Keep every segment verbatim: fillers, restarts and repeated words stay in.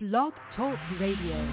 Blog Talk Radio.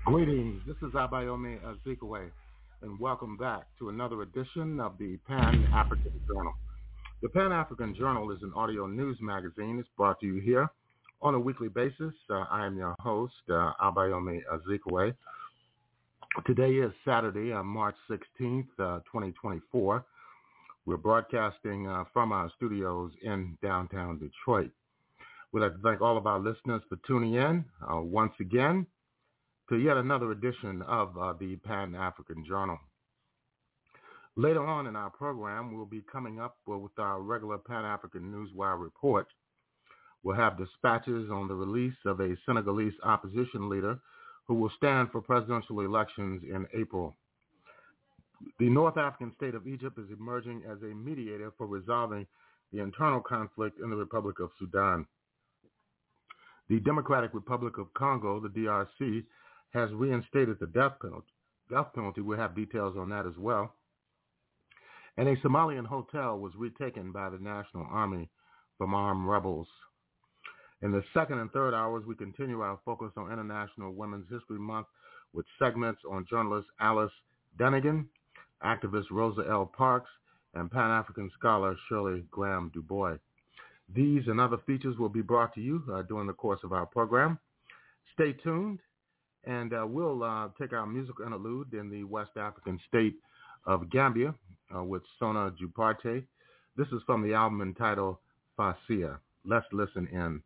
Greetings, this is Abayomi Azikiwe, and welcome back to another edition of the Pan-African Journal. The Pan-African Journal is an audio news magazine. It's brought to you here on a weekly basis. Uh, I am your host, uh, Abayomi Azikiwe. Today is Saturday, uh, March sixteenth, uh, twenty twenty-four. We're broadcasting uh, from our studios in downtown Detroit. We'd like to thank all of our listeners for tuning in uh, once again to yet another edition of uh, the Pan-African Journal. Later on in our program, we'll be coming up with our regular Pan-African Newswire report. We'll have dispatches on the release of a Senegalese opposition leader who will stand for presidential elections in April. The North African state of Egypt is emerging as a mediator for resolving the internal conflict in the Republic of Sudan. The Democratic Republic of Congo, the D R C, has reinstated the death penalty. Death penalty. We'll have details on that as well. And a Somalian hotel was retaken by the National Army from armed rebels. In the second and third hours, we continue our focus on International Women's History Month with segments on journalist Alice Denigan, activist Rosa L. Parks, and Pan-African scholar Shirley Graham Du Bois. These and other features will be brought to you uh, during the course of our program. Stay tuned, and uh, we'll uh, take our musical interlude in the West African state of Gambia uh, with Sona Juparte. This is from the album entitled Fasia. Let's listen in.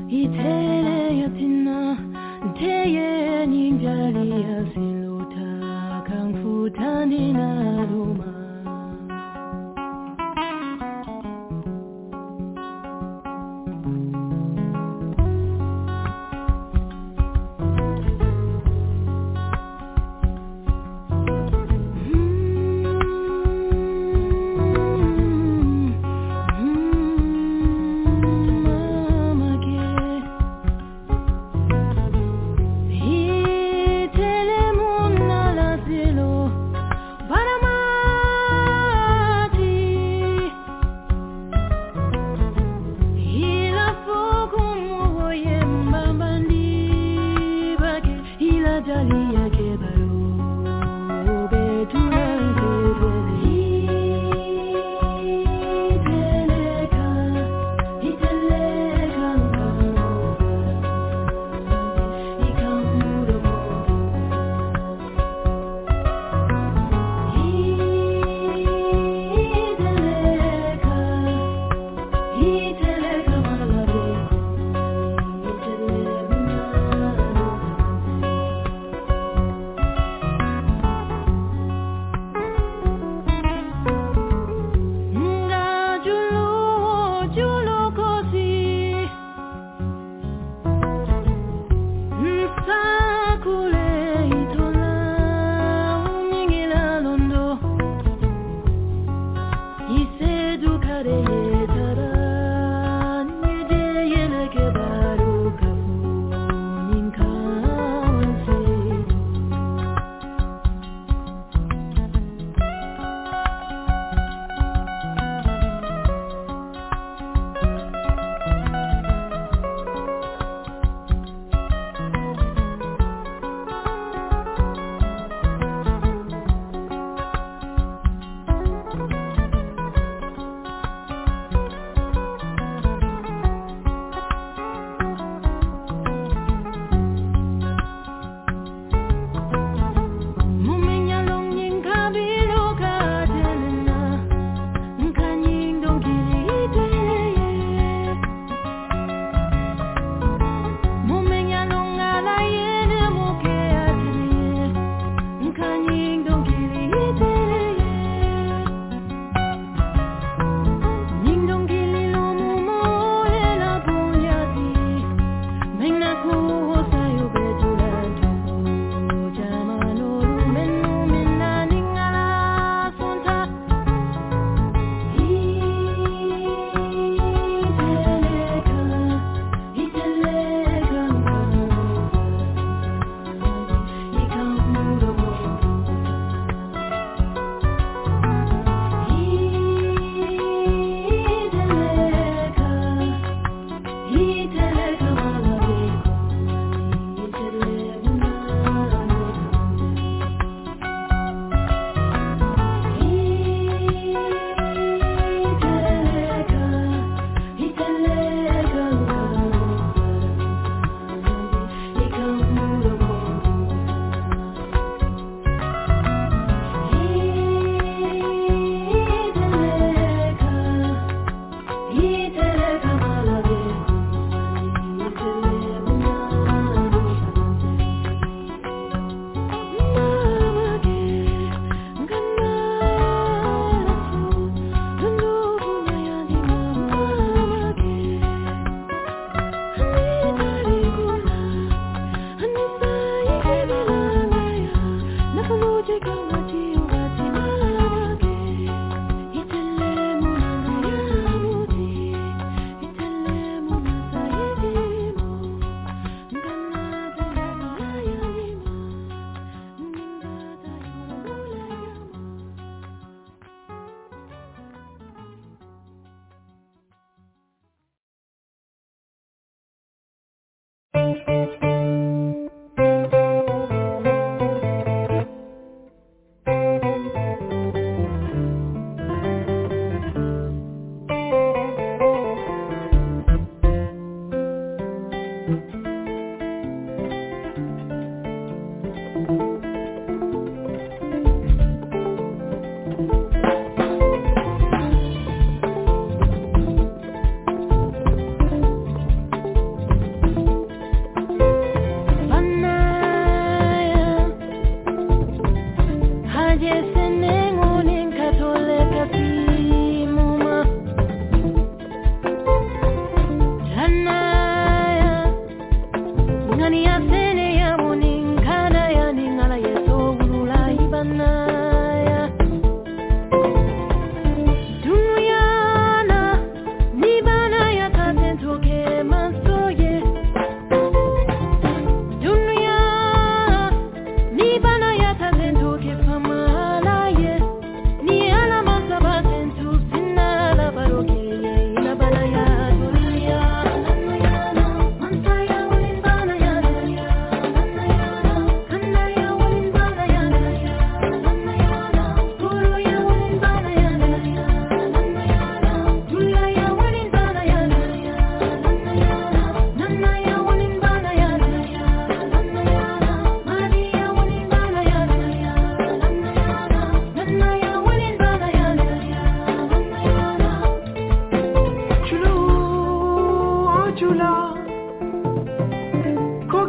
Para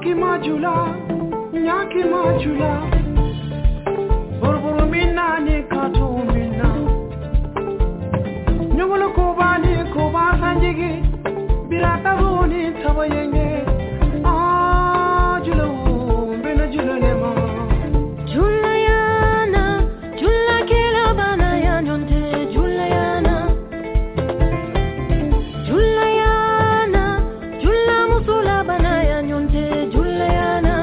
Nyaki majula, nyaki majula. Borboro minna ni kato minna. Nyongolo koba ni koba sanjigi. Birata honi tabayenge. Ah julo, bena julo lema. Julayana, jula kela bana ya nyonte Julayana. Julayana, jula musula bana ya nyonte Julayana.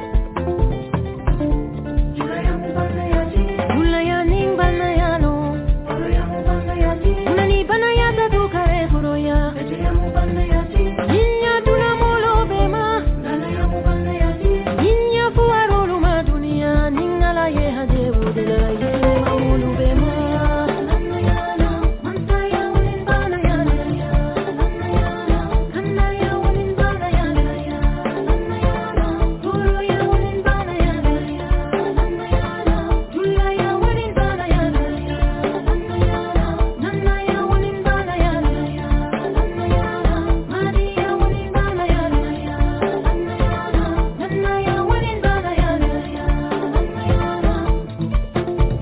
Julayani bana ya ti, Julayani bana ya no. Julayani bana ya ti, unani bana ya tatu kare kuroya. Julayani bana ya ti, inya tula molo bema. Julayani bana ya ti, inya fuarolu ma dunia ningala ye hajebu dela ye mamulu bema. Lanayana, mantaya walin bana ya ya. Lanayana, lanaya walin bana ya ya. Lanayana, kuroya walin bana ya ya. Lanayana, julaya walin bana ya ya. Lanayana, lanaya walin bana ya ya. Lanayana, Maria walin bana ya ya. Lanayana, lanaya walin bana ya ya. Lanayana.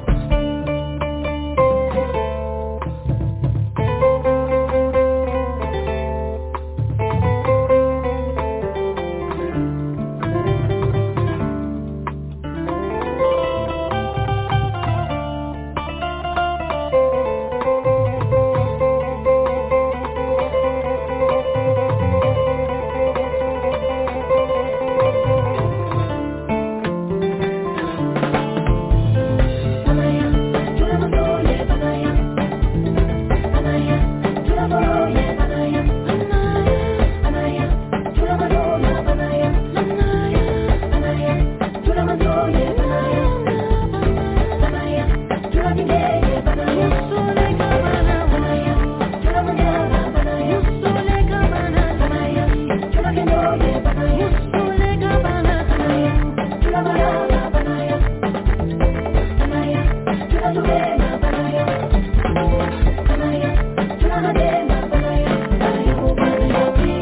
Banaya, jula masoye banaya. Banaya, jula masoye banaya. Banaya, jula masoye banaya. Banaya, jula masoye banaya. Banaya, jula bideye banaya. Sole kabana banaya. Jula manyana banaya. Sole kabana banaya. Jula kendoye banaya. Sole kabana banaya. Jula mayana banaya. Banaya, jula subena banaya. Banaya, jula hadena banaya. Banaya ko banaya ti.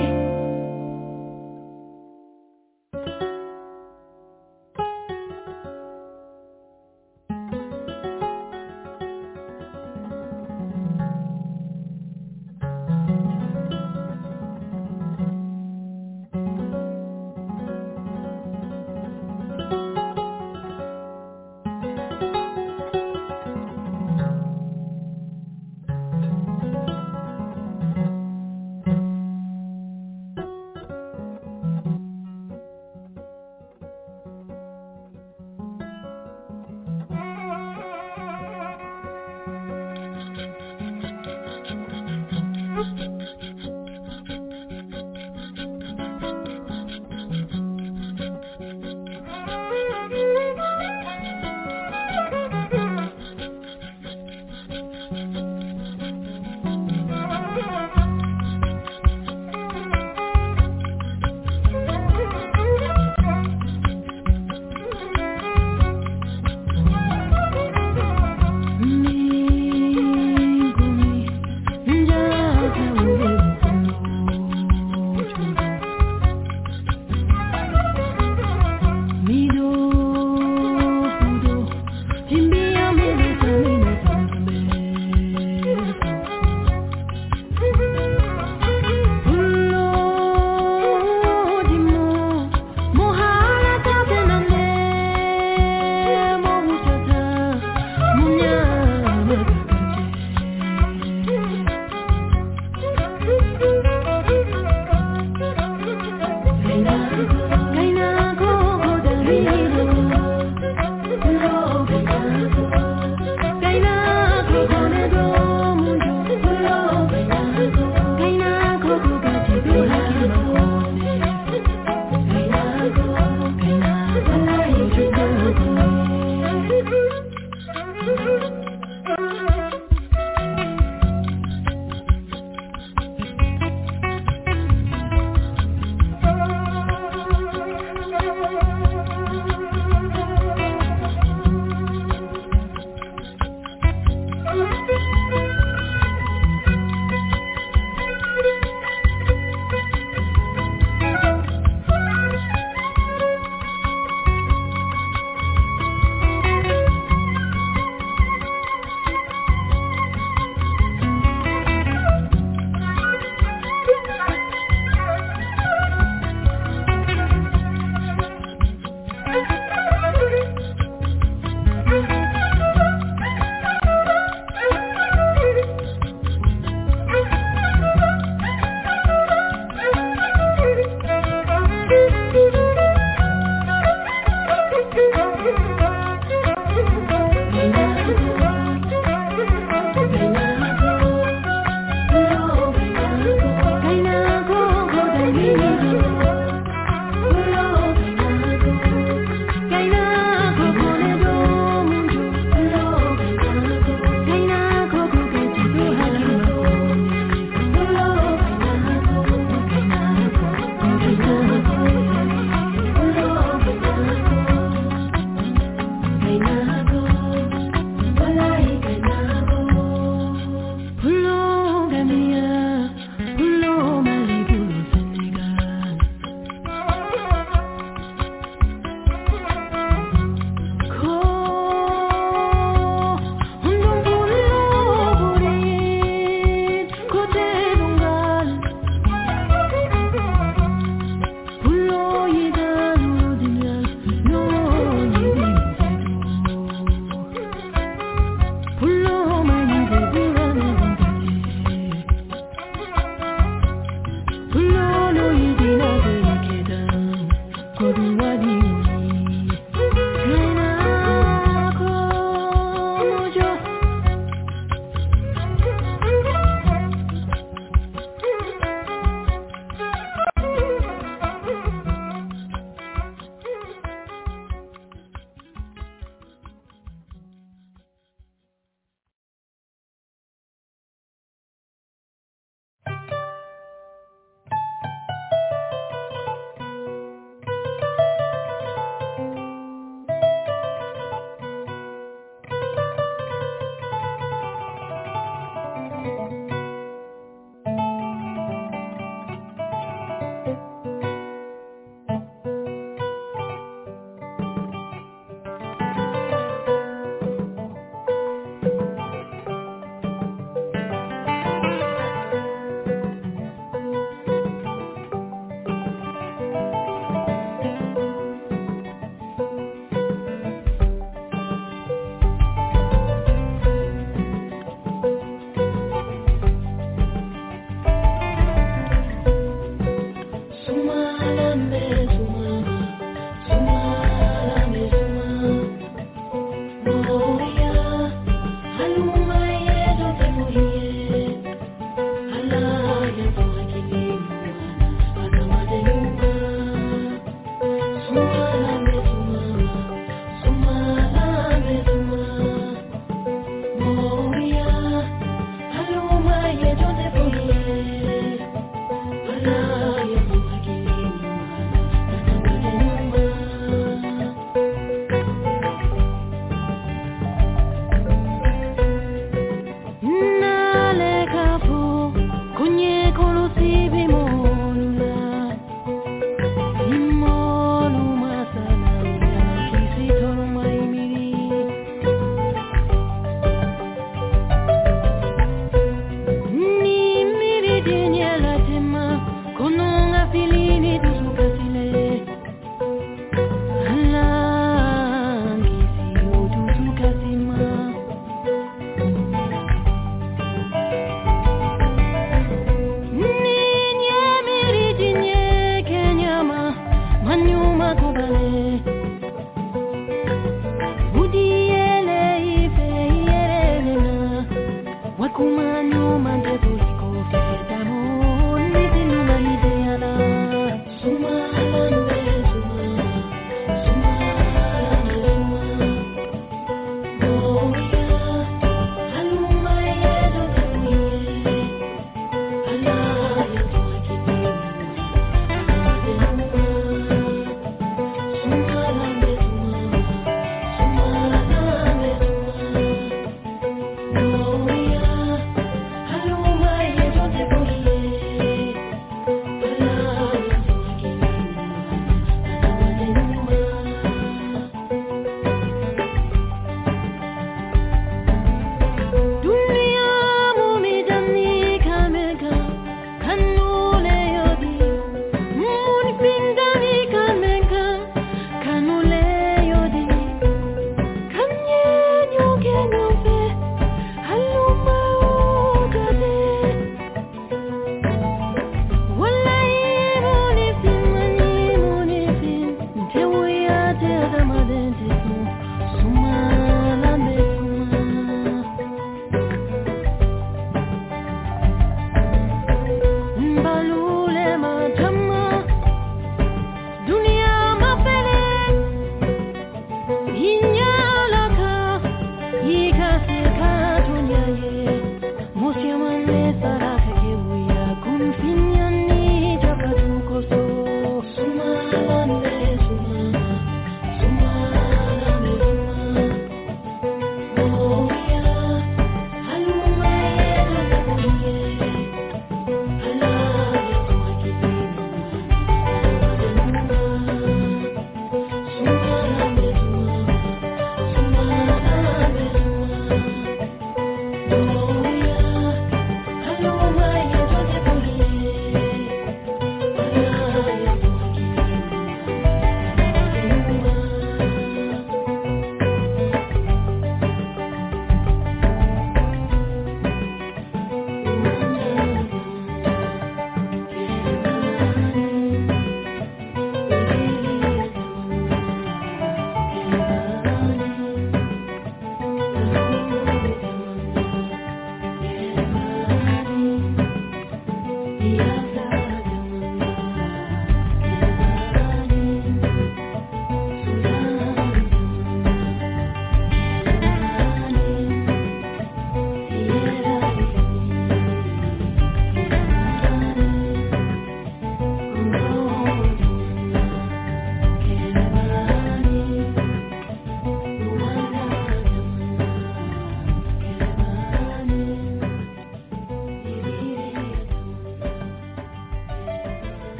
Hello,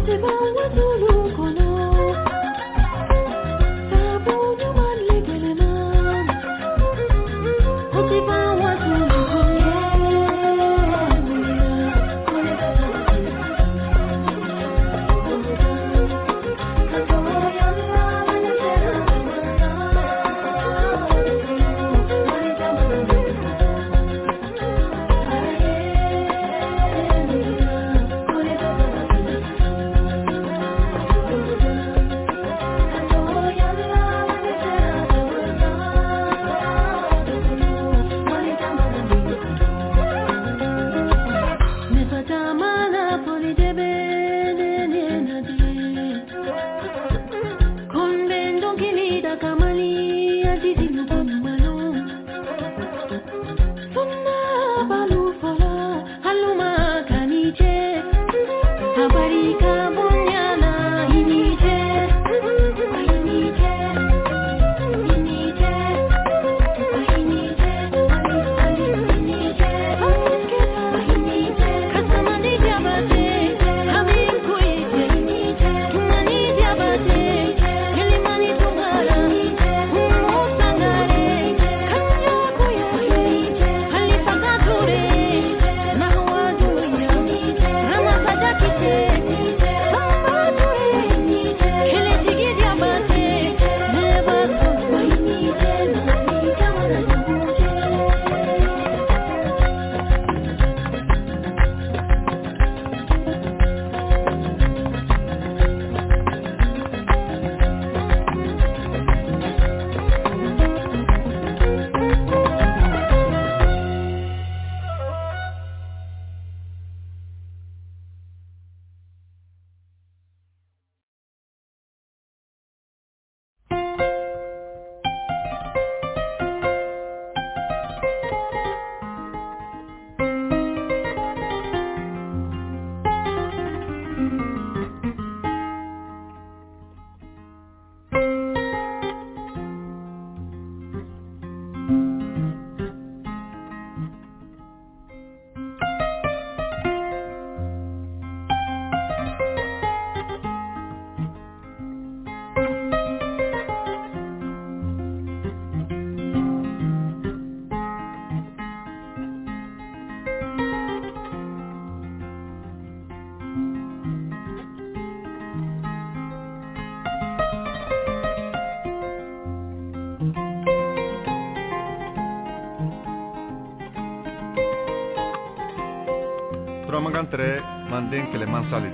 Turamagan tere mandeng kele mansali.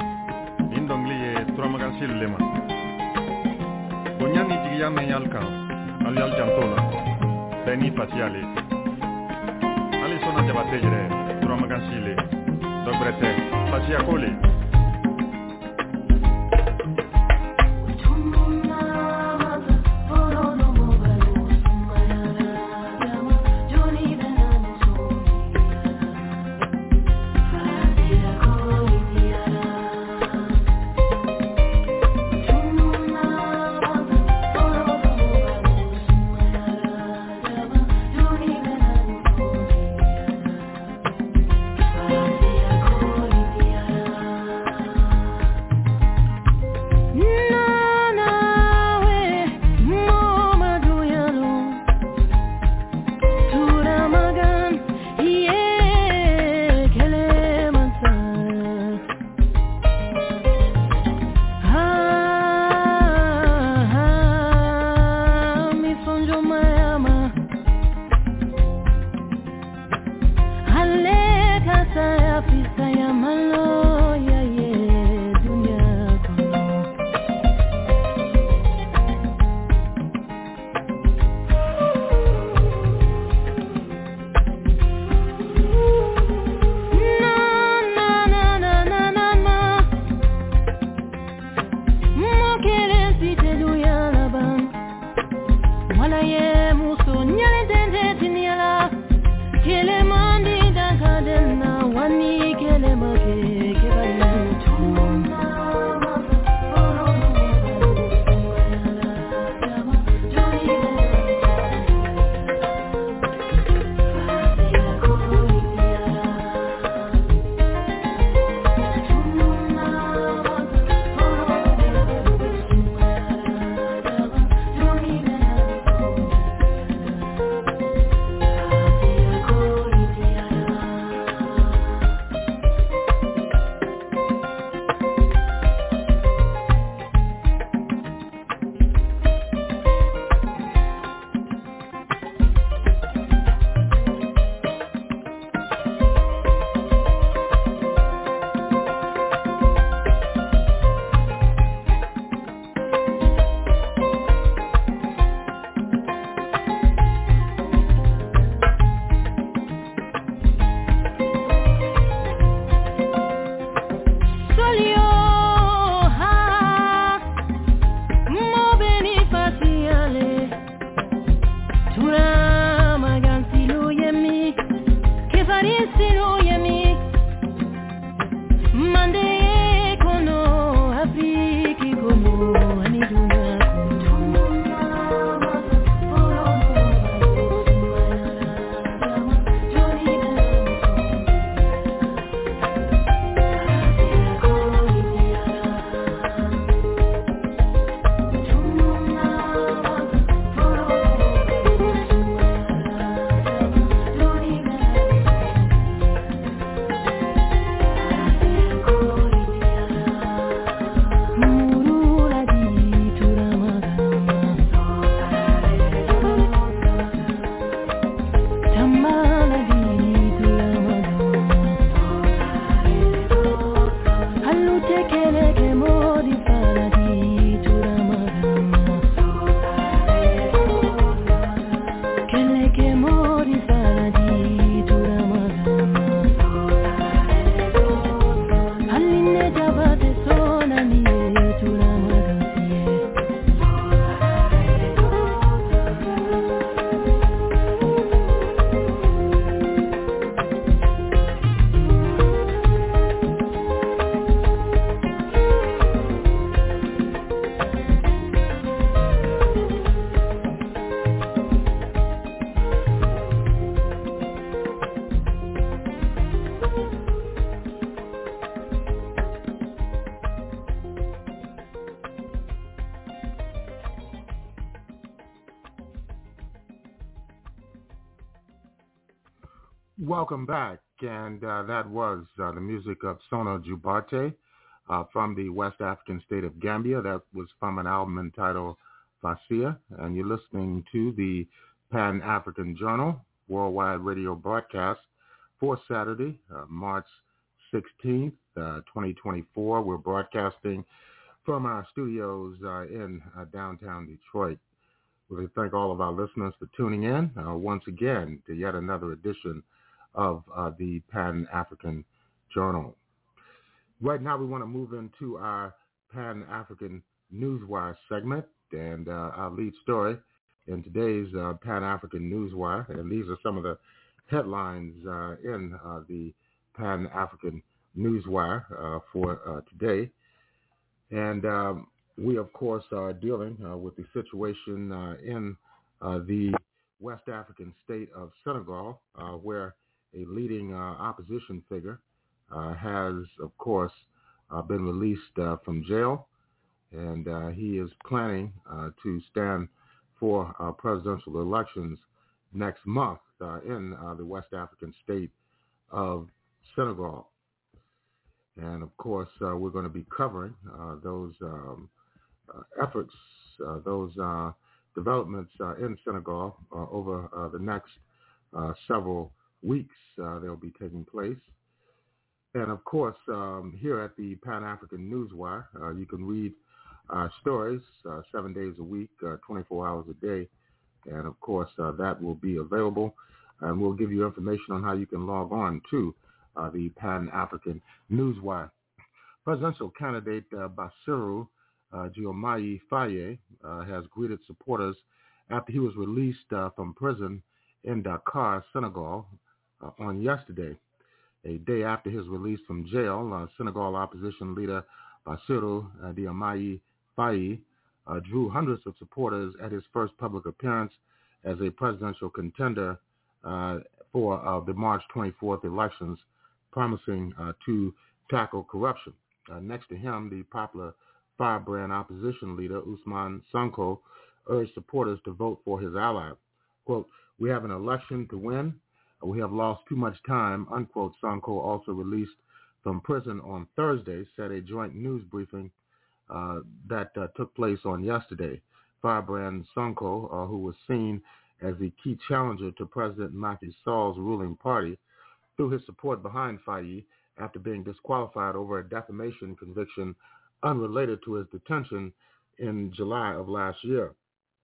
Indongli ye turamagan sil lema. Bunyan ni jiya menyal kan. Alial jantona. Beni pasiale. Ali sona jabate jere turamagan sile. Dobrete pasia kole. Yeah. Welcome back, and uh, that was uh, the music of Sona Jubarte uh, from the West African state of Gambia. That was from an album entitled Fasia, and you're listening to the Pan-African Journal worldwide radio broadcast for Saturday, uh, March sixteenth, uh, twenty twenty-four. We're broadcasting from our studios uh, in uh, downtown Detroit. We thank all of our listeners for tuning in uh, once again to yet another edition of uh, the Pan-African Journal. Right now we want to move into our Pan-African Newswire segment, and uh, our lead story in today's uh, Pan-African Newswire, and these are some of the headlines uh, in uh, the Pan-African Newswire uh, for uh, today. And um, we, of course, are dealing uh, with the situation uh, in uh, the West African state of Senegal, uh, where a leading uh, opposition figure uh, has, of course, uh, been released uh, from jail, and uh, he is planning uh, to stand for uh, presidential elections next month uh, in uh, the West African state of Senegal. And, of course, uh, we're going to be covering uh, those um, uh, efforts, uh, those uh, developments uh, in Senegal uh, over uh, the next uh, several weeks. Uh, they'll be taking place. And, of course, um, here at the Pan-African Newswire, uh, you can read uh, stories uh, seven days a week, uh, twenty-four hours a day. And, of course, uh, that will be available. And we'll give you information on how you can log on to uh, the Pan-African Newswire. Presidential candidate uh, Bassirou uh, Diomaye Faye uh, has greeted supporters after he was released uh, from prison in Dakar, Senegal, uh, on yesterday. A day after his release from jail, uh, Senegal opposition leader Bassirou uh, Diomaye Faye uh, drew hundreds of supporters at his first public appearance as a presidential contender uh, for uh, the March twenty-fourth elections, promising uh, to tackle corruption. Uh, next to him, the popular firebrand opposition leader Ousmane Sonko urged supporters to vote for his ally. Quote, "We have an election to win. We have lost too much time," unquote. Sonko, also released from prison on Thursday, said a joint news briefing uh, that uh, took place on yesterday. Firebrand Sonko, uh, who was seen as the key challenger to President Macky Sall's ruling party, threw his support behind Faye after being disqualified over a defamation conviction unrelated to his detention in July of last year.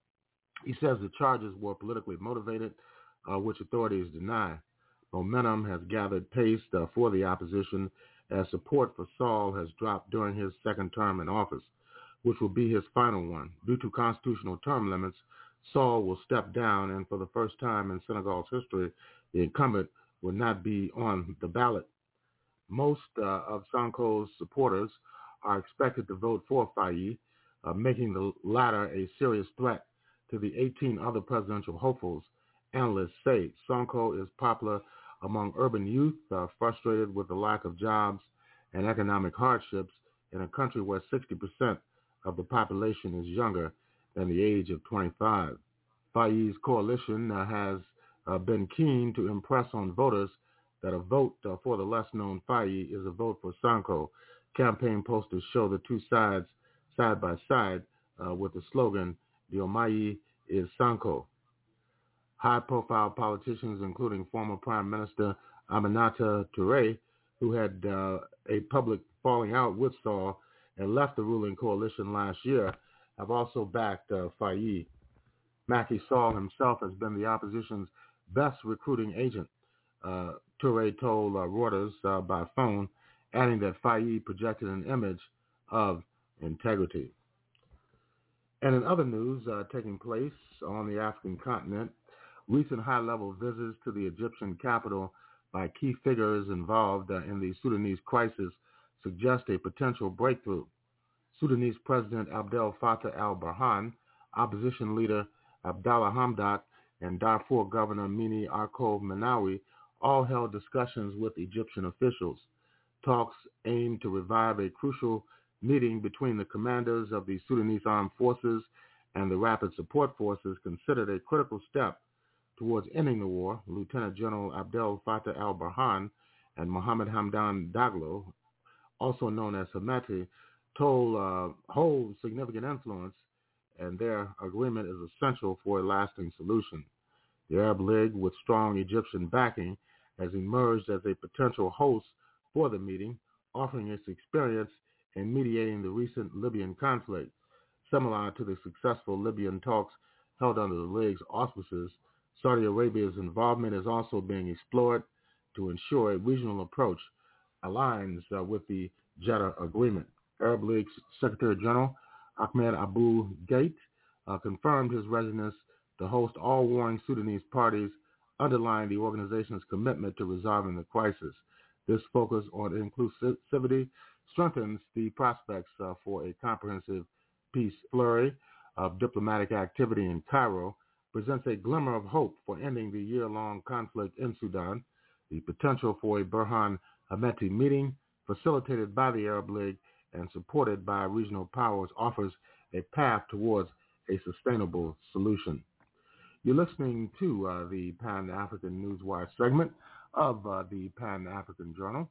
He says the charges were politically motivated, uh, which authorities deny. Momentum has gathered pace uh, for the opposition as support for Sall has dropped during his second term in office, which will be his final one. Due to constitutional term limits, Sall will step down, and for the first time in Senegal's history, the incumbent will not be on the ballot. Most uh, of Sonko's supporters are expected to vote for Faye, uh, making the latter a serious threat to the eighteen other presidential hopefuls. Analysts say Sonko is popular among urban youth, uh, frustrated with the lack of jobs and economic hardships in a country where sixty percent of the population is younger than the age of twenty-five. Faye's coalition uh, has uh, been keen to impress on voters that a vote uh, for the less-known Faye is a vote for Sonko. Campaign posters show the two sides side by side uh, with the slogan, "Diomaye is Sonko." High-profile politicians, including former Prime Minister Aminata Touré, who had uh, a public falling out with Sall and left the ruling coalition last year, have also backed uh, Faye. Macky Sall himself has been the opposition's best recruiting agent, uh, Toure told uh, Reuters uh, by phone, adding that Faye projected an image of integrity. And in other news uh, taking place on the African continent, recent high-level visits to the Egyptian capital by key figures involved uh, in the Sudanese crisis suggest a potential breakthrough. Sudanese President Abdel Fattah al-Burhan, opposition leader Abdallah Hamdok, and Darfur Governor Mini Arko Menawi all held discussions with Egyptian officials. Talks aimed to revive a crucial meeting between the commanders of the Sudanese Armed Forces and the Rapid Support Forces, considered a critical step towards ending the war. Lieutenant General Abdel Fattah al-Burhan and Mohammed Hamdan Daglo, also known as Hemeti, told uh, hold significant influence, and their agreement is essential for a lasting solution. The Arab League, with strong Egyptian backing, has emerged as a potential host for the meeting, offering its experience in mediating the recent Libyan conflict. Similar to the successful Libyan talks held under the League's auspices, Saudi Arabia's involvement is also being explored to ensure a regional approach aligns uh, with the Jeddah Agreement. Arab League Secretary General Ahmed Abu Ghait uh, confirmed his readiness to host all warring Sudanese parties, underlying the organization's commitment to resolving the crisis. This focus on inclusivity strengthens the prospects uh, for a comprehensive peace. Flurry of diplomatic activity in Cairo presents a glimmer of hope for ending the year-long conflict in Sudan. The potential for a Burhan-Hemeti meeting, facilitated by the Arab League and supported by regional powers, offers a path towards a sustainable solution. You're listening to uh, the Pan-African Newswire segment of uh, the Pan-African Journal.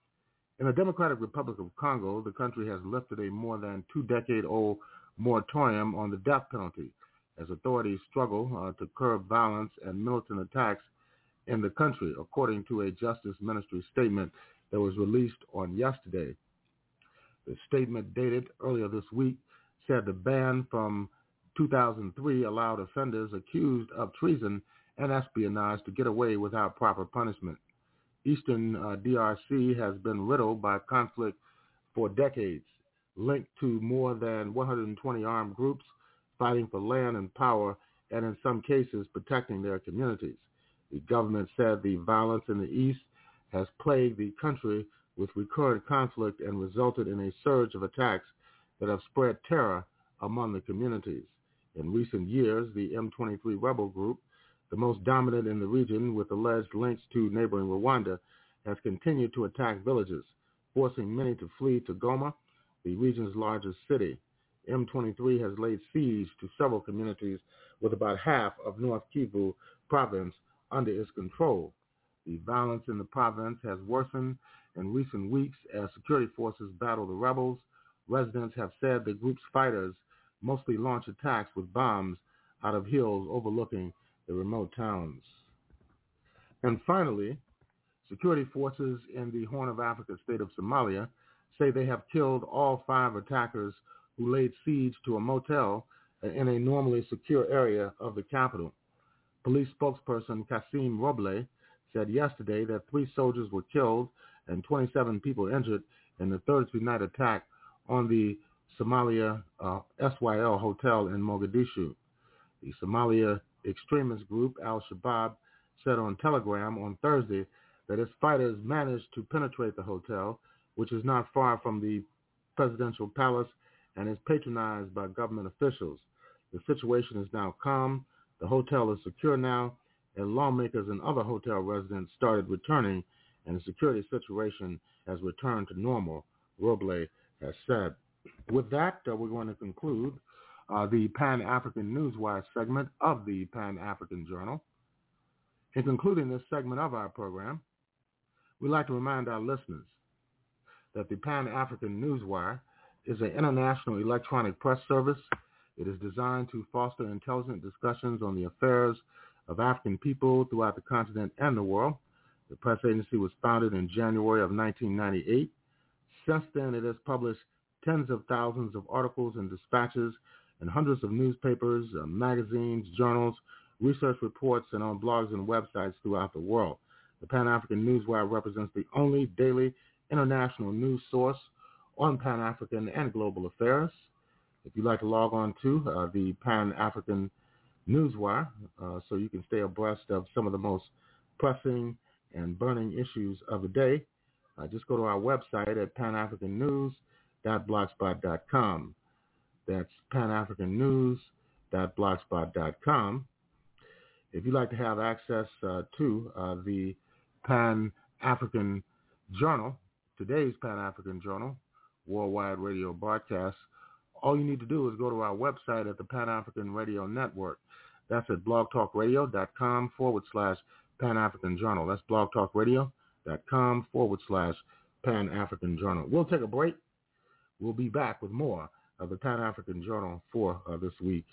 In the Democratic Republic of Congo, the country has lifted a more than two-decade-old moratorium on the death penalty as authorities struggle uh, to curb violence and militant attacks in the country, according to a Justice Ministry statement that was released on yesterday. The statement, dated earlier this week, said the ban from two thousand three allowed offenders accused of treason and espionage to get away without proper punishment. Eastern uh, D R C has been riddled by conflict for decades, linked to more than one hundred twenty armed groups fighting for land and power, and in some cases protecting their communities. The government said the violence in the east has plagued the country with recurrent conflict and resulted in a surge of attacks that have spread terror among the communities. In recent years, the M twenty-three rebel group, the most dominant in the region with alleged links to neighboring Rwanda, has continued to attack villages, forcing many to flee to Goma, the region's largest city. M twenty-three has laid siege to several communities, with about half of North Kivu province under its control. The violence in the province has worsened in recent weeks as security forces battle the rebels. Residents have said the group's fighters mostly launch attacks with bombs out of hills overlooking the remote towns. And finally, security forces in the Horn of Africa state of Somalia say they have killed all five attackers who laid siege to a motel in a normally secure area of the capital. Police spokesperson Kasim Roble said yesterday that three soldiers were killed and twenty-seven people injured in the Thursday night attack on the Somalia uh, S Y L hotel in Mogadishu. The Somalia extremist group Al-Shabaab said on Telegram on Thursday that its fighters managed to penetrate the hotel, which is not far from the presidential palace and is patronized by government officials. The situation is now calm. The hotel is secure now, and lawmakers and other hotel residents started returning, and the security situation has returned to normal, Roble has said. With that, uh, we're going to conclude uh, the Pan-African Newswire segment of the Pan-African Journal. In concluding this segment of our program, we'd like to remind our listeners that the Pan-African Newswire is an international electronic press service. It is designed to foster intelligent discussions on the affairs of African people throughout the continent and the world. The press agency was founded in January of nineteen ninety-eight. Since then, it has published tens of thousands of articles and dispatches in hundreds of newspapers, uh, magazines, journals, research reports, and on blogs and websites throughout the world. The Pan-African Newswire represents the only daily international news source on Pan-African and global affairs. If you'd like to log on to uh, the Pan-African Newswire uh, so you can stay abreast of some of the most pressing and burning issues of the day, uh, just go to our website at pan african news dot blogspot dot com. That's pan african news dot blogspot dot com. If you'd like to have access uh, to uh, the Pan-African Journal, today's Pan-African Journal, worldwide radio broadcast, all you need to do is go to our website at the Pan-African Radio Network. That's at blogtalkradio.com forward slash Pan-African Journal. That's blogtalkradio.com forward slash Pan-African Journal. We'll take a break. We'll be back with more of the Pan-African Journal for uh, this week.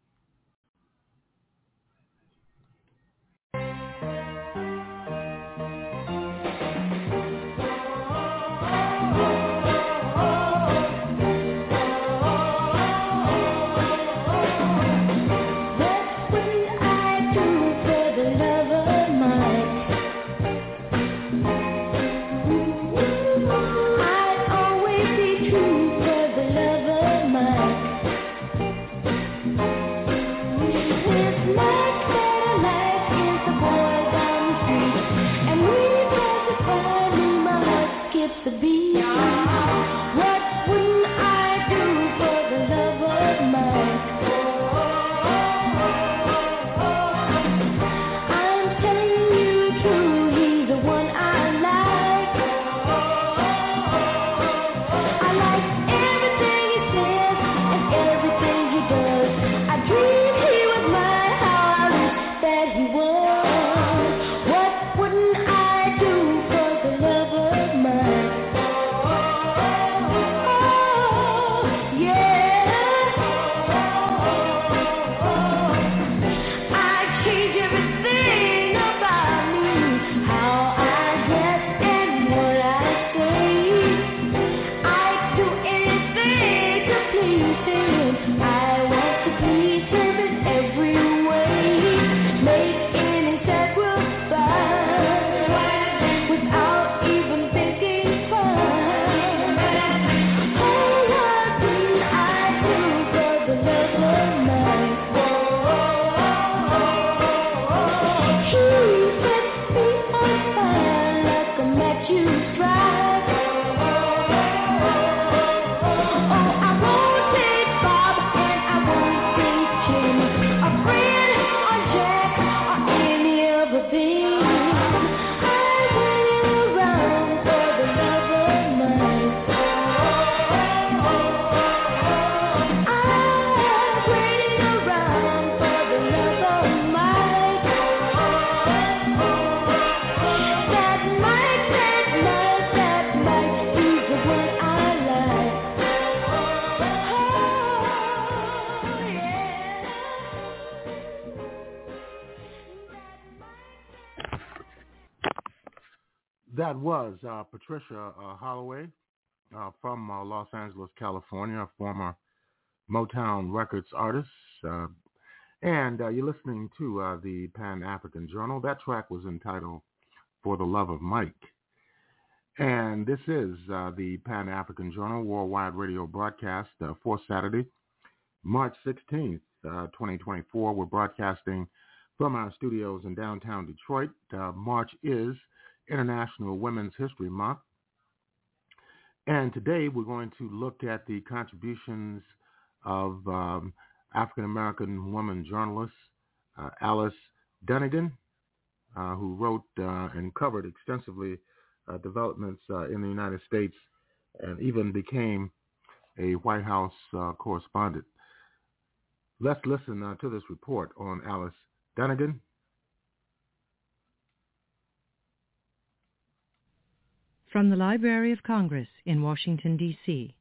That was uh, Patricia uh, Holloway uh, from uh, Los Angeles, California, a former Motown Records artist. Uh, and uh, you're listening to uh, the Pan-African Journal. That track was entitled For the Love of Mike. And this is uh, the Pan-African Journal worldwide radio broadcast uh, for Saturday, March sixteenth, uh, twenty twenty-four. We're broadcasting from our studios in downtown Detroit. Uh, March is International Women's History Month. And today we're going to look at the contributions of um, African-American woman journalist uh, Alice Dunnigan, uh, who wrote uh, and covered extensively uh, developments uh, in the United States and even became a White House uh, correspondent. Let's listen uh, to this report on Alice Dunnigan. From the Library of Congress in Washington, D C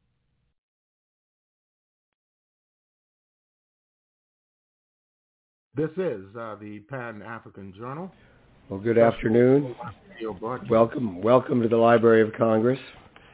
This is uh, the Pan-African Journal. Well, good afternoon. Welcome, welcome to the Library of Congress.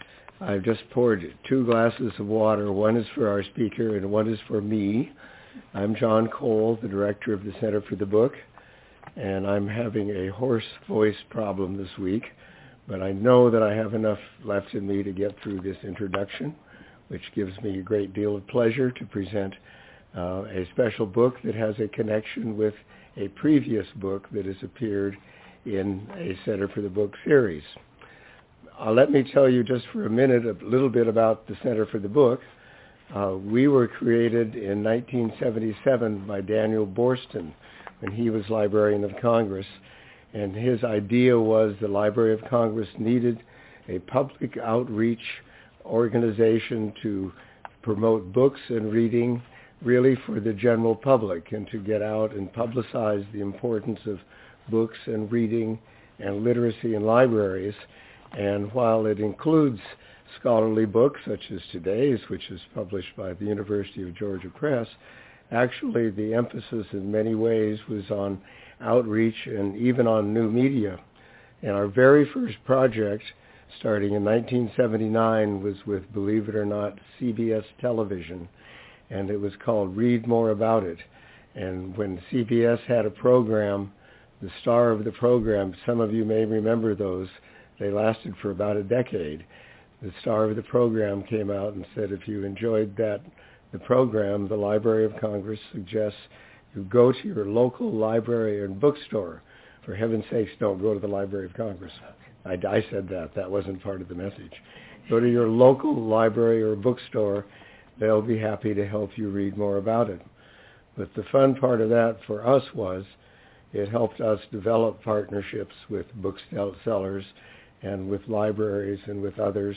I've just poured two glasses of water. One is for our speaker and one is for me. I'm John Cole, the director of the Center for the Book, and I'm having a hoarse voice problem this week, but I know that I have enough left in me to get through this introduction, which gives me a great deal of pleasure to present uh, a special book that has a connection with a previous book that has appeared in a Center for the Book series. Uh, let me tell you just for a minute a little bit about the Center for the Book. Uh, we were created in nineteen seventy-seven by Daniel Boorstin when he was Librarian of Congress, and his idea was the Library of Congress needed a public outreach organization to promote books and reading really for the general public and to get out and publicize the importance of books and reading and literacy in libraries. And while it includes scholarly books such as today's, which is published by the University of Georgia Press, actually the emphasis in many ways was on outreach and even on new media. And our very first project, starting in nineteen seventy-nine, was with, believe it or not, C B S Television, and it was called Read More About It. And when C B S had a program, the star of the program, some of you may remember those, they lasted for about a decade. The star of the program came out and said, if you enjoyed that, the program, the Library of Congress suggests you go to your local library and bookstore. For heaven's sakes, don't go to the Library of Congress. I, I said that. That wasn't part of the message. Go to your local library or bookstore. They'll be happy to help you read more about it. But the fun part of that for us was it helped us develop partnerships with booksellers and with libraries and with others.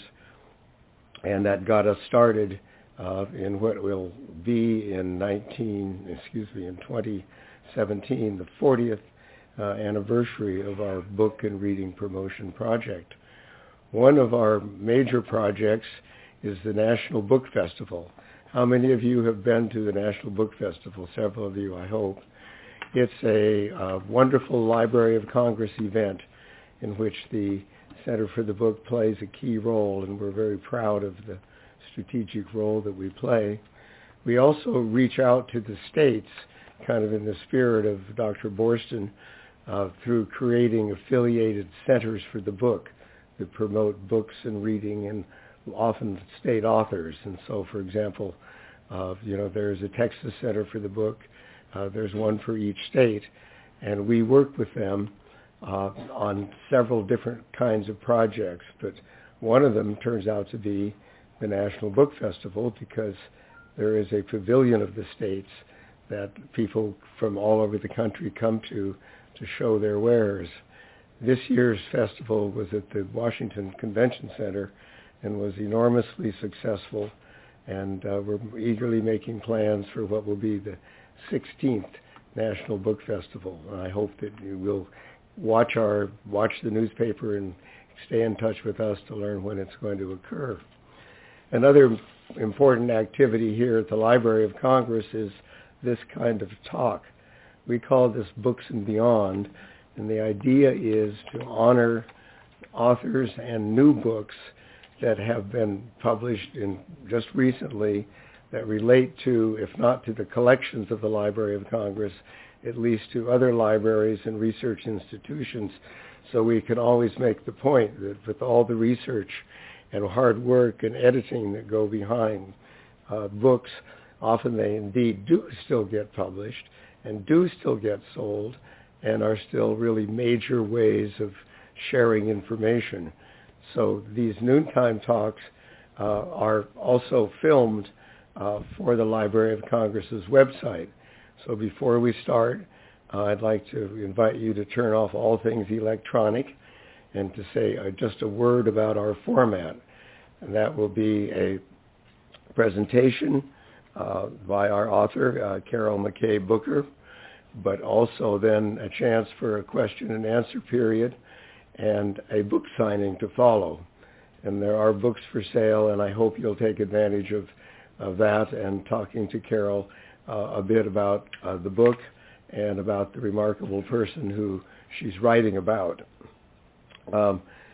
And that got us started uh, in what will be in nineteen, excuse me, in twenty seventeen, the fortieth uh, anniversary of our book and reading promotion project. One of our major projects is the National Book Festival. How many of you have been to the National Book Festival? Several of you, I hope. It's a uh, wonderful Library of Congress event in which the Center for the Book plays a key role, and we're very proud of the strategic role that we play. We also reach out to the states, kind of in the spirit of Doctor Boorstin, uh, through creating affiliated centers for the book that promote books and reading and often state authors. And so, for example, uh, you know, there's a Texas Center for the Book. Uh, there's one for each state, and we work with them Uh, on several different kinds of projects, but one of them turns out to be the National Book Festival, because there is a pavilion of the states that people from all over the country come to to show their wares. This year's festival was at the Washington Convention Center and was enormously successful, and uh, we're eagerly making plans for what will be the sixteenth National Book Festival. And I hope that you will watch our watch the newspaper and stay in touch with us to learn when it's going to occur. Another important activity here at the Library of Congress is this kind of talk. We call this Books and Beyond, and the idea is to honor authors and new books that have been published in just recently that relate to, if not to the collections of the Library of Congress, at least to other libraries and research institutions, so we can always make the point that with all the research and hard work and editing that go behind uh, books, often they indeed do still get published and do still get sold and are still really major ways of sharing information. So these noontime talks uh, are also filmed uh, for the Library of Congress's website. So before we start, uh, I'd like to invite you to turn off all things electronic and to say uh, just a word about our format. And that will be a presentation uh, by our author, uh, Carol McKay Booker, but also then a chance for a question and answer period and a book signing to follow. And there are books for sale, and I hope you'll take advantage of, of that and talking to Carol Uh, a bit about uh, the book and about the remarkable person who she's writing about. Um,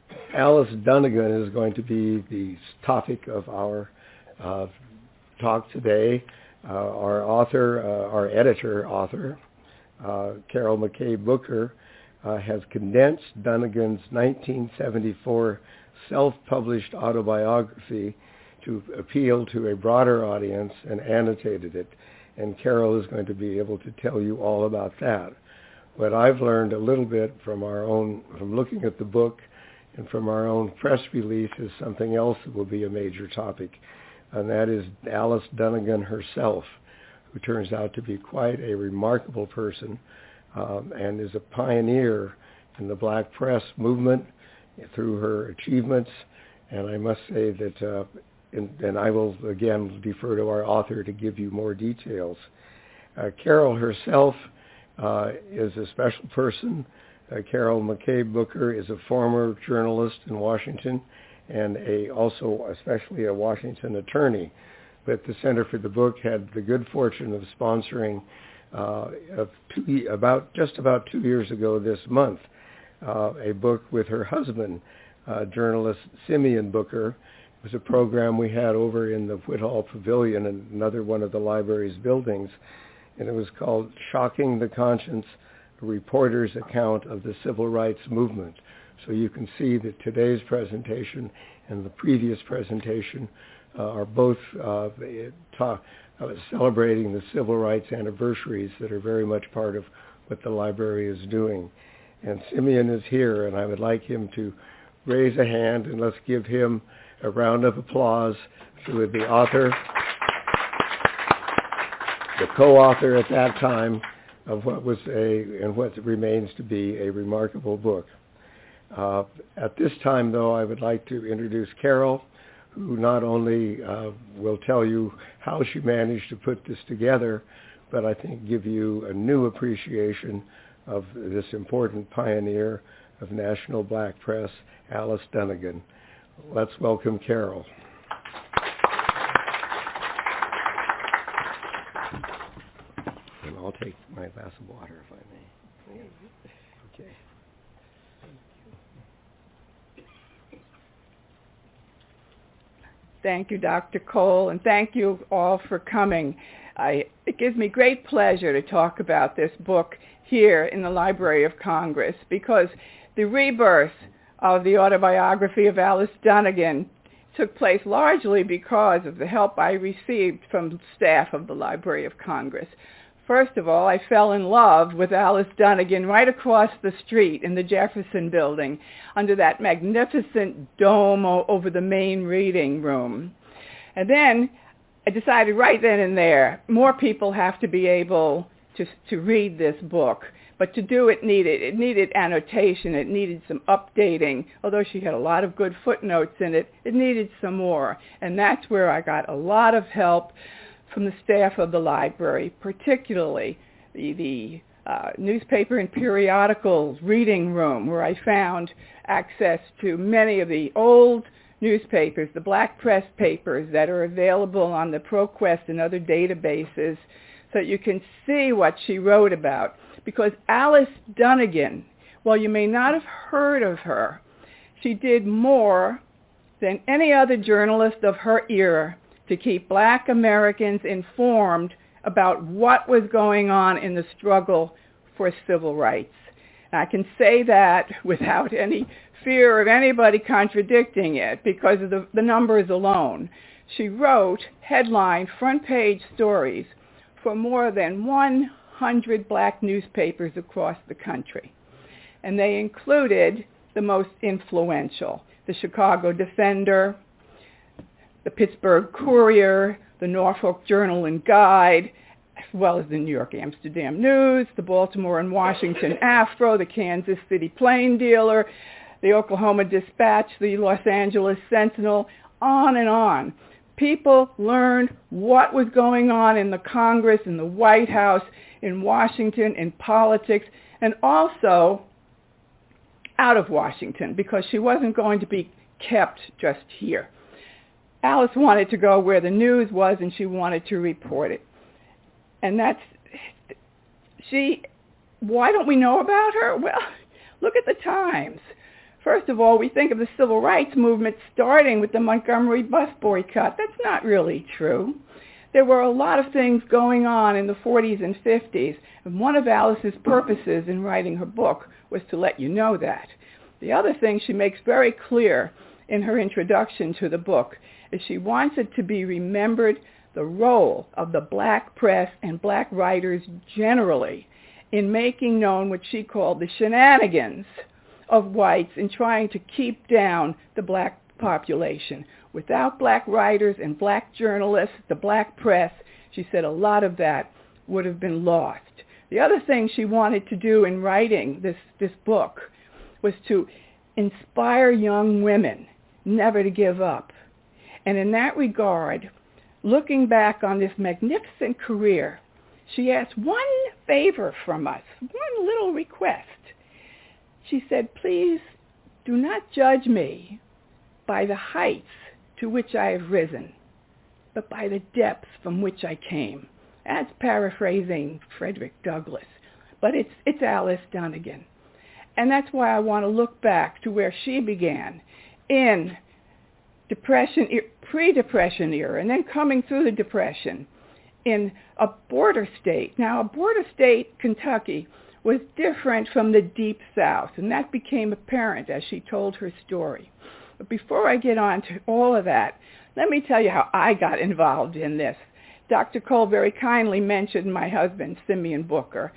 Alice Dunnigan is going to be the topic of our uh, talk today. Uh, our author, uh, our editor author, uh, Carol McCabe Booker, uh, has condensed Dunnigan's nineteen seventy-four self-published autobiography to appeal to a broader audience and annotated it. And Carol is going to be able to tell you all about that. What I've learned a little bit from our own, from looking at the book and from our own press release, is something else that will be a major topic, and that is Alice Dunnigan herself, who turns out to be quite a remarkable person um, and is a pioneer in the black press movement through her achievements. And I must say that, uh, in, and I will again defer to our author to give you more details. Uh, Carol herself uh, is a special person. Uh, Carol McCabe Booker is a former journalist in Washington and a, also especially a Washington attorney. But the Center for the Book had the good fortune of sponsoring uh, of two, about just about two years ago this month uh, a book with her husband, uh, journalist Simeon Booker. It was a program we had over in the Whitehall Pavilion in another one of the library's buildings, and it was called Shocking the Conscience, a reporter's account of the civil rights movement. So you can see that today's presentation and the previous presentation uh, are both uh, ta- uh, celebrating the civil rights anniversaries that are very much part of what the library is doing. And Simeon is here, and I would like him to raise a hand, and let's give him a round of applause to the author, the co-author at that time of what was a, and what remains to be a remarkable book. Uh, at this time, though, I would like to introduce Carol, who not only uh, will tell you how she managed to put this together, but I think give you a new appreciation of this important pioneer of national black press, Alice Dunnigan. Let's welcome Carol. And I'll take my glass of water if I may. Okay. Thank you, Doctor Cole, and thank you all for coming. I, it gives me great pleasure to talk about this book here in the Library of Congress, because the rebirth of the autobiography of Alice Dunnigan took place largely because of the help I received from staff of the Library of Congress. First of all, I fell in love with Alice Dunnigan right across the street in the Jefferson Building under that magnificent dome o- over the main reading room. And then I decided right then and there, more people have to be able to, to read this book. But to do it needed, it needed annotation, it needed some updating. Although she had a lot of good footnotes in it, it needed some more. And that's where I got a lot of help from the staff of the library, particularly the, the uh, newspaper and periodicals reading room, where I found access to many of the old newspapers, the black press papers that are available on the ProQuest and other databases, so that you can see what she wrote about. Because Alice Dunnigan, while you may not have heard of her, she did more than any other journalist of her era to keep black Americans informed about what was going on in the struggle for civil rights. And I can say that without any fear of anybody contradicting it because of the, the numbers alone. She wrote headline front page stories for more than one hundred black newspapers across the country. And they included the most influential, the Chicago Defender, the Pittsburgh Courier, the Norfolk Journal and Guide, as well as the New York Amsterdam News, the Baltimore and Washington Afro, the Kansas City Plain Dealer, the Oklahoma Dispatch, the Los Angeles Sentinel, on and on. People learned what was going on in the Congress, in the White House, in Washington, in politics, and also out of Washington, because she wasn't going to be kept just here. Alice wanted to go where the news was, and she wanted to report it. And that's, she, why don't we know about her? Well, look at the Times. First of all, we think of the civil rights movement starting with the Montgomery bus boycott. That's not really true. There were a lot of things going on in the forties and fifties, and one of Alice's purposes in writing her book was to let you know that. The other thing she makes very clear in her introduction to the book is she wants it to be remembered the role of the black press and black writers generally in making known what she called the shenanigans of whites in trying to keep down the black population. Without black writers and black journalists, the black press, she said a lot of that would have been lost. The other thing she wanted to do in writing this, this book was to inspire young women never to give up. And in that regard, looking back on this magnificent career, she asked one favor from us, one little request. She said, please do not judge me by the heights to which I have risen, but by the depths from which I came. That's paraphrasing Frederick Douglass, but it's, it's Alice Dunnigan. And that's why I want to look back to where she began in Depression, pre-Depression era, and then coming through the Depression in a border state. Now, a border state, Kentucky, was different from the Deep South, and that became apparent as she told her story. But before I get on to all of that, let me tell you how I got involved in this. Doctor Cole very kindly mentioned my husband, Simeon Booker,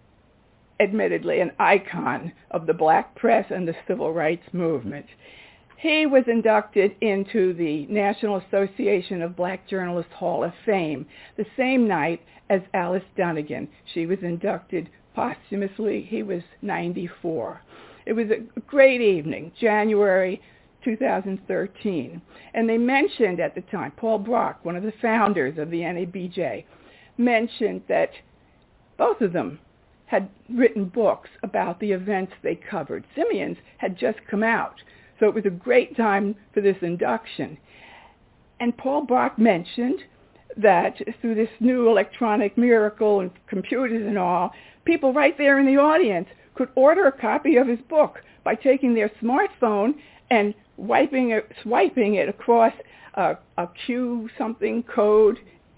admittedly an icon of the black press and the civil rights movement. He was inducted into the National Association of Black Journalists Hall of Fame the same night as Alice Dunnigan. She was inducted posthumously. He was ninety-four. It was a great evening, January two thousand thirteen. And they mentioned at the time, Paul Brock, one of the founders of the N A B J, mentioned that both of them had written books about the events they covered. Simeon's had just come out, so it was a great time for this induction. And Paul Brock mentioned that through this new electronic miracle and computers and all, people right there in the audience could order a copy of his book by taking their smartphone and wiping it, swiping it across a, a Q something code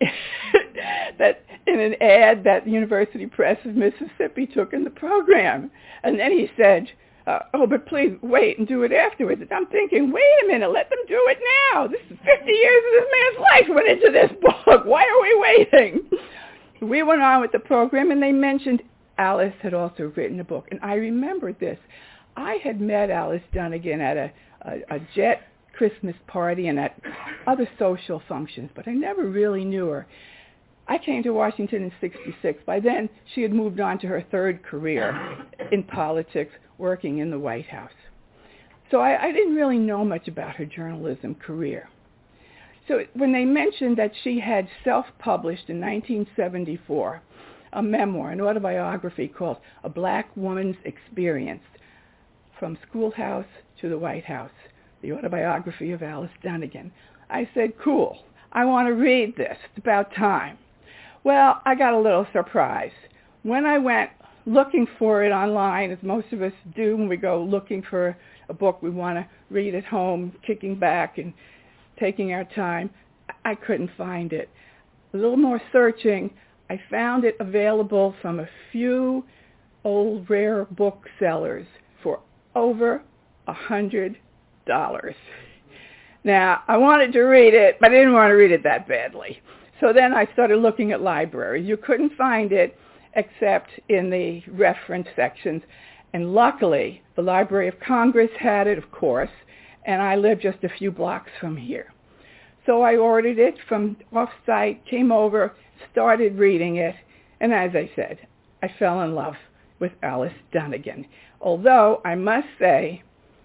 that in an ad that the University Press of Mississippi took in the program. And then he said, uh, oh, but please wait and do it afterwards. And I'm thinking, wait a minute, let them do it now. This is fifty years of this man's life went into this book. Why are we waiting? We went on with the program, and they mentioned Alice had also written a book. And I remembered this. I had met Alice Dunnigan at a, a, a Jet Christmas party and at other social functions, but I never really knew her. I came to Washington in sixty-six. By then, she had moved on to her third career in politics, working in the White House. So I, I didn't really know much about her journalism career. So when they mentioned that she had self-published in nineteen seventy-four a memoir, an autobiography called A Black Woman's Experience, From Schoolhouse to the White House, the autobiography of Alice Dunnigan, I said, cool, I want to read this. It's about time. Well, I got a little surprised. When I went looking for it online, as most of us do when we go looking for a book we want to read at home, kicking back and taking our time, I couldn't find it. A little more searching, I found it available from a few old rare booksellers for over a hundred dollars. Now, I wanted to read it, but I didn't want to read it that badly. So then I started looking at libraries. You couldn't find it except in the reference sections. And luckily, the Library of Congress had it, of course, and I live just a few blocks from here. So I ordered it from off-site, came over, started reading it, and as I said, I fell in love with Alice Dunnigan. Although, I must say,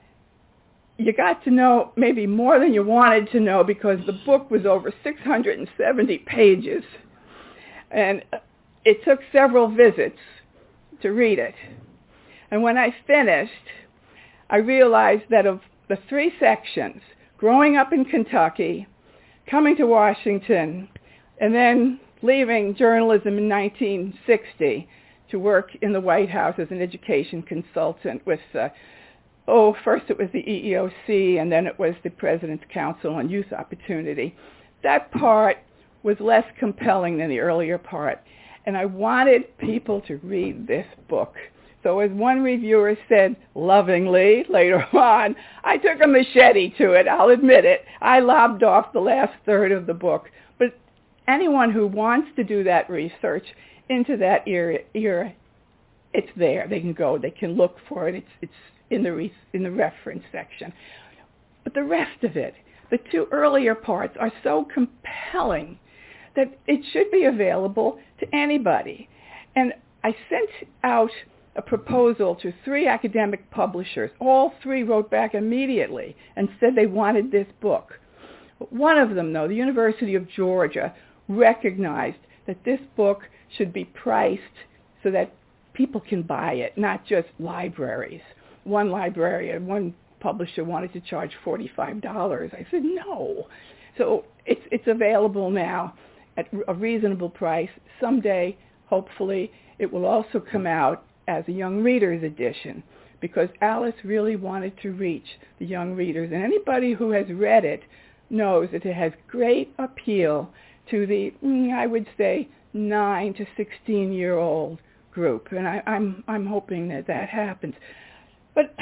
you got to know maybe more than you wanted to know because the book was over six hundred seventy pages. And it took several visits to read it. And when I finished, I realized that of the three sections, growing up in Kentucky, coming to Washington, and then leaving journalism in nineteen sixty to work in the White House as an education consultant with uh, oh, first it was the E E O C, and then it was the President's Council on Youth Opportunity. That part was less compelling than the earlier part, and I wanted people to read this book. So as one reviewer said lovingly later on, I took a machete to it, I'll admit it. I lobbed off the last third of the book. But anyone who wants to do that research into that era, era it's there. They can go, they can look for it. It's, it's in the re, in the reference section. But the rest of it, the two earlier parts, are so compelling that it should be available to anybody. And I sent out a proposal to three academic publishers. All three wrote back immediately and said they wanted this book. One of them, though, the University of Georgia, recognized that this book should be priced so that people can buy it, not just libraries. One librarian, one publisher wanted to charge forty-five dollars. I said, no. So it's, it's available now at a reasonable price. Someday, hopefully, it will also come out as a young reader's edition, because Alice really wanted to reach the young readers. And anybody who has read it knows that it has great appeal to the, I would say, nine to sixteen-year-old group. And I, I'm, I'm hoping that that happens. But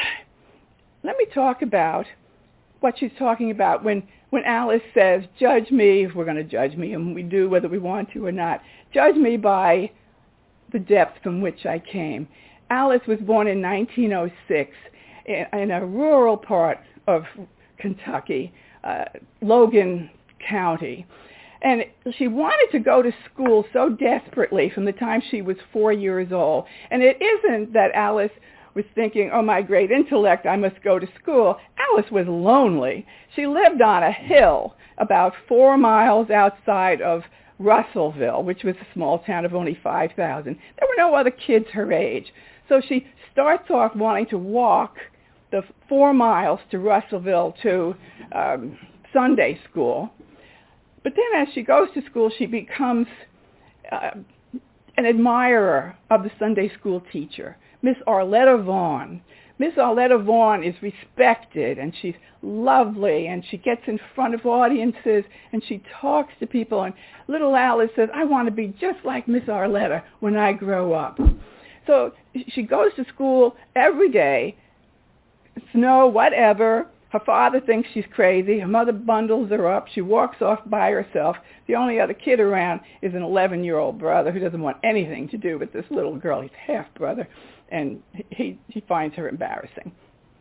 let me talk about what she's talking about when, when Alice says, judge me, if we're going to judge me, and we do whether we want to or not, judge me by the depth from which I came. Alice was born in nineteen oh six in, in a rural part of Kentucky, uh, Logan County. And she wanted to go to school so desperately from the time she was four years old. And it isn't that Alice was thinking, oh, my great intellect, I must go to school. Alice was lonely. She lived on a hill about four miles outside of Russellville, which was a small town of only five thousand. There were no other kids her age. So she starts off wanting to walk the four miles to Russellville to um, Sunday school. But then as she goes to school, she becomes uh, an admirer of the Sunday school teacher, Miss Arletta Vaughn. Miss Arletta Vaughn is respected, and she's lovely, and she gets in front of audiences, and she talks to people, and little Alice says, I want to be just like Miss Arletta when I grow up. So she goes to school every day, snow, whatever. Her father thinks she's crazy. Her mother bundles her up. She walks off by herself. The only other kid around is an eleven-year-old brother who doesn't want anything to do with this little girl. He's half-brother, and he, he finds her embarrassing.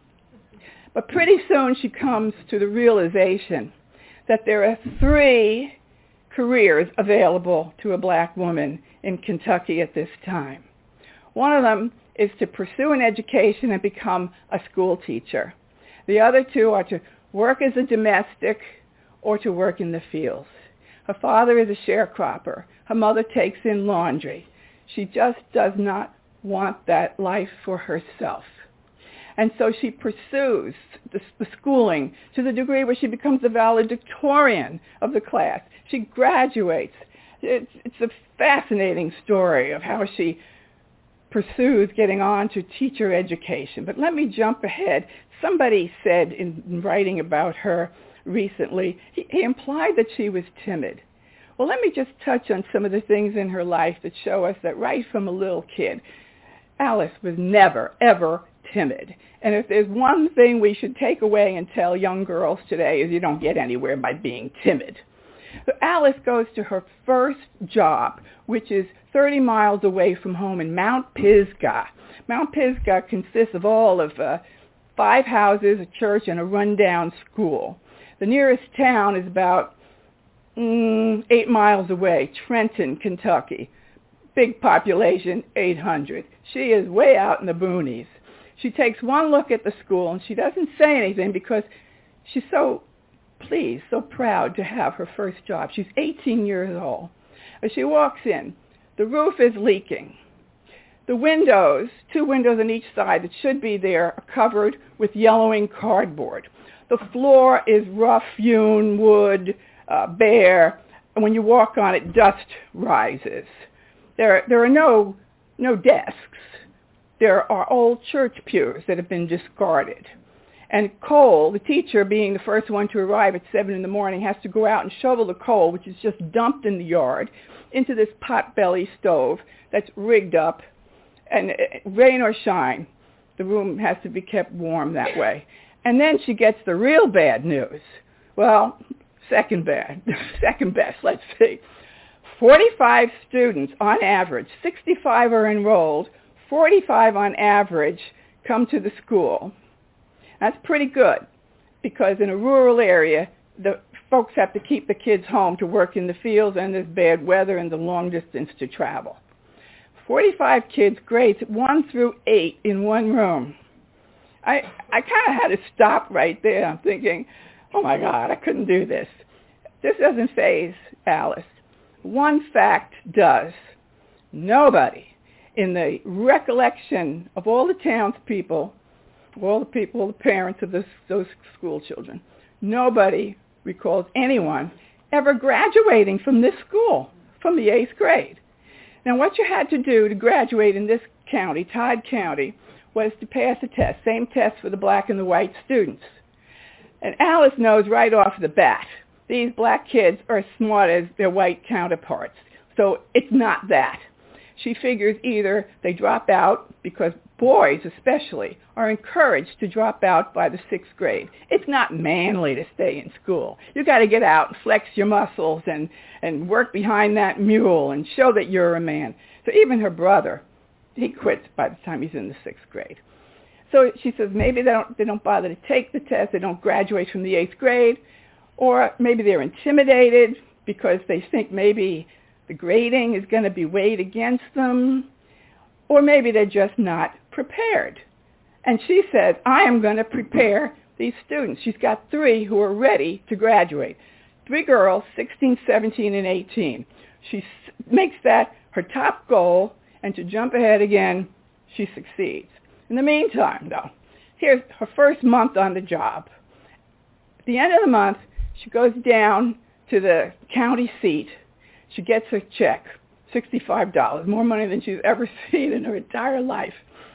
But pretty soon she comes to the realization that there are three careers available to a black woman in Kentucky at this time. One of them is to pursue an education and become a school teacher. The other two are to work as a domestic or to work in the fields. Her father is a sharecropper. Her mother takes in laundry. She just does not want that life for herself. And so she pursues the, the schooling to the degree where she becomes the valedictorian of the class. She graduates. It's, it's a fascinating story of how she pursues getting on to teacher education. But let me jump ahead. Somebody said in writing about her recently, he, he implied that she was timid. Well, let me just touch on some of the things in her life that show us that right from a little kid, Alice was never, ever timid. And if there's one thing we should take away and tell young girls today is you don't get anywhere by being timid. So Alice goes to her first job, which is thirty miles away from home in Mount Pisgah. Mount Pisgah consists of all of uh, five houses, a church, and a rundown school. The nearest town is about mm, eight miles away, Trenton, Kentucky. Big population, eight hundred. She is way out in the boonies. She takes one look at the school, and she doesn't say anything because she's so pleased, so proud to have her first job. She's eighteen years old. As she walks in, the roof is leaking. The windows, two windows on each side that should be there, are covered with yellowing cardboard. The floor is rough-hewn wood, uh, bare, and when you walk on it, dust rises. There, there are no, no desks. there are old church pews that have been discarded. And coal, the teacher being the first one to arrive at seven in the morning, has to go out and shovel the coal, which is just dumped in the yard, into this pot-belly stove that's rigged up. And rain or shine, the room has to be kept warm that way. And then she gets the real bad news. Well, second bad, second best, let's see. forty-five students on average, sixty-five are enrolled, forty-five on average come to the school. That's pretty good, because in a rural area, the folks have to keep the kids home to work in the fields, and there's bad weather and the long distance to travel. forty-five kids, grades one through eight in one room. I I kind of had to stop right there. I'm thinking, oh my God, I couldn't do this. This doesn't faze Alice. One fact does. Nobody in the recollection of all the townspeople, all the people, the parents of this, those school children, nobody recalls anyone ever graduating from this school, from the eighth grade. Now, what you had to do to graduate in this county, Todd County, was to pass a test, same test for the black and the white students. And Alice knows right off the bat, these black kids are as smart as their white counterparts. So it's not that. She figures either they drop out, because boys especially are encouraged to drop out by the sixth grade. It's not manly to stay in school. You got to get out and flex your muscles and, and work behind that mule and show that you're a man. So even her brother, he quits by the time he's in the sixth grade. So she says maybe they don't, they don't bother to take the test, they don't graduate from the eighth grade, or maybe they're intimidated because they think maybe the grading is going to be weighed against them, or maybe they're just not prepared. And she says, I am going to prepare these students. She's got three who are ready to graduate. Three girls, sixteen, seventeen, and eighteen. She makes that her top goal, and to jump ahead again, she succeeds. In the meantime, though, here's her first month on the job. At the end of the month, she goes down to the county seat. She gets her check, sixty-five dollars, more money than she's ever seen in her entire life.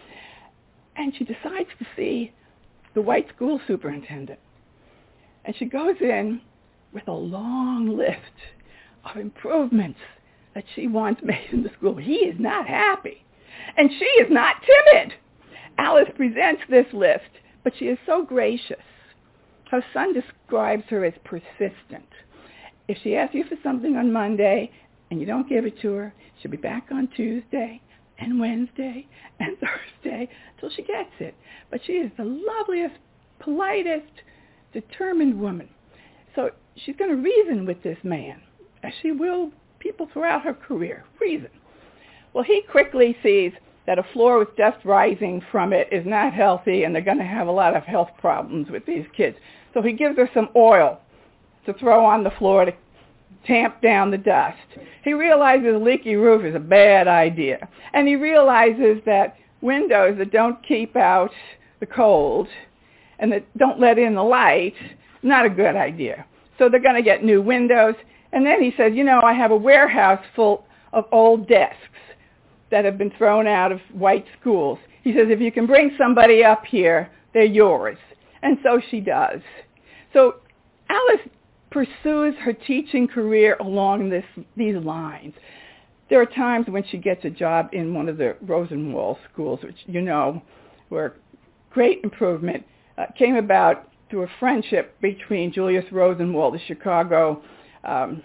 And she decides to see the white school superintendent. And she goes in with a long list of improvements that she wants made in the school. He is not happy. And she is not timid. Alice presents this list, but she is so gracious. Her son describes her as persistent. If she asks you for something on Monday and you don't give it to her, she'll be back on Tuesday and Wednesday and Thursday till she gets it. But she is the loveliest, politest, determined woman. So she's going to reason with this man, as she will people throughout her career. Reason. Well, he quickly sees that a floor with dust rising from it is not healthy, and they're going to have a lot of health problems with these kids. So he gives her some oil to throw on the floor to tamp down the dust. He realizes a leaky roof is a bad idea. And he realizes that windows that don't keep out the cold and that don't let in the light, not a good idea. So they're going to get new windows. And then he says, you know, I have a warehouse full of old desks that have been thrown out of white schools. He says, if you can bring somebody up here, they're yours. And so she does. So Alice pursues her teaching career along this, these lines. There are times when she gets a job in one of the Rosenwald schools, which, you know, were great improvement, uh, came about through a friendship between Julius Rosenwald, the Chicago um,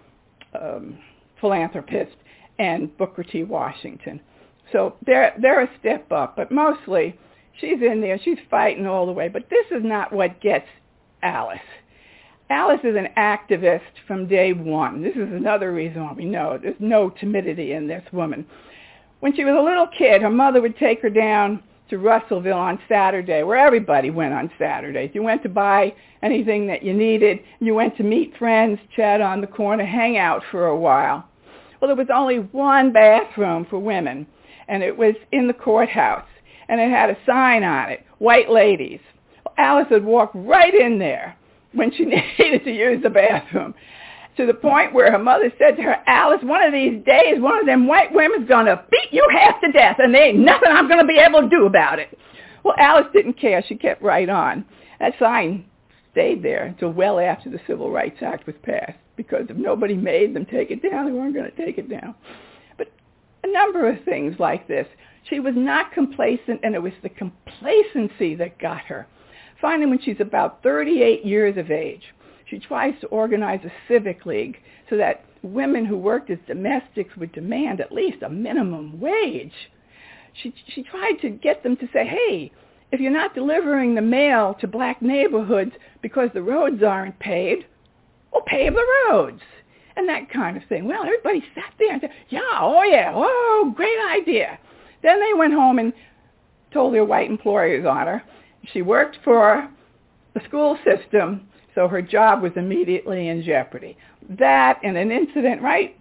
um, philanthropist, and Booker T. Washington. So they're, they're a step up, but mostly she's in there, she's fighting all the way. But this is not what gets Alice. Alice is an activist from day one. This is another reason why we know there's no timidity in this woman. When she was a little kid, her mother would take her down to Russellville on Saturday, where everybody went on Saturdays. You went to buy anything that you needed. You went to meet friends, chat on the corner, hang out for a while. Well, there was only one bathroom for women, and it was in the courthouse, and it had a sign on it, white ladies. Well, Alice would walk right in there when she needed to use the bathroom. to the point where her mother said to her, Alice, one of these days, one of them white women's going to beat you half to death, and there ain't nothing I'm going to be able to do about it. Well, Alice didn't care. She kept right on. That sign stayed there until well after the Civil Rights Act was passed, because if nobody made them take it down, they weren't going to take it down. But a number of things like this. She was not complacent, and it was the complacency that got her. Finally, when she's about thirty-eight years of age, she tries to organize a civic league so that women who worked as domestics would demand at least a minimum wage. She, she tried to get them to say, hey, if you're not delivering the mail to black neighborhoods because the roads aren't paved, well, pave the roads, and that kind of thing. Well, everybody sat there and said, yeah, oh, yeah, oh, great idea. Then they went home and told their white employers on her. She worked for the school system, so her job was immediately in jeopardy. That and an incident right,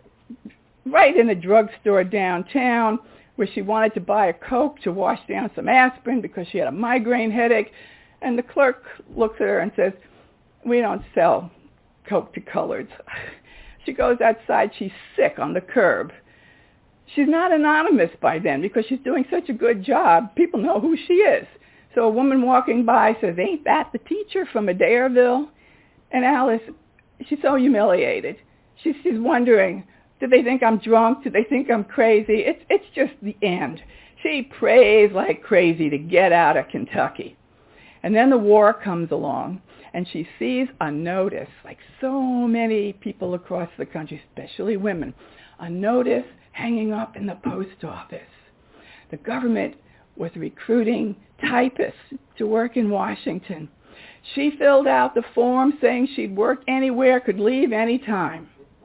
right in a drugstore downtown where she wanted to buy a Coke to wash down some aspirin because she had a migraine headache, and the clerk looks at her and says, we don't sell Coke to coloreds. She goes outside, she's sick on the curb. She's not anonymous by then because she's doing such a good job. People know who she is. So a woman walking by says, ain't that the teacher from Adairville? And Alice, she's so humiliated. She's, she's wondering, do they think I'm drunk? Do they think I'm crazy? It's, it's just the end. She prays like crazy to get out of Kentucky. And then the war comes along, and she sees a notice, like so many people across the country, especially women, a notice hanging up in the post office. The government was recruiting typists to work in Washington. She filled out the form saying she'd work anywhere, could leave any time.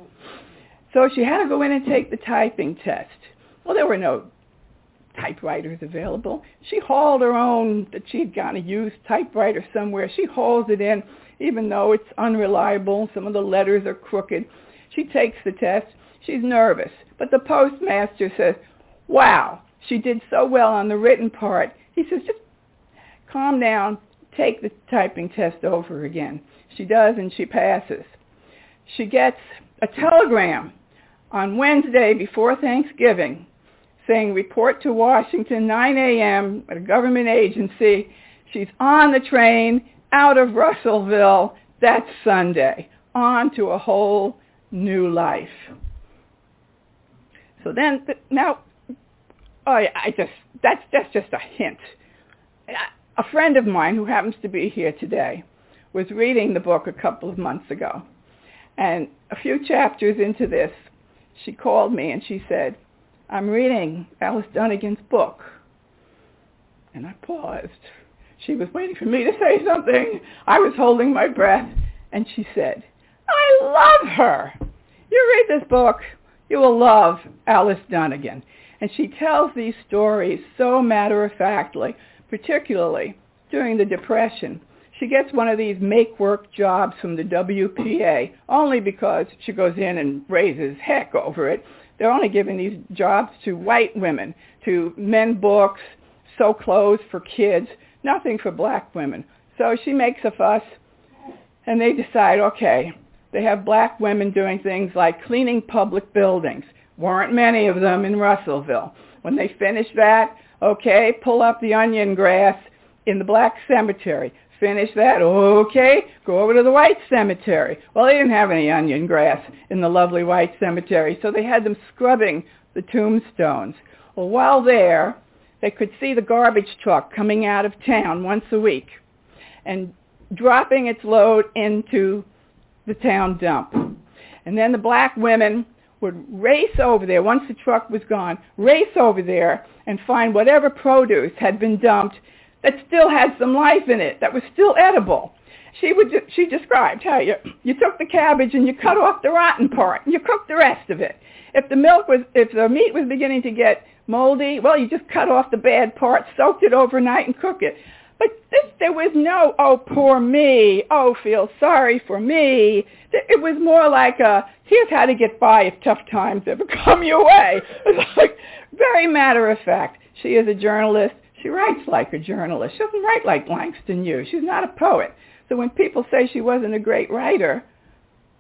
So she had to go in and take the typing test. Well, there were no typewriters available. She hauled her own that she'd gotten a used typewriter somewhere. She hauls it in, even though it's unreliable. Some of the letters are crooked. She takes the test. She's nervous. But the postmaster says, wow, she did so well on the written part. He says, just calm down, take the typing test over again. She does, and she passes. She gets a telegram on Wednesday before Thanksgiving saying, report to Washington, nine a.m. at a government agency. She's on the train out of Russellville that Sunday, on to a whole new life. So then, now, oh, yeah, I just, that's, that's just a hint. A friend of mine who happens to be here today was reading the book a couple of months ago. And a few chapters into this, she called me and she said, I'm reading Alice Dunnigan's book. And I paused. She was waiting for me to say something. I was holding my breath. And she said, I love her. You read this book, you will love Alice Dunnigan. And she tells these stories so matter-of-factly, particularly during the Depression. She gets one of these make-work jobs from the W P A, only because she goes in and raises heck over it. They're only giving these jobs to white women, to mend books, sew clothes for kids, nothing for black women. So she makes a fuss, and they decide, okay, they have black women doing things like cleaning public buildings. Weren't many of them in Russellville. When they finish that, okay, pull up the onion grass in the black cemetery. Finish that, okay, go over to the white cemetery. Well, they didn't have any onion grass in the lovely white cemetery, so they had them scrubbing the tombstones. Well, while there, they could see the garbage truck coming out of town once a week and dropping its load into the town dump. And then the black women would race over there, once the truck was gone, race over there and find whatever produce had been dumped that still had some life in it, that was still edible. She would. She described how you, you took the cabbage and you cut off the rotten part and you cooked the rest of it. If the milk was, if the meat was beginning to get moldy, well, you just cut off the bad part, soaked it overnight and cooked it. But this, there was no, oh, poor me, oh, feel sorry for me. It was more like a, here's how to get by if tough times ever come your way. It's like very matter of fact. She is a journalist. She writes like a journalist. She doesn't write like Langston Hughes. She's not a poet. So when people say she wasn't a great writer,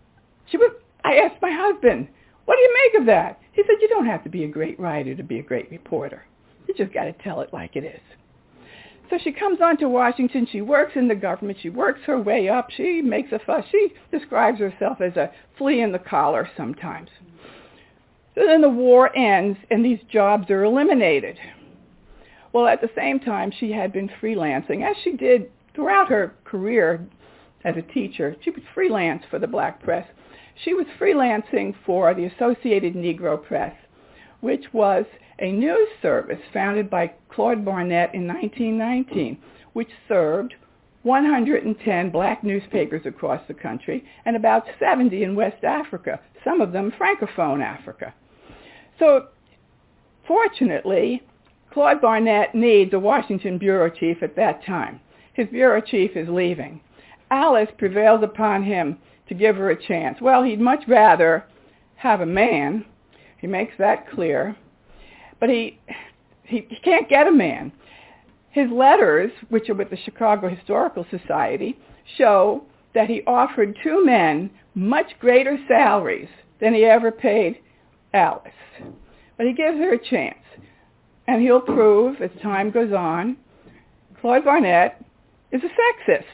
She was, I asked my husband, what do you make of that? He said, you don't have to be a great writer to be a great reporter. You just got to tell it like it is. So she comes on to Washington. She works in the government. She works her way up. She makes a fuss. She describes herself as a flea in the collar sometimes. So then the war ends, and these jobs are eliminated. Well, at the same time, she had been freelancing, as she did throughout her career as a teacher. She was freelance for the black press. She was freelancing for the Associated Negro Press, which was a news service founded by Claude Barnett in nineteen nineteen, which served one hundred ten black newspapers across the country and about seventy in West Africa, some of them Francophone Africa. So, fortunately, Claude Barnett needs a Washington bureau chief at that time. His bureau chief is leaving. Alice prevails upon him to give her a chance. Well, he'd much rather have a man. He makes that clear. But he, he, he can't get a man. His letters, which are with the Chicago Historical Society, show that he offered two men much greater salaries than he ever paid Alice. But he gives her a chance. And he'll prove, as time goes on, Claude Barnett is a sexist.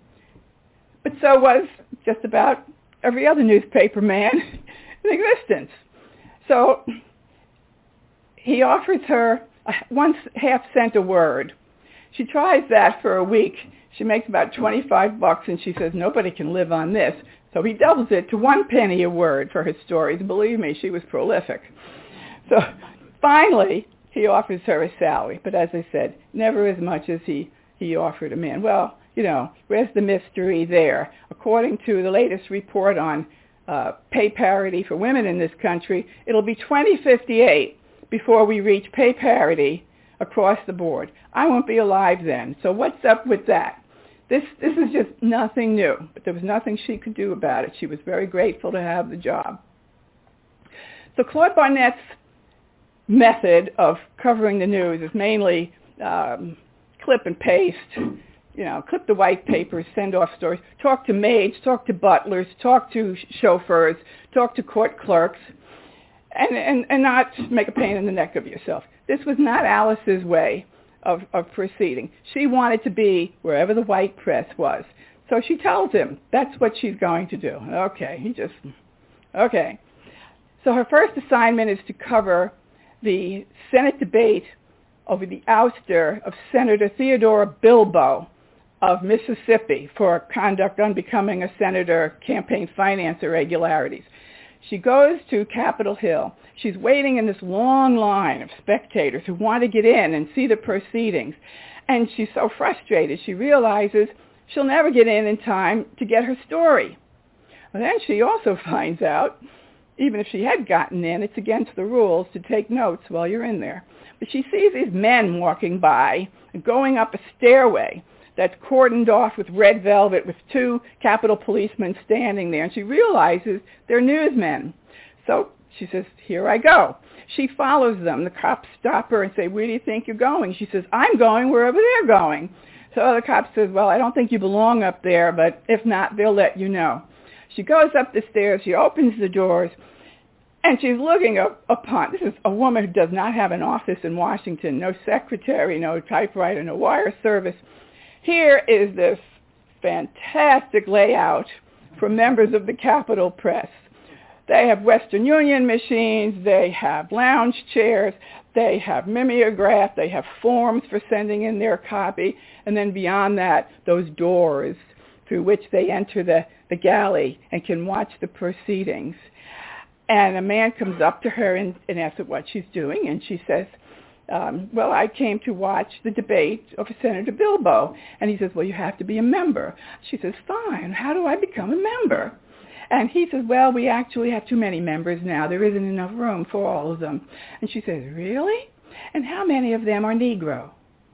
But so was just about every other newspaper man in existence. So he offers her one half cent a word. She tries that for a week. She makes about twenty-five bucks, and she says, nobody can live on this. So he doubles it to one penny a word for her stories. Believe me, she was prolific. So finally, he offers her a salary. But as I said, never as much as he, he offered a man. Well, you know, where's the mystery there? According to the latest report on uh, pay parity for women in this country, it'll be twenty fifty-eight before we reach pay parity across the board. I won't be alive then. So what's up with that? This this is just nothing new, but there was nothing she could do about it. She was very grateful to have the job. So Claude Barnett's method of covering the news is mainly um, clip and paste, you know, clip the white papers, send off stories, talk to maids, talk to butlers, talk to chauffeurs, talk to court clerks, and, and, and not make a pain in the neck of yourself. This was not Alice's way of, of proceeding. She wanted to be wherever the white press was. So she tells him that's what she's going to do. Okay, he just, okay. So her first assignment is to cover the Senate debate over the ouster of Senator Theodore Bilbo of Mississippi for conduct unbecoming a senator, campaign finance irregularities. She goes to Capitol Hill. She's waiting in this long line of spectators who want to get in and see the proceedings. And she's so frustrated. She realizes she'll never get in in time to get her story. And then she also finds out, even if she had gotten in, it's against the rules to take notes while you're in there. But she sees these men walking by and going up a stairway that's cordoned off with red velvet with two Capitol policemen standing there. And she realizes they're newsmen. So she says, here I go. She follows them. The cops stop her and say, where do you think you're going? She says, I'm going wherever they're going. So the cop says, well, I don't think you belong up there, but if not, they'll let you know. She goes up the stairs. She opens the doors. And she's looking up upon, this is a woman who does not have an office in Washington, no secretary, no typewriter, no wire service. Here is this fantastic layout for members of the Capitol Press. They have Western Union machines, they have lounge chairs, they have mimeograph, they have forms for sending in their copy, and then beyond that, those doors through which they enter the, the galley and can watch the proceedings. And a man comes up to her and, and asks her what she's doing, and she says, um, well, I came to watch the debate of Senator Bilbo. And he says, well, you have to be a member. She says, fine, how do I become a member? And he says, well, we actually have too many members now. There isn't enough room for all of them. And she says, really? And how many of them are Negro?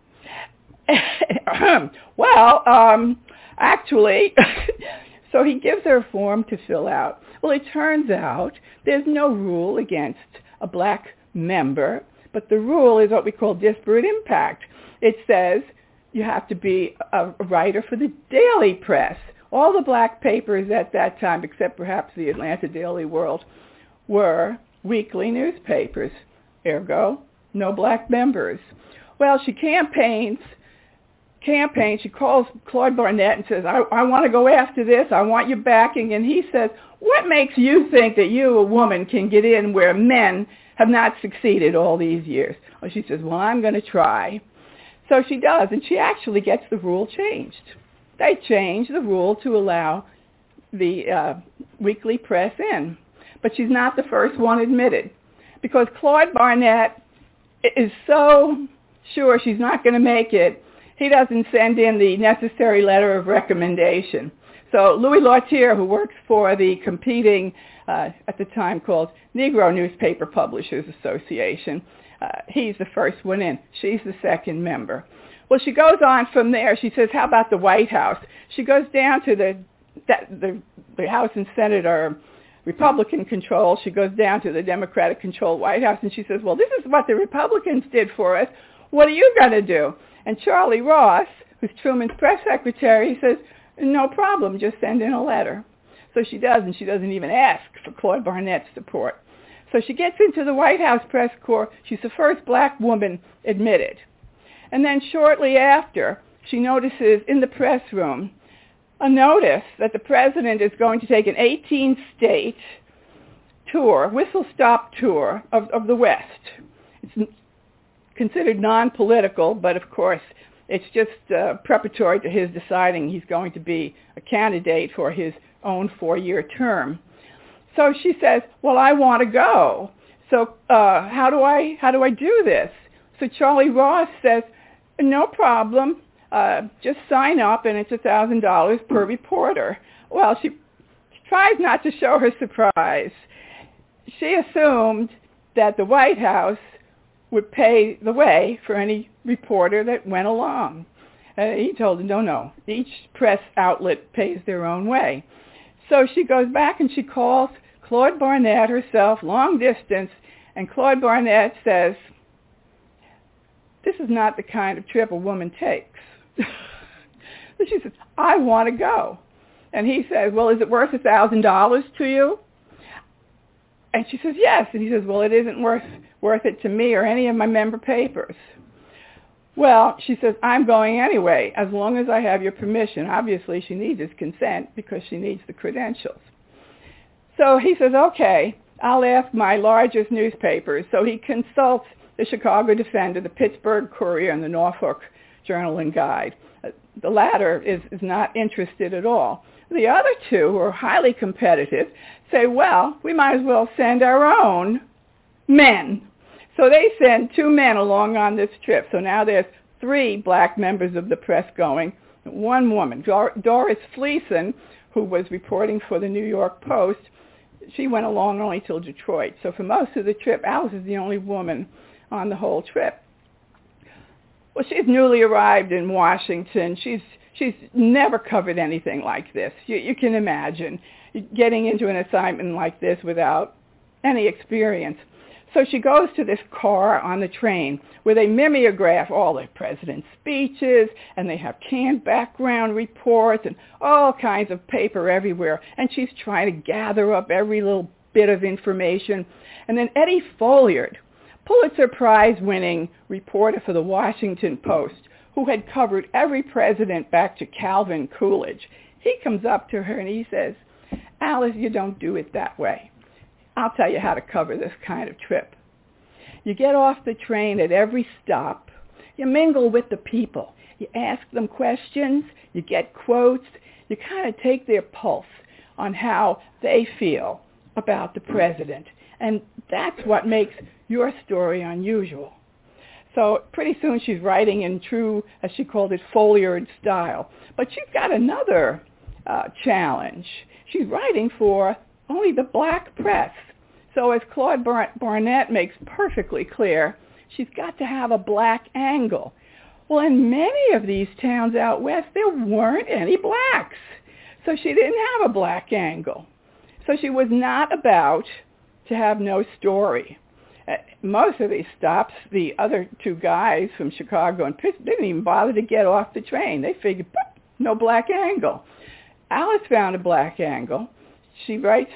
well, um, actually, so he gives her a form to fill out. Well, it turns out there's no rule against a black member, but the rule is what we call disparate impact. It says you have to be a writer for the daily press All the black papers at that time, except perhaps the Atlanta Daily World, were weekly newspapers. Ergo, no black members. Well, she campaigns, campaigns. She calls Claude Barnett and says, I, I want to go after this. I want your backing. And he says, what makes you think that you, a woman, can get in where men have not succeeded all these years? Well, she says, well, I'm going to try. So she does, and she actually gets the rule changed. They changed the rule to allow the uh, weekly press in. But she's not the first one admitted, because Claude Barnett is so sure she's not going to make it, he doesn't send in the necessary letter of recommendation. So Louis Lautier, who works for the competing, uh, at the time called Negro Newspaper Publishers Association, uh, he's the first one in. She's the second member. Well, she goes on from there. She says, how about the White House? She goes down to the, the, the House and Senate are Republican control. She goes down to the Democratic-controlled White House, and she says, well, this is what the Republicans did for us. What are you going to do? And Charlie Ross, who's Truman's press secretary, says, no problem, just send in a letter. So she does, and she doesn't even ask for Claude Barnett's support. So she gets into the White House press corps. She's the first black woman admitted. And then shortly after, she notices in the press room a notice that the president is going to take an eighteen-state tour, whistle-stop tour of, of the West. It's considered non-political, but of course it's just uh, preparatory to his deciding he's going to be a candidate for his own four-year term. So she says, well, I want to go. So uh, how do I how do I do this? So Charlie Ross says, no problem. Uh, just sign up, and it's one thousand dollars per reporter. Well, she, she tries not to show her surprise. She assumed that the White House would pay the way for any reporter that went along. Uh, he told her, no, no, each press outlet pays their own way. So she goes back and she calls Claude Barnett herself, long distance, and Claude Barnett says, this is not the kind of trip a woman takes. So she says, I want to go. And he says, well, is it worth one thousand dollars to you? And she says, yes. And he says, well, it isn't worth worth it to me or any of my member papers. Well, she says, I'm going anyway, as long as I have your permission. Obviously, she needs his consent because she needs the credentials. So he says, okay, I'll ask my largest newspapers. So he consults the Chicago Defender, the Pittsburgh Courier, and the Norfolk Journal and Guide. Uh, the latter is, is not interested at all. The other two, who are highly competitive, say, well, we might as well send our own men. So they send two men along on this trip. So now there's three black members of the press going, one woman. Dor- Doris Fleeson, who was reporting for the New York Post, she went along only till Detroit. So for most of the trip, Alice is the only woman on the whole trip. Well, she's newly arrived in Washington. She's she's never covered anything like this. You, you can imagine getting into an assignment like this without any experience. So she goes to this car on the train where they mimeograph all the president's speeches, and they have canned background reports and all kinds of paper everywhere. And she's trying to gather up every little bit of information. And then Eddie Folliard, Pulitzer Prize-winning reporter for the Washington Post, who had covered every president back to Calvin Coolidge, he comes up to her and he says, Alice, you don't do it that way. I'll tell you how to cover this kind of trip. You get off the train at every stop. You mingle with the people. You ask them questions. You get quotes. You kind of take their pulse on how they feel about the president. And that's what makes your story unusual. So pretty soon she's writing in true, as she called it, Folliard style. But she's got another uh, challenge. She's writing for only the black press. So as Claude Bar- Barnett makes perfectly clear, she's got to have a black angle. Well, in many of these towns out west, there weren't any blacks. So she didn't have a black angle. So she was not about to have no story. Uh, most of these stops, the other two guys from Chicago and Pittsburgh didn't even bother to get off the train. They figured, no black angle. Alice found a black angle. She writes,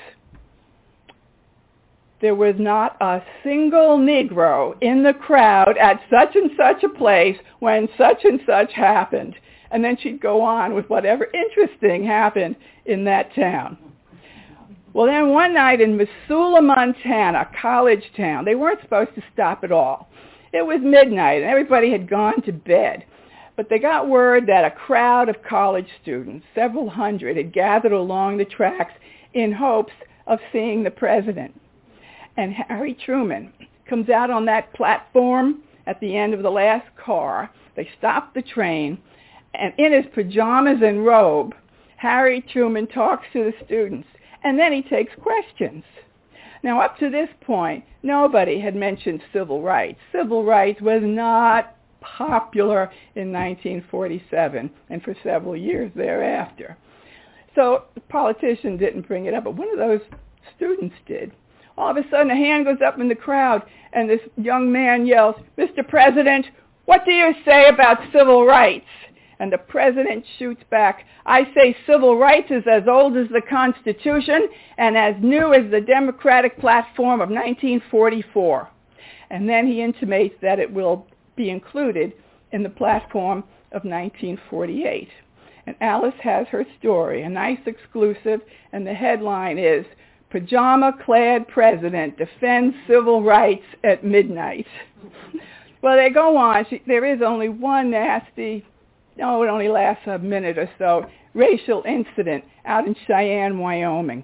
there was not a single Negro in the crowd at such and such a place when such and such happened. And then she'd go on with whatever interesting happened in that town. Well, then one night in Missoula, Montana, a college town, they weren't supposed to stop at all. It was midnight and everybody had gone to bed. But they got word that a crowd of college students, several hundred, had gathered along the tracks in hopes of seeing the president. And Harry Truman comes out on that platform at the end of the last car. They stop the train, and in his pajamas and robe, Harry Truman talks to the students, and then he takes questions. Now, up to this point, nobody had mentioned civil rights. Civil rights was not popular in nineteen forty-seven and for several years thereafter. So the politician didn't bring it up, but one of those students did. All of a sudden, a hand goes up in the crowd, and this young man yells, Mister President, what do you say about civil rights? And the president shoots back, I say civil rights is as old as the Constitution and as new as the Democratic platform of nineteen forty-four. And then he intimates that it will be included in the platform of nineteen forty-eight. And Alice has her story, a nice exclusive, and the headline is, Pajama-clad president defends civil rights at midnight. Well, they go on. She, there is only one nasty, no, it only lasts a minute or so, racial incident out in Cheyenne, Wyoming.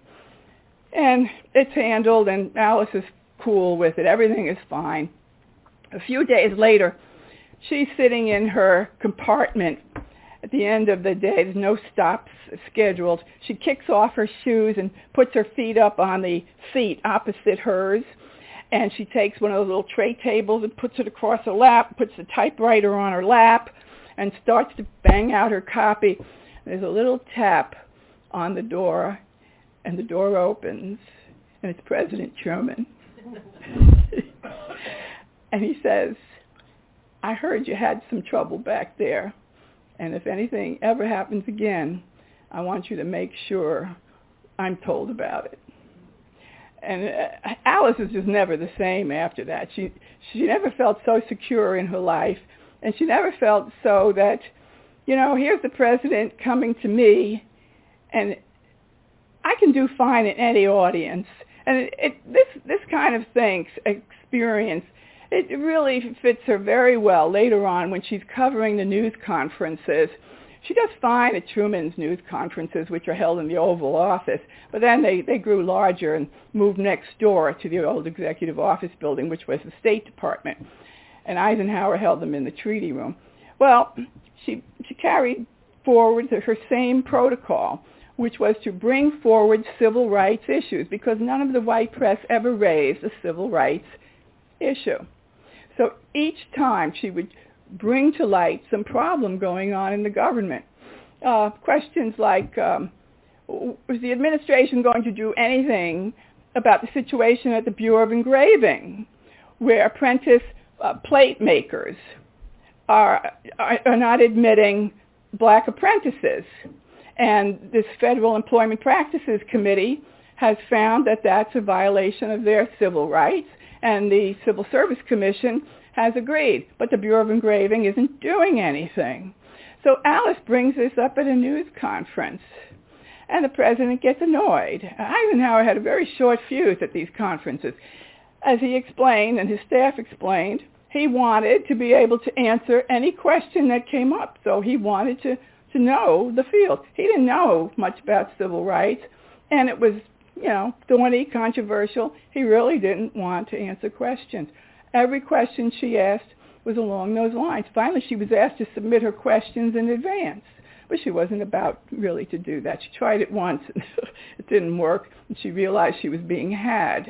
And it's handled, and Alice is cool with it. Everything is fine. A few days later, she's sitting in her compartment at the end of the day. There's no stops scheduled. She kicks off her shoes and puts her feet up on the seat opposite hers. And she takes one of those little tray tables and puts it across her lap, puts the typewriter on her lap, and starts to bang out her copy. There's a little tap on the door, and the door opens, and it's President Truman. And he says, I heard you had some trouble back there, and if anything ever happens again, I want you to make sure I'm told about it. And uh, Alice is just never the same after that. She she never felt so secure in her life, and she never felt so that, you know, here's the president coming to me, and I can do fine in any audience. And it, it, this this kind of thing, experience, it really fits her very well later on when she's covering the news conferences. She does fine at Truman's news conferences, which are held in the Oval Office, but then they, they grew larger and moved next door to the old Executive Office building, which was the State Department, and Eisenhower held them in the Treaty Room. Well, she, she carried forward her same protocol, which was to bring forward civil rights issues, because none of the white press ever raised a civil rights issue. So each time she would bring to light some problem going on in the government. Uh, questions like, um, was the administration going to do anything about the situation at the Bureau of Engraving, where apprentice uh, plate makers are, are, are not admitting black apprentices? And this Federal Employment Practices Committee has found that that's a violation of their civil rights, and the Civil Service Commission has agreed, but the Bureau of Engraving isn't doing anything. So Alice brings this up at a news conference, and the president gets annoyed. Eisenhower had a very short fuse at these conferences. As he explained, and his staff explained, he wanted to be able to answer any question that came up, so he wanted to, to know the field. He didn't know much about civil rights, and it was, you know, thorny, controversial. He really didn't want to answer questions. Every question she asked was along those lines. Finally, she was asked to submit her questions in advance, but she wasn't about really to do that. She tried it once, and it didn't work, and she realized she was being had.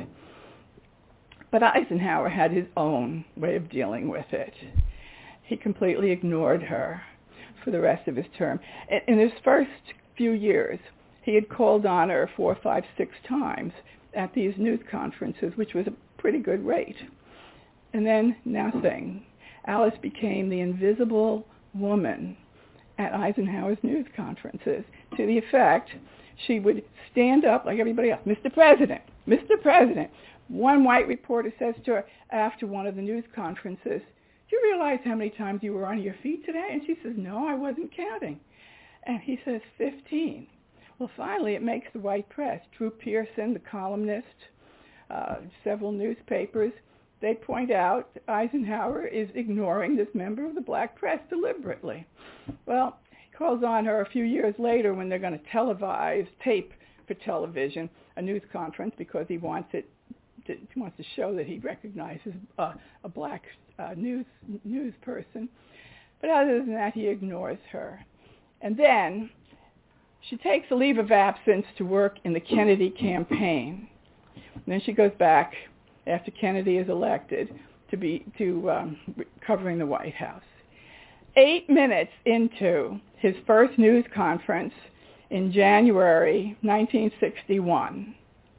But Eisenhower had his own way of dealing with it. He completely ignored her for the rest of his term. In his first few years, he had called on her four, five, six times at these news conferences, which was a pretty good rate. And then nothing. Alice became the invisible woman at Eisenhower's news conferences, to the effect she would stand up like everybody else, Mister President, Mister President. One white reporter says to her after one of the news conferences, do you realize how many times you were on your feet today? And she says, no, I wasn't counting. And he says, fifteen. Well, finally, it makes the white press. Drew Pearson, the columnist, uh, several newspapers, they point out Eisenhower is ignoring this member of the black press deliberately. Well, he calls on her a few years later when they're going to televise, tape for television, a news conference because he wants it to, he wants to show that he recognizes uh, a black uh, news news person. But other than that, he ignores her. And then she takes a leave of absence to work in the Kennedy campaign. And then she goes back after Kennedy is elected to be to um, covering the White House. Eight minutes into his first news conference in January nineteen sixty-one,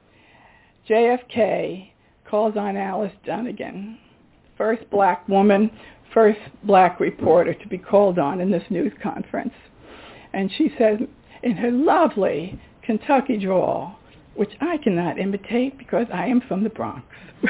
J F K calls on Alice Dunnigan, first black woman, first black reporter to be called on in this news conference. And she says in her lovely Kentucky drawl, which I cannot imitate because I am from the Bronx.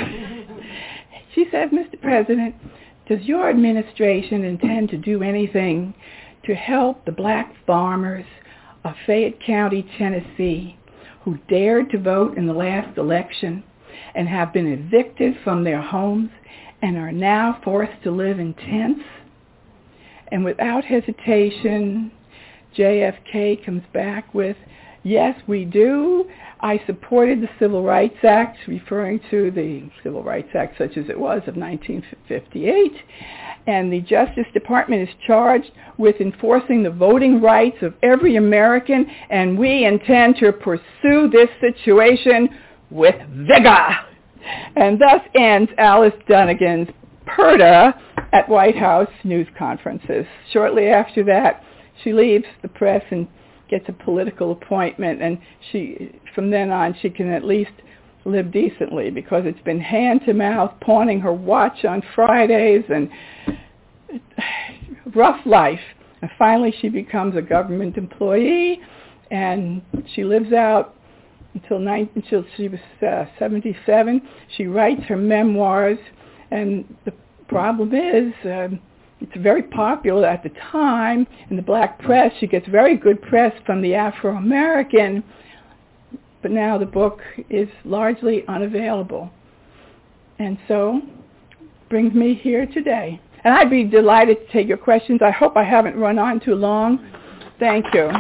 She says, Mister President, does your administration intend to do anything to help the black farmers of Fayette County, Tennessee, who dared to vote in the last election and have been evicted from their homes and are now forced to live in tents? And without hesitation, J F K comes back with, yes, we do. I supported the Civil Rights Act, referring to the Civil Rights Act such as it was of nineteen fifty-eight, and the Justice Department is charged with enforcing the voting rights of every American, and we intend to pursue this situation with vigor. And thus ends Alice Dunnigan's PERTA at White House news conferences. Shortly after that, she leaves the press and gets a political appointment, and she, from then on, she can at least live decently because it's been hand-to-mouth, pawning her watch on Fridays, and rough life. And finally, she becomes a government employee, and she lives out until, nine, until she was uh, seventy-seven. She writes her memoirs, and the problem is, uh, it's very popular at the time in the black press. She gets very good press from the Afro-American, but now the book is largely unavailable. And so, brings me here today. And I'd be delighted to take your questions. I hope I haven't run on too long. Thank you.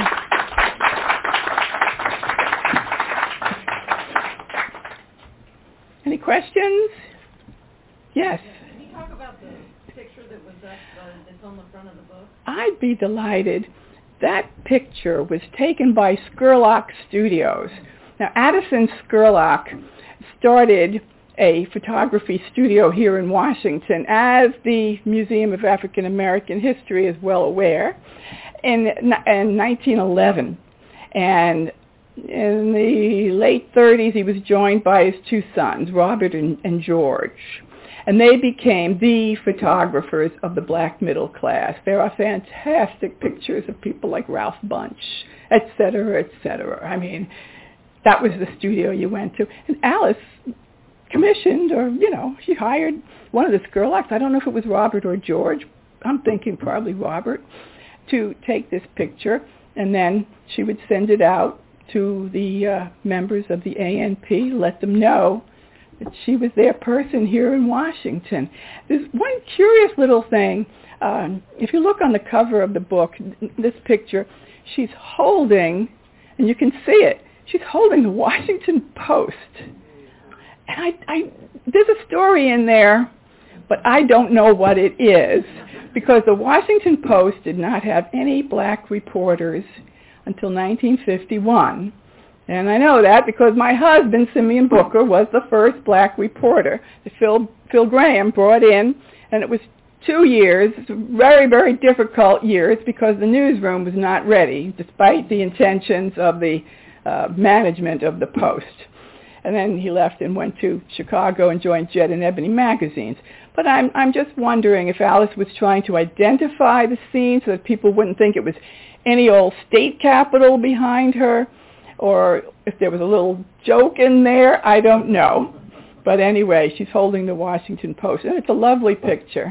Any questions? Yes. Can you talk about the picture that was up, uh, that's on the front of the book? I'd be delighted. That picture was taken by Scurlock Studios. Now, Addison Scurlock started a photography studio here in Washington, as the Museum of African American History is well aware, in, in nineteen eleven. And in the late thirties, he was joined by his two sons, Robert and, and George. And they became the photographers of the black middle class. There are fantastic pictures of people like Ralph Bunche, et cetera, et cetera. I mean, that was the studio you went to. And Alice commissioned, or, you know, she hired one of the Scurlocks, I don't know if it was Robert or George, I'm thinking probably Robert, to take this picture, and then she would send it out to the uh, members of the A N P, let them know that she was their person here in Washington. There's one curious little thing. Um, if you look on the cover of the book, this picture, she's holding, and you can see it, she's holding the Washington Post. And I, I, there's a story in there, but I don't know what it is, because the Washington Post did not have any black reporters until nineteen fifty-one. And I know that because my husband, Simeon Booker, was the first black reporter that Phil, Phil Graham brought in, and it was two years, very, very difficult years, because the newsroom was not ready, despite the intentions of the uh, management of the Post. And then he left and went to Chicago and joined Jet and Ebony magazines. But I'm I'm just wondering if Alice was trying to identify the scene so that people wouldn't think it was any old state capitol behind her, or if there was a little joke in there. I don't know. But anyway, she's holding the Washington Post, and it's a lovely picture.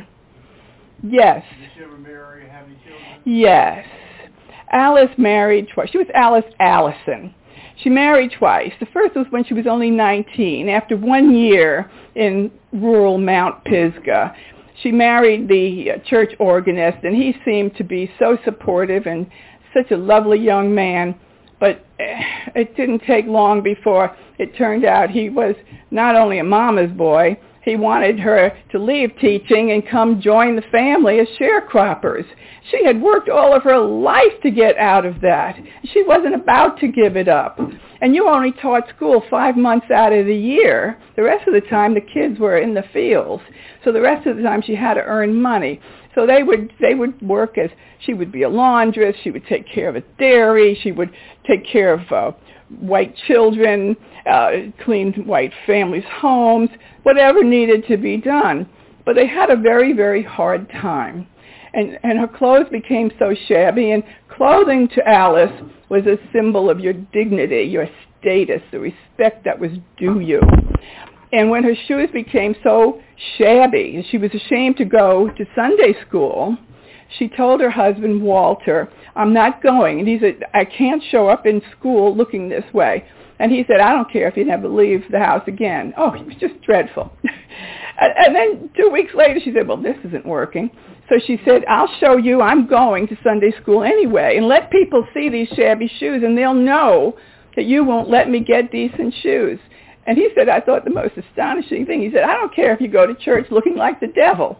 Yes. Did she ever marry, have any children? Yes. Alice married twice. She was Alice Allison. She married twice. The first was when she was only nineteen. After one year in rural Mount Pisgah, she married the uh, church organist, and he seemed to be so supportive and such a lovely young man. But uh, it didn't take long before it turned out he was not only a mama's boy, he wanted her to leave teaching and come join the family as sharecroppers. She had worked all of her life to get out of that. She wasn't about to give it up. And you only taught school five months out of the year. The rest of the time the kids were in the fields. So the rest of the time she had to earn money. So they would they would work as, she would be a laundress, she would take care of a dairy, she would take care of uh, white children, uh, clean white families' homes, whatever needed to be done. But they had a very, very hard time. And, and her clothes became so shabby, and clothing to Alice was a symbol of your dignity, your status, the respect that was due you. And when her shoes became so shabby, she was ashamed to go to Sunday school, she told her husband, Walter, I'm not going. And he said, I can't show up in school looking this way. And he said, I don't care if you never leave the house again. Oh, it was just dreadful. And then two weeks later, she said, well, this isn't working. So she said, I'll show you I'm going to Sunday school anyway, and let people see these shabby shoes, and they'll know that you won't let me get decent shoes. And he said, I thought the most astonishing thing, he said, I don't care if you go to church looking like the devil.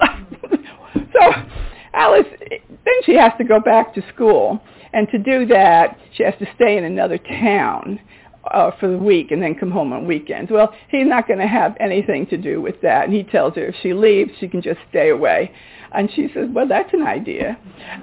So Alice, then she has to go back to school. And to do that, she has to stay in another town uh, for the week and then come home on weekends. Well, he's not going to have anything to do with that. And he tells her if she leaves, she can just stay away. And she says, well, that's an idea.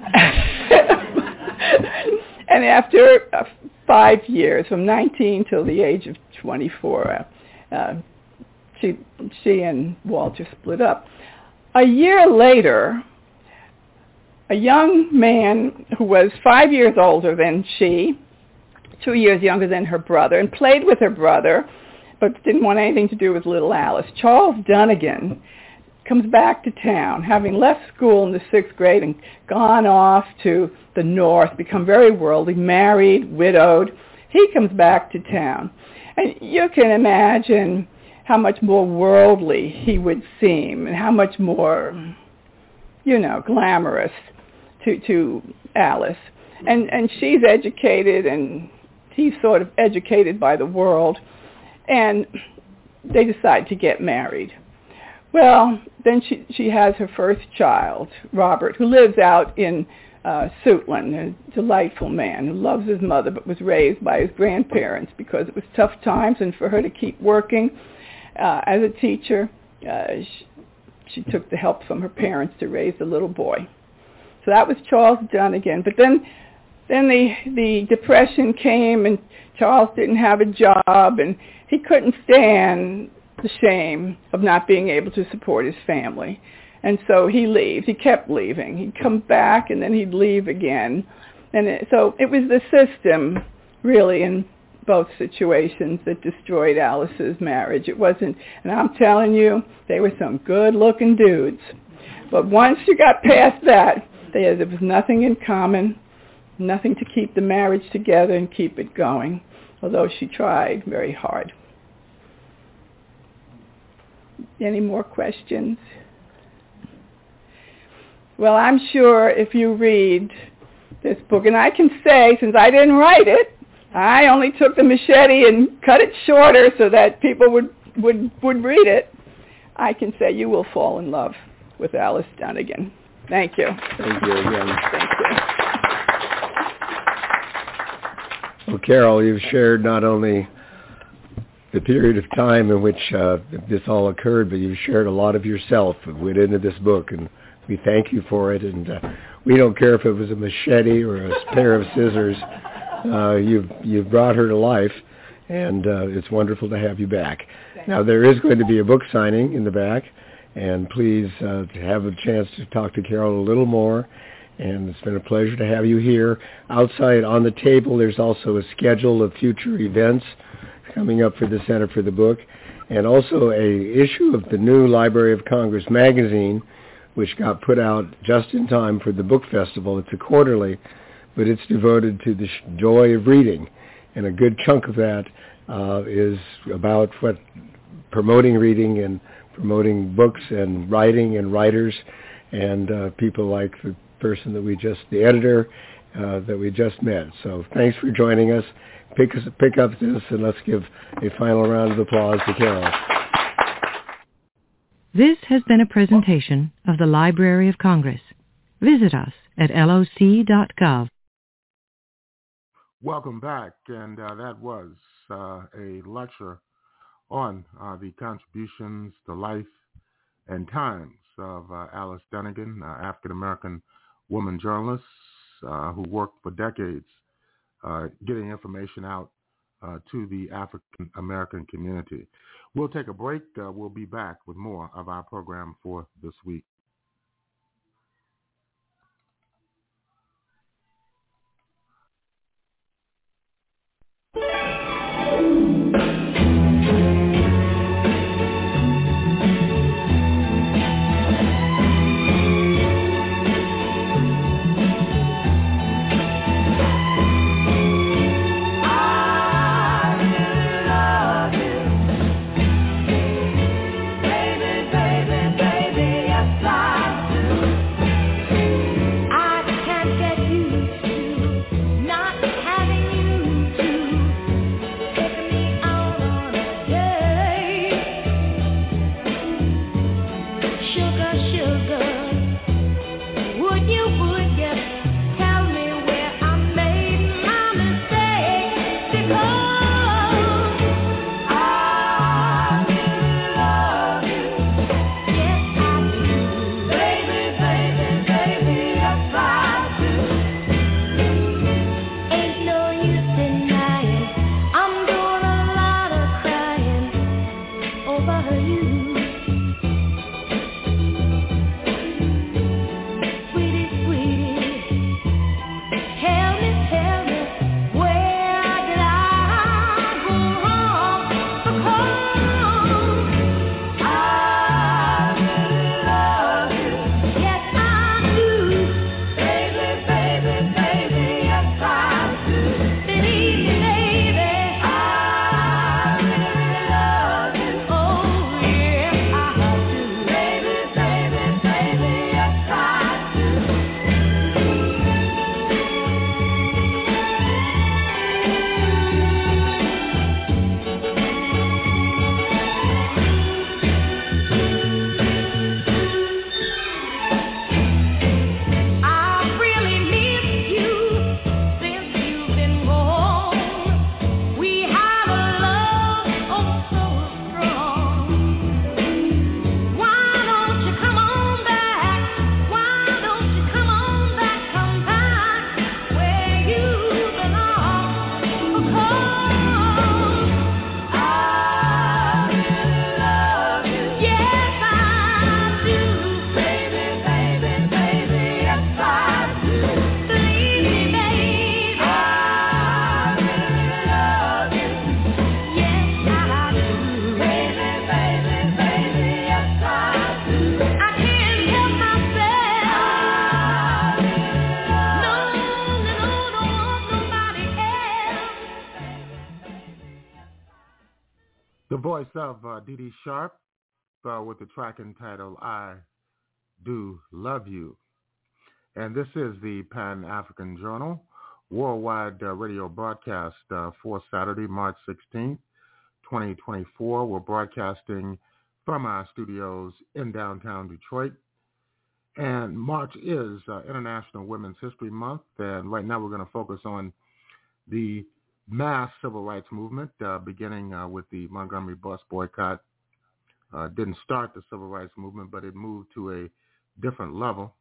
And after uh, five years, from nineteen till the age of twenty-four, uh, uh, she, she and Walter split up. A year later, a young man who was five years older than she, two years younger than her brother, and played with her brother, but didn't want anything to do with little Alice, Charles Dunnigan, comes back to town, having left school in the sixth grade and gone off to the north, become very worldly, married, widowed. He comes back to town. And you can imagine how much more worldly he would seem and how much more, you know, glamorous to, to Alice. And, and she's educated and he's sort of educated by the world. And they decide to get married. Well, then she she has her first child, Robert, who lives out in uh, Suitland, a delightful man who loves his mother but was raised by his grandparents because it was tough times, and for her to keep working uh, as a teacher, uh, she, she took the help from her parents to raise the little boy. So that was Charles Dunnigan. But then then the, the Depression came, and Charles didn't have a job, and he couldn't stand the shame of not being able to support his family. And so he leaves. He kept leaving. He'd come back, and then he'd leave again. And it, so it was the system, really, in both situations that destroyed Alice's marriage. It wasn't, and I'm telling you, they were some good-looking dudes. But once you got past that, they, there was nothing in common, nothing to keep the marriage together and keep it going, although she tried very hard. Any more questions? Well, I'm sure if you read this book, and I can say, since I didn't write it, I only took the machete and cut it shorter so that people would, would, would read it, I can say you will fall in love with Alice Dunnigan. Thank you. Thank you again. Thank you. Well, Carol, you've shared not only the period of time in which uh, this all occurred, but you've shared a lot of yourself that went into this book, and we thank you for it. And uh, we don't care if it was a machete or a pair of scissors. Uh, you've you've brought her to life, and uh, it's wonderful to have you back. Now, there is going to be a book signing in the back, and please uh, have a chance to talk to Carol a little more, and it's been a pleasure to have you here. Outside on the table, there's also a schedule of future events coming up for the Center for the Book, and also a issue of the new Library of Congress magazine, which got put out just in time for the book festival. It's a quarterly, but it's devoted to the joy of reading, and a good chunk of that uh, is about what promoting reading and promoting books and writing and writers and uh, people like the person that we just, the editor uh, that we just met. So thanks for joining us. Pick, us, pick up this, and let's give a final round of applause to Carol. This has been a presentation of the Library of Congress. Visit us at L O C dot gov. Welcome back, and uh, that was uh, a lecture on uh, the contributions, the life, and times of uh, Alice Dunnigan, uh, African-American woman journalist uh, who worked for decades uh, getting information out uh, to the African-American community. We'll take a break. Uh, we'll be back with more of our program for this week. The voice of uh, Dee Dee Sharp uh, with the track entitled I Do Love You. And this is the Pan-African Journal worldwide uh, radio broadcast uh, for Saturday, March sixteenth, twenty twenty-four. We're broadcasting from our studios in downtown Detroit. And March is uh, International Women's History Month. And right now we're going to focus on the mass civil rights movement, uh, beginning uh, with the Montgomery bus boycott. Uh, didn't start the civil rights movement, but it moved to a different level.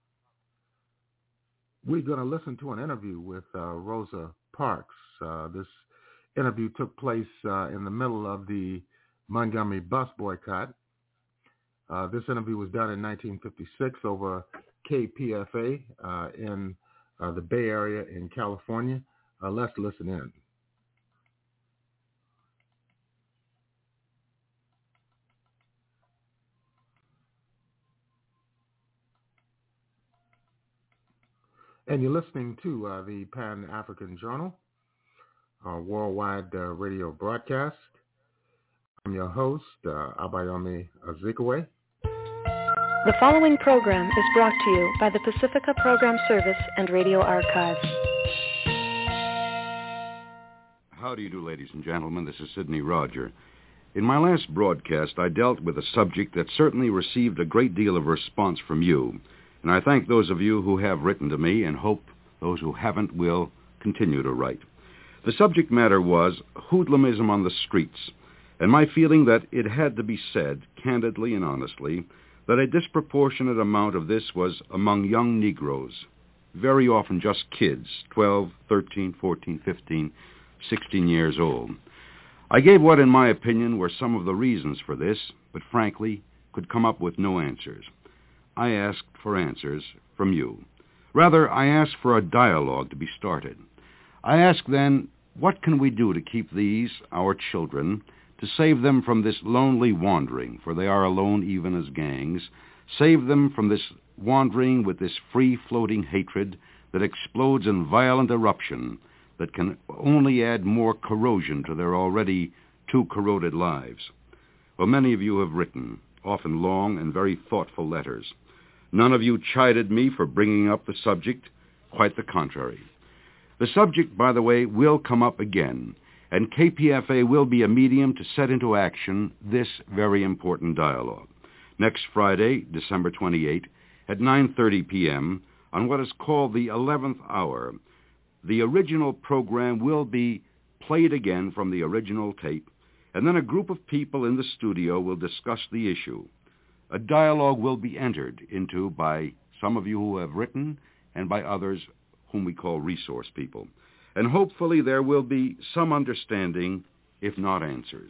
We're going to listen to an interview with uh, Rosa Parks. Uh, this interview took place uh, in the middle of the Montgomery bus boycott. Uh, this interview was done in nineteen fifty-six over K P F A uh, in uh, the Bay Area in California. Uh, let's listen in. And you're listening to uh, the Pan-African Journal, a worldwide uh, radio broadcast. I'm your host, uh, Abayomi Azikiwe. The following program is brought to you by the Pacifica Program Service and Radio Archive. How do you do, ladies and gentlemen? This is Sidney Roger. In my last broadcast, I dealt with a subject that certainly received a great deal of response from you. And I thank those of you who have written to me and hope those who haven't will continue to write. The subject matter was hoodlumism on the streets, and my feeling that it had to be said, candidly and honestly, that a disproportionate amount of this was among young Negroes, very often just kids, twelve, thirteen, fourteen, fifteen, sixteen years old. I gave what, in my opinion, were some of the reasons for this, but frankly, could come up with no answers. I asked for answers from you. Rather, I asked for a dialogue to be started. I asked then, what can we do to keep these, our children, to save them from this lonely wandering, for they are alone even as gangs, save them from this wandering with this free-floating hatred that explodes in violent eruption that can only add more corrosion to their already too corroded lives. Well, many of you have written, often long and very thoughtful letters. None of you chided me for bringing up the subject, quite the contrary. The subject, by the way, will come up again, and K P F A will be a medium to set into action this very important dialogue. Next Friday, December twenty-eighth, at nine thirty p.m., on what is called the eleventh hour, the original program will be played again from the original tape, and then a group of people in the studio will discuss the issue. A dialogue will be entered into by some of you who have written and by others whom we call resource people. And hopefully there will be some understanding, if not answers.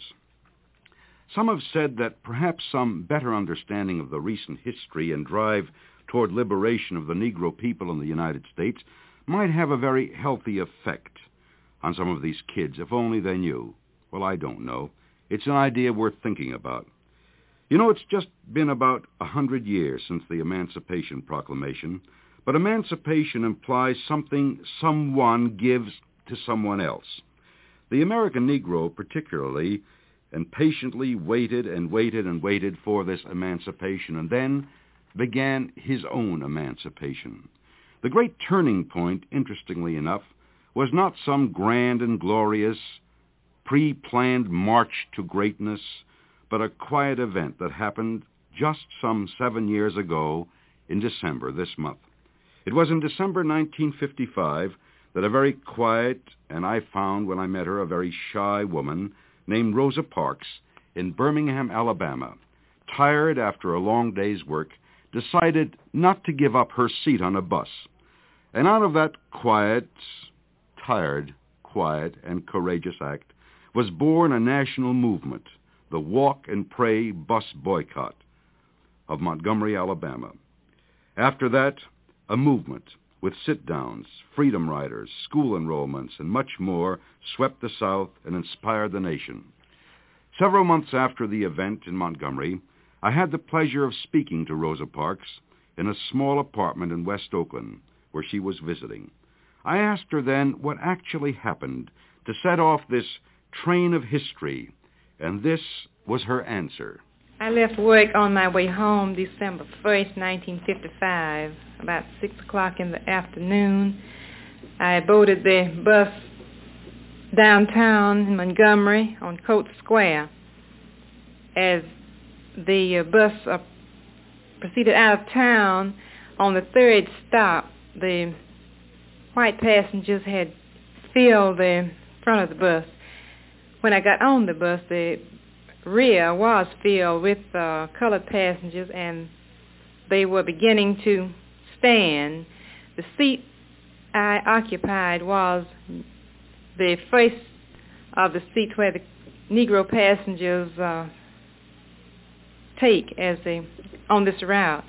Some have said that perhaps some better understanding of the recent history and drive toward liberation of the Negro people in the United States might have a very healthy effect on some of these kids, if only they knew. Well, I don't know. It's an idea worth thinking about. You know, it's just been about a hundred years since the Emancipation Proclamation, but emancipation implies something someone gives to someone else. The American Negro particularly and patiently waited and waited and waited for this emancipation and then began his own emancipation. The great turning point, interestingly enough, was not some grand and glorious, pre-planned march to greatness, but a quiet event that happened just some seven years ago in December this month. It was in December nineteen fifty-five that a very quiet, and I found when I met her a very shy woman named Rosa Parks in Birmingham, Alabama, tired after a long day's work, decided not to give up her seat on a bus. And out of that quiet, tired, quiet, and courageous act was born a national movement, the Walk and Pray Bus Boycott of Montgomery, Alabama. After that, a movement with sit-downs, freedom riders, school enrollments, and much more swept the South and inspired the nation. Several months after the event in Montgomery, I had the pleasure of speaking to Rosa Parks in a small apartment in West Oakland where she was visiting. I asked her then what actually happened to set off this train of history, and this was her answer. I left work on my way home December first, nineteen fifty-five, about six o'clock in the afternoon. I boarded the bus downtown in Montgomery on Coates Square. As the uh, bus uh, proceeded out of town, on the third stop, the white passengers had filled the front of the bus. When I got on the bus, the rear was filled with uh, colored passengers, and they were beginning to stand. The seat I occupied was the first of the seat where the Negro passengers uh, take as they on this route.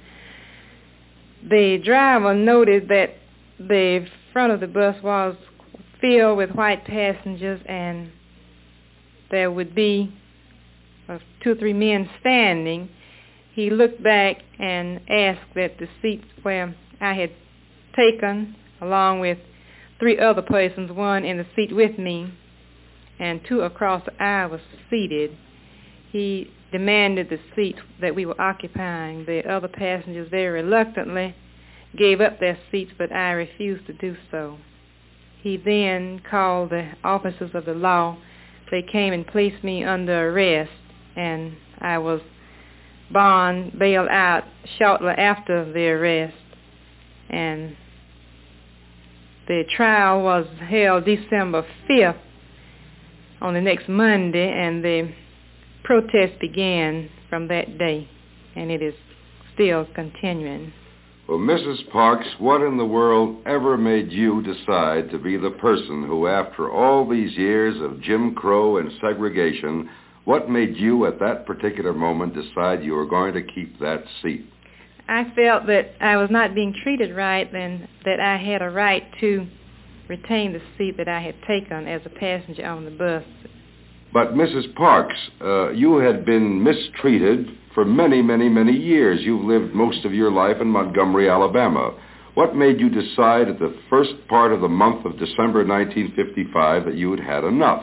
The driver noted that the front of the bus was filled with white passengers, and there would be uh, two or three men standing. He looked back and asked that the seat where I had taken, along with three other persons, one in the seat with me and two across the aisle, was seated. He demanded the seat that we were occupying. The other passengers very reluctantly gave up their seats, but I refused to do so. He then called the officers of the law. They came and placed me under arrest, and I was bond bailed out shortly after the arrest. And the trial was held December fifth on the next Monday, and the protest began from that day, and it is still continuing. Well, Missus Parks, what in the world ever made you decide to be the person who, after all these years of Jim Crow and segregation, what made you at that particular moment decide you were going to keep that seat? I felt that I was not being treated right, and that I had a right to retain the seat that I had taken as a passenger on the bus. But, Missus Parks, uh, you had been mistreated for many, many, many years. You've lived most of your life in Montgomery, Alabama. What made you decide at the first part of the month of December nineteen fifty-five that you had had enough?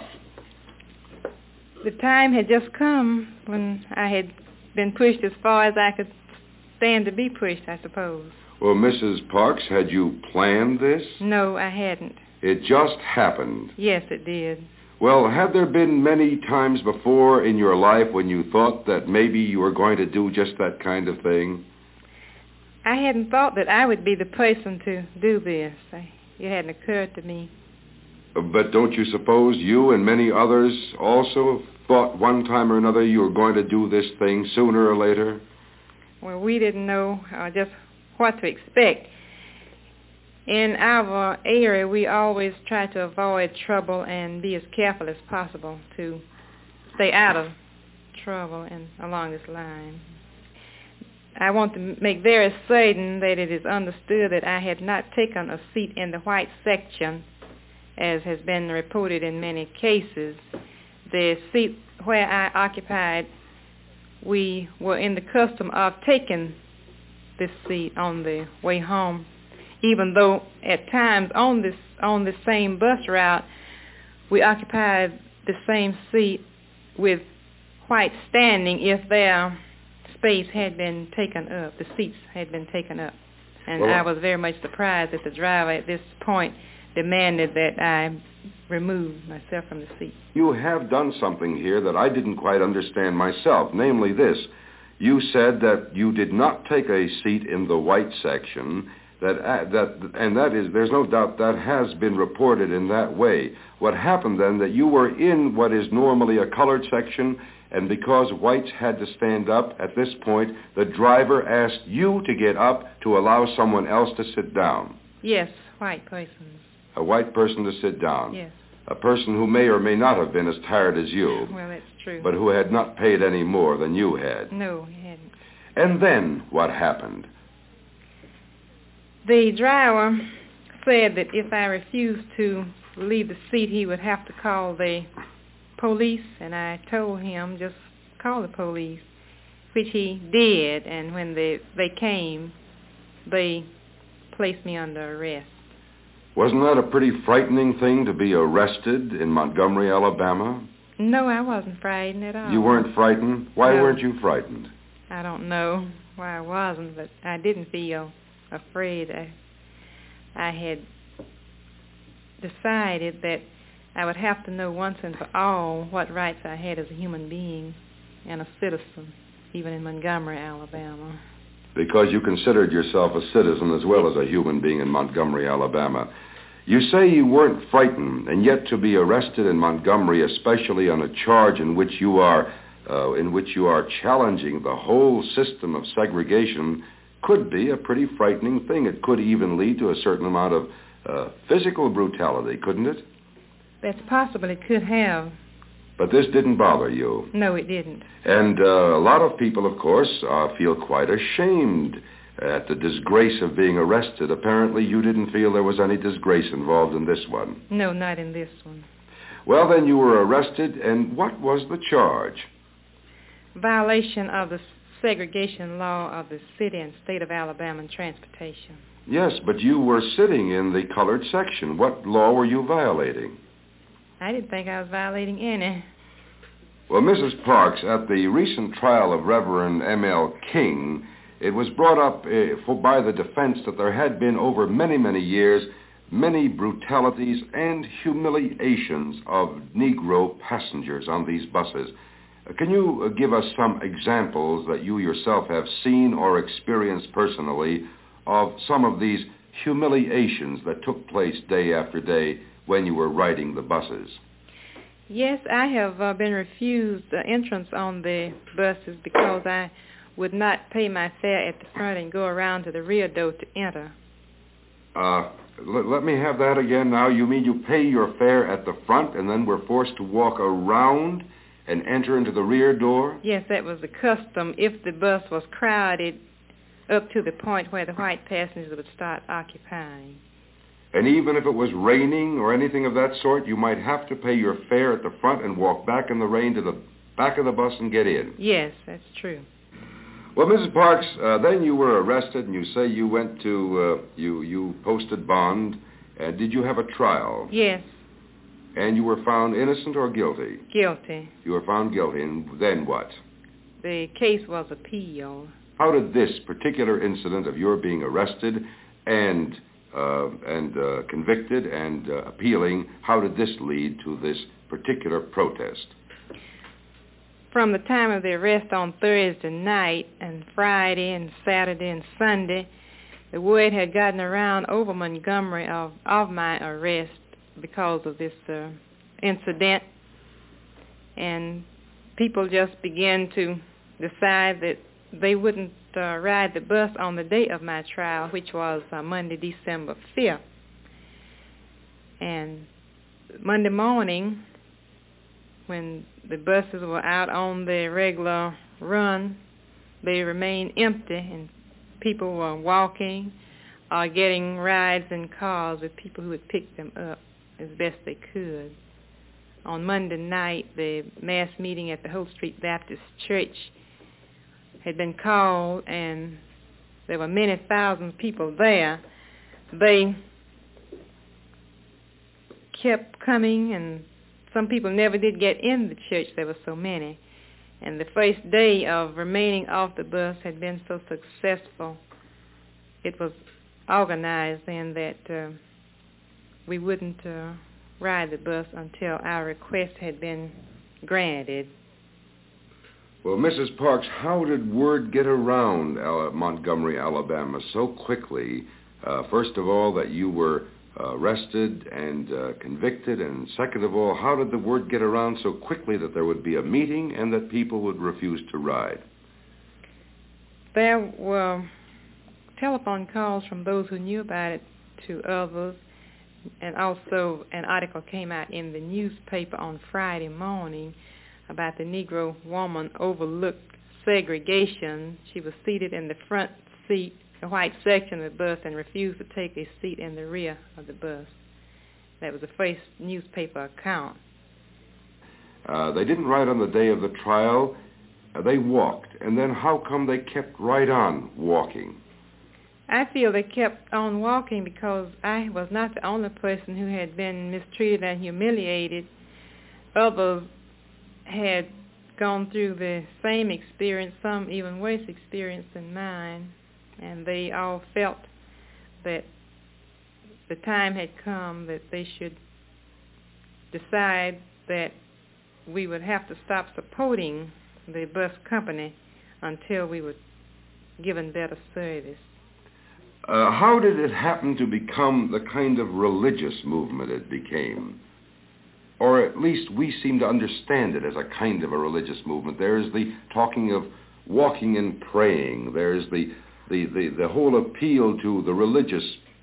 The time had just come when I had been pushed as far as I could stand to be pushed, I suppose. Well, Missus Parks, had you planned this? No, I hadn't. It just happened. Yes, it did. Well, had there been many times before in your life when you thought that maybe you were going to do just that kind of thing? I hadn't thought that I would be the person to do this. I, it hadn't occurred to me. But don't you suppose you and many others also thought one time or another you were going to do this thing sooner or later? Well, we didn't know uh, just what to expect. In our area, we always try to avoid trouble and be as careful as possible to stay out of trouble and along this line. I want to make very certain that it is understood that I had not taken a seat in the white section, as has been reported in many cases. The seat where I occupied, we were in the custom of taking this seat on the way home, even though at times on this on the same bus route we occupied the same seat with white standing if their space had been taken up, the seats had been taken up. And well, I was very much surprised that the driver at this point demanded that I remove myself from the seat. You have done something here that I didn't quite understand myself, namely this. You said that you did not take a seat in the white section, that uh, that and that is, there's no doubt that has been reported in that way. What happened then, that you were in what is normally a colored section, and because whites had to stand up at this point, the driver asked you to get up to allow someone else to sit down. Yes, white persons. A white person to sit down. Yes. A person who may or may not have been as tired as you. Well, that's true. But who had not paid any more than you had. No, he hadn't. And then what happened? The driver said that if I refused to leave the seat, he would have to call the police, and I told him just call the police, which he did, and when they, they came, they placed me under arrest. Wasn't that a pretty frightening thing to be arrested in Montgomery, Alabama? No, I wasn't frightened at all. You weren't frightened? Why no. weren't you frightened? I don't know why I wasn't, but I didn't feel afraid. I, I had decided that I would have to know once and for all what rights I had as a human being and a citizen, even in Montgomery, Alabama. Because you considered yourself a citizen as well as a human being in Montgomery, Alabama. You say you weren't frightened, and yet to be arrested in Montgomery, especially on a charge in which you are uh, in which you are challenging the whole system of segregation, could be a pretty frightening thing. It could even lead to a certain amount of uh, physical brutality, couldn't it? That's possible. It could have. But this didn't bother you? No, it didn't. And uh, a lot of people, of course, uh, feel quite ashamed at the disgrace of being arrested. Apparently, you didn't feel there was any disgrace involved in this one. No, not in this one. Well, then you were arrested, and what was the charge? Violation of the segregation law of the city and state of Alabama and transportation. Yes, but you were sitting in the colored section. What law were you violating? I didn't think I was violating any. Well, Missus Parks, at the recent trial of Reverend M L King, it was brought up uh, for, by the defense that there had been over many, many years many brutalities and humiliations of Negro passengers on these buses. Uh, can you uh, give us some examples that you yourself have seen or experienced personally of some of these humiliations that took place day after day when you were riding the buses? Yes, I have uh, been refused uh, entrance on the buses because I would not pay my fare at the front and go around to the rear door to enter. Uh, l- let me have that again now. You mean you pay your fare at the front and then were forced to walk around and enter into the rear door? Yes, that was the custom if the bus was crowded up to the point where the white passengers would start occupying. And even if it was raining or anything of that sort, you might have to pay your fare at the front and walk back in the rain to the back of the bus and get in? Yes, that's true. Well, Missus Parks, uh, then you were arrested, and you say you went to, uh, you, you posted bond. Uh, did you have a trial? Yes. And you were found innocent or guilty? Guilty. You were found guilty, and then what? The case was appealed. How did this particular incident of your being arrested and uh, and uh, convicted and uh, appealing, how did this lead to this particular protest? From the time of the arrest on Thursday night and Friday and Saturday and Sunday, the word had gotten around over Montgomery of, of my arrest because of this uh, incident. And people just began to decide that they wouldn't uh, ride the bus on the day of my trial, which was uh, Monday, December fifth. And Monday morning, when the buses were out on the regular run, they remained empty, and people were walking or getting rides in cars with people who would pick them up as best they could. On Monday night, the mass meeting at the Hope Street Baptist Church had been called, and there were many thousand people there. They kept coming, and some people never did get in the church. There were so many. And the first day of remaining off the bus had been so successful. It was organized then that uh, we wouldn't uh, ride the bus until our request had been granted. Well, Missus Parks, how did word get around uh, Montgomery, Alabama so quickly, uh, first of all, that you were Uh, arrested and uh, convicted, and second of all, how did the word get around so quickly that there would be a meeting and that people would refuse to ride? There were telephone calls from those who knew about it to others, and also an article came out in the newspaper on Friday morning about the Negro woman overlooked segregation. She was seated in the front seat, the white section of the bus, and refused to take a seat in the rear of the bus. That was the first newspaper account. Uh, they didn't ride on the day of the trial. Uh, they walked. And then how come they kept right on walking? I feel they kept on walking because I was not the only person who had been mistreated and humiliated. Others had gone through the same experience, some even worse experience than mine. And they all felt that the time had come that they should decide that we would have to stop supporting the bus company until we were given better service. Uh, how did it happen to become the kind of religious movement it became? Or at least we seem to understand it as a kind of a religious movement. There's the talking of walking and praying. There's the The, the, the whole appeal to the religious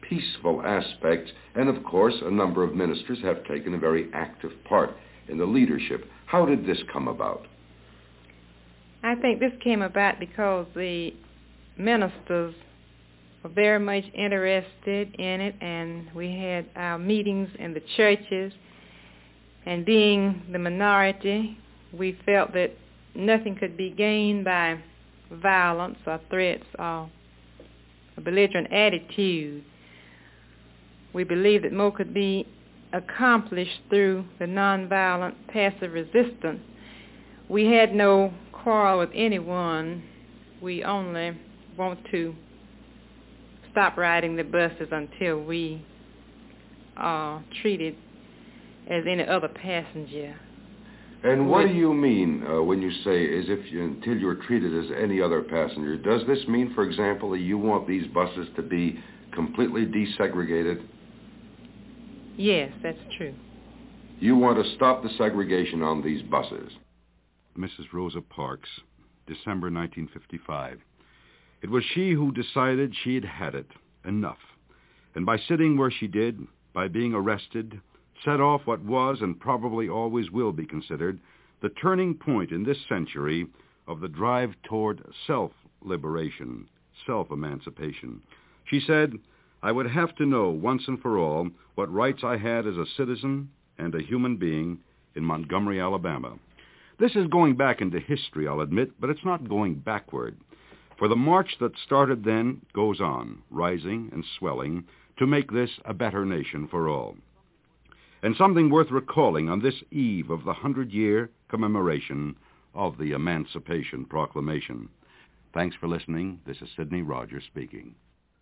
peaceful aspects, and of course, a number of ministers have taken a very active part in the leadership. How did this come about? I think this came about because the ministers were very much interested in it, and we had our meetings in the churches, and being the minority, we felt that nothing could be gained by violence or threats or a belligerent attitude. We believed that more could be accomplished through the nonviolent passive resistance. We had no quarrel with anyone. We only want to stop riding the buses until we are treated as any other passenger. And what do you mean uh, when you say as if you, until you're treated as any other passenger? Does this mean, for example, that you want these buses to be completely desegregated? Yes, that's true. You want to stop the segregation on these buses? Missus Rosa Parks, December nineteen fifty-five. It was she who decided she had had it, enough. And by sitting where she did, by being arrested, set off what was and probably always will be considered the turning point in this century of the drive toward self-liberation, self-emancipation. She said, I would have to know once and for all what rights I had as a citizen and a human being in Montgomery, Alabama. This is going back into history, I'll admit, but it's not going backward. For the march that started then goes on, rising and swelling, to make this a better nation for all. And something worth recalling on this eve of the hundred-year commemoration of the Emancipation Proclamation. Thanks for listening. This is Sidney Rogers speaking.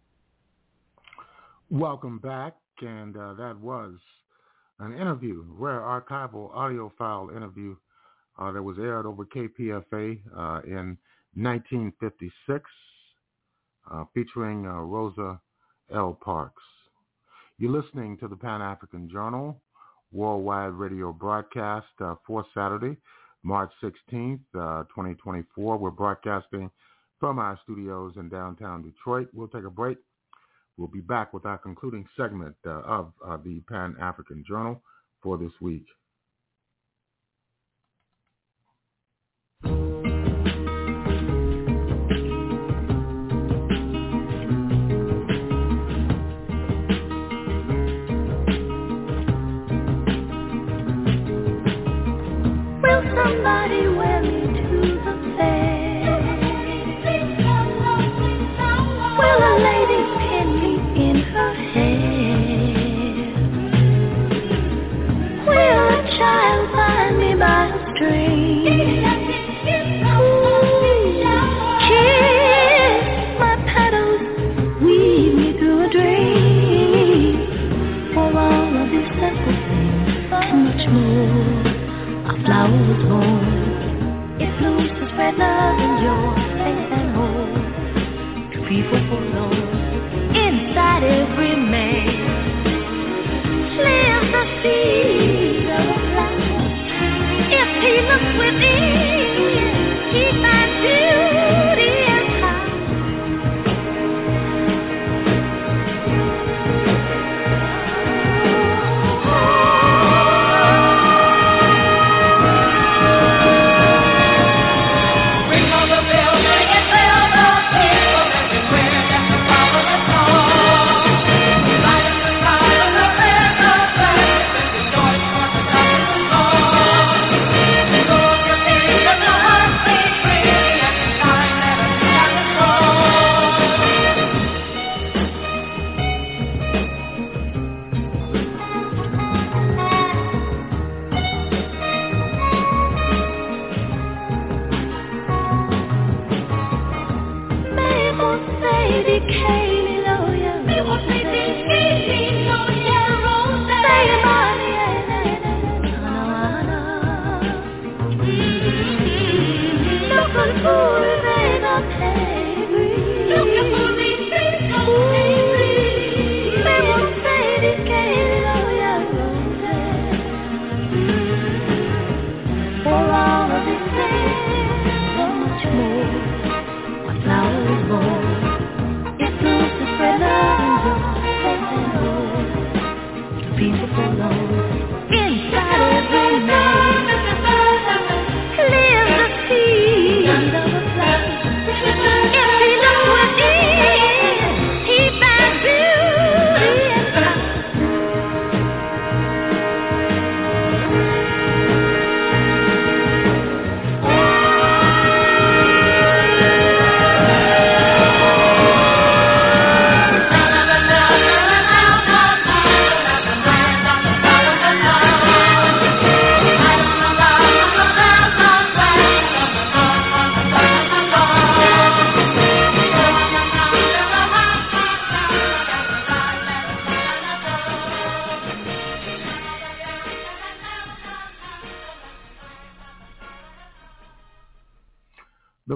Welcome back, and uh, that was an interview, rare archival audio file interview uh, that was aired over K P F A uh, in nineteen fifty-six, uh, featuring uh, Rosa L. Parks. You're listening to the Pan-African Journal worldwide radio broadcast uh, for Saturday, March sixteenth, uh, twenty twenty-four. We're broadcasting from our studios in downtown Detroit. We'll take a break. We'll be back with our concluding segment uh, of uh, the Pan-African Journal for this week. Somebody wear me to the fair. Will a lady pin me in her hair? Will a child find me by a string? Ooh, kiss my petals, weave me through a dream. For all of these simple things and much more, a flower was born. It blooms to spread love and joy, faith and hope to people forlorn. Inside every man lives the seed of a flower. If he looks within, he finds beauty and power. Oh,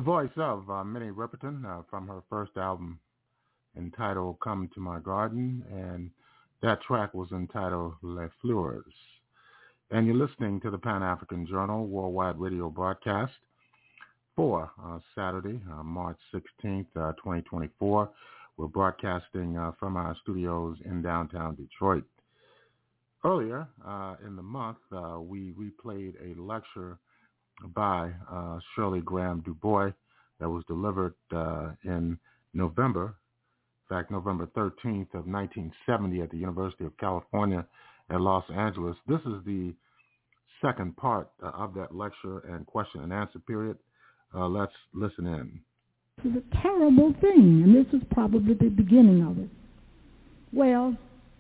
voice of uh, Minnie Riperton uh, from her first album entitled Come to My Garden, and that track was entitled Les Fleurs. And you're listening to the Pan-African Journal Worldwide Radio Broadcast for uh, Saturday, uh, March sixteenth, uh, twenty twenty-four. We're broadcasting uh, from our studios in downtown Detroit. Earlier uh, in the month, uh, we replayed a lecture by uh, Shirley Graham Du Bois that was delivered uh, in November, in fact, November thirteenth of nineteen seventy at the University of California at Los Angeles. This is the second part uh, of that lecture and question and answer period. Uh, let's listen in. It's a terrible thing, and this is probably the beginning of it. Well,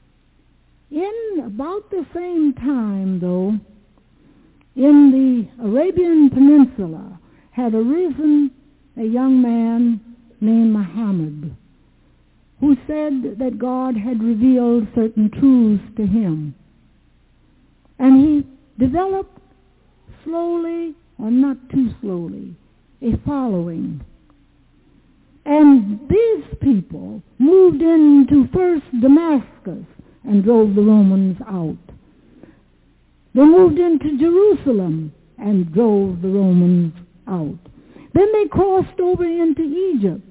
in about the same time, though, in the Arabian Peninsula had arisen a young man named Muhammad who said that God had revealed certain truths to him. And he developed slowly, or not too slowly, a following. And these people moved into first Damascus and drove the Romans out. They moved into Jerusalem and drove the Romans out. Then they crossed over into Egypt.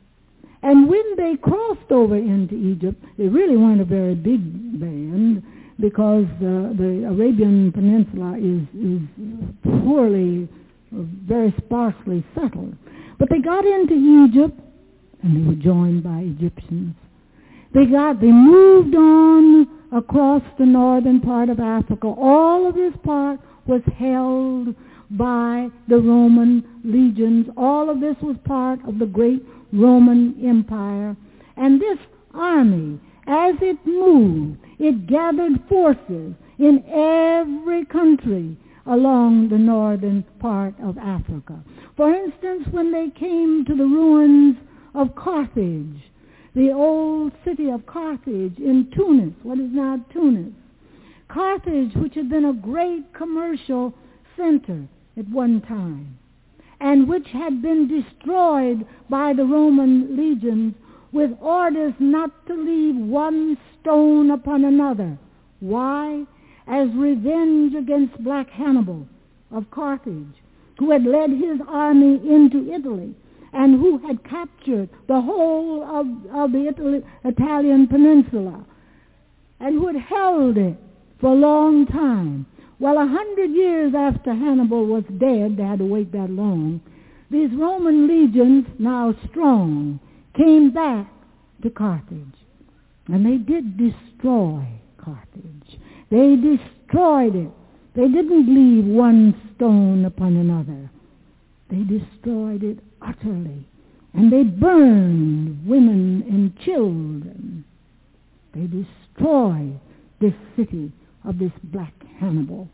And when they crossed over into Egypt, they really weren't a very big band because uh, the Arabian Peninsula is, is poorly, uh, very sparsely settled. But they got into Egypt, and they were joined by Egyptians. They got, they moved on across the northern part of Africa. All of this part was held by the Roman legions. All of this was part of the great Roman Empire. And this army, as it moved, it gathered forces in every country along the northern part of Africa. For instance, when they came to the ruins of Carthage, the old city of Carthage in Tunis, what is now Tunis. Carthage, which had been a great commercial center at one time, and which had been destroyed by the Roman legions with orders not to leave one stone upon another. Why? As revenge against Black Hannibal of Carthage, who had led his army into Italy and who had captured the whole of, of the Italy, Italian peninsula and who had held it for a long time. Well, a hundred years after Hannibal was dead, they had to wait that long, these Roman legions, now strong, came back to Carthage. And they did destroy Carthage. They destroyed it. They didn't leave one stone upon another. They destroyed it utterly. And they burned women and children. They destroyed this city of this Black Hannibal.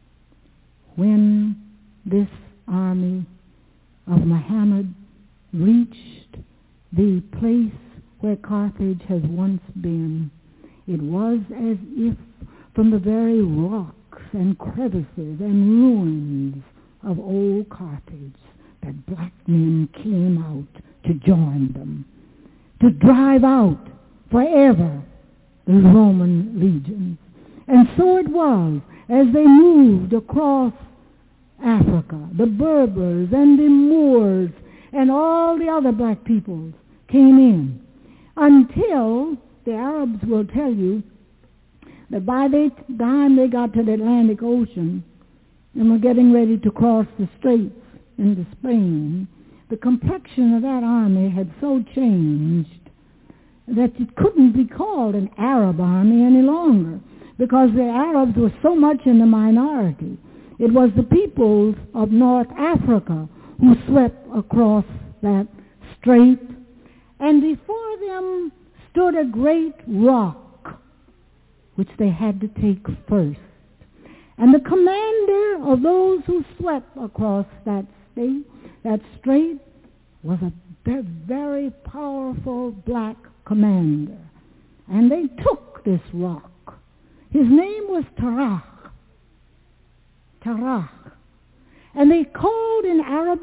When this army of Muhammad reached the place where Carthage has once been, it was as if from the very rocks and crevices and ruins of old Carthage that black men came out to join them, to drive out forever the Roman legions. And so it was as they moved across Africa, the Berbers and the Moors and all the other black peoples came in, until the Arabs will tell you that by the time they got to the Atlantic Ocean and were getting ready to cross the straits into Spain, the complexion of that army had so changed that it couldn't be called an Arab army any longer, because the Arabs were so much in the minority. It was the peoples of North Africa who swept across that strait, and before them stood a great rock, which they had to take first. And the commander of those who swept across that state, that strait, was a very powerful black commander. And they took this rock. His name was Tarah. Tarah. And they called in Arabic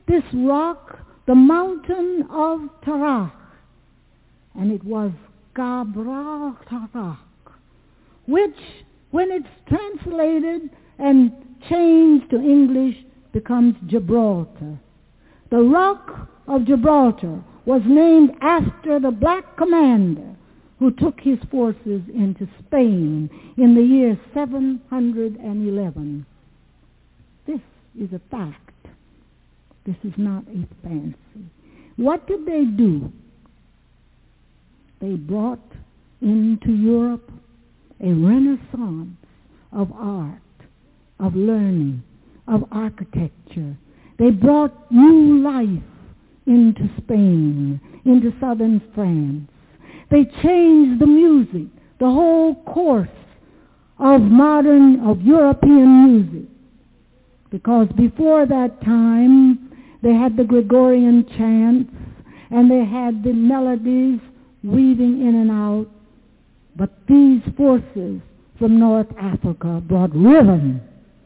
this rock, the mountain of Tarakh, and it was Gabra Tarakh, which, when it's translated and changed to English, becomes Gibraltar. The Rock of Gibraltar was named after the black commander who took his forces into Spain in the year seven hundred eleven. This is a fact. This is not a fancy. What did they do? They brought into Europe a renaissance of art, of learning, of architecture. They brought new life into Spain, into southern France. They changed the music, the whole course of modern, of European music. Because before that time, they had the Gregorian chants, and they had the melodies weaving in and out. But these forces from North Africa brought rhythm.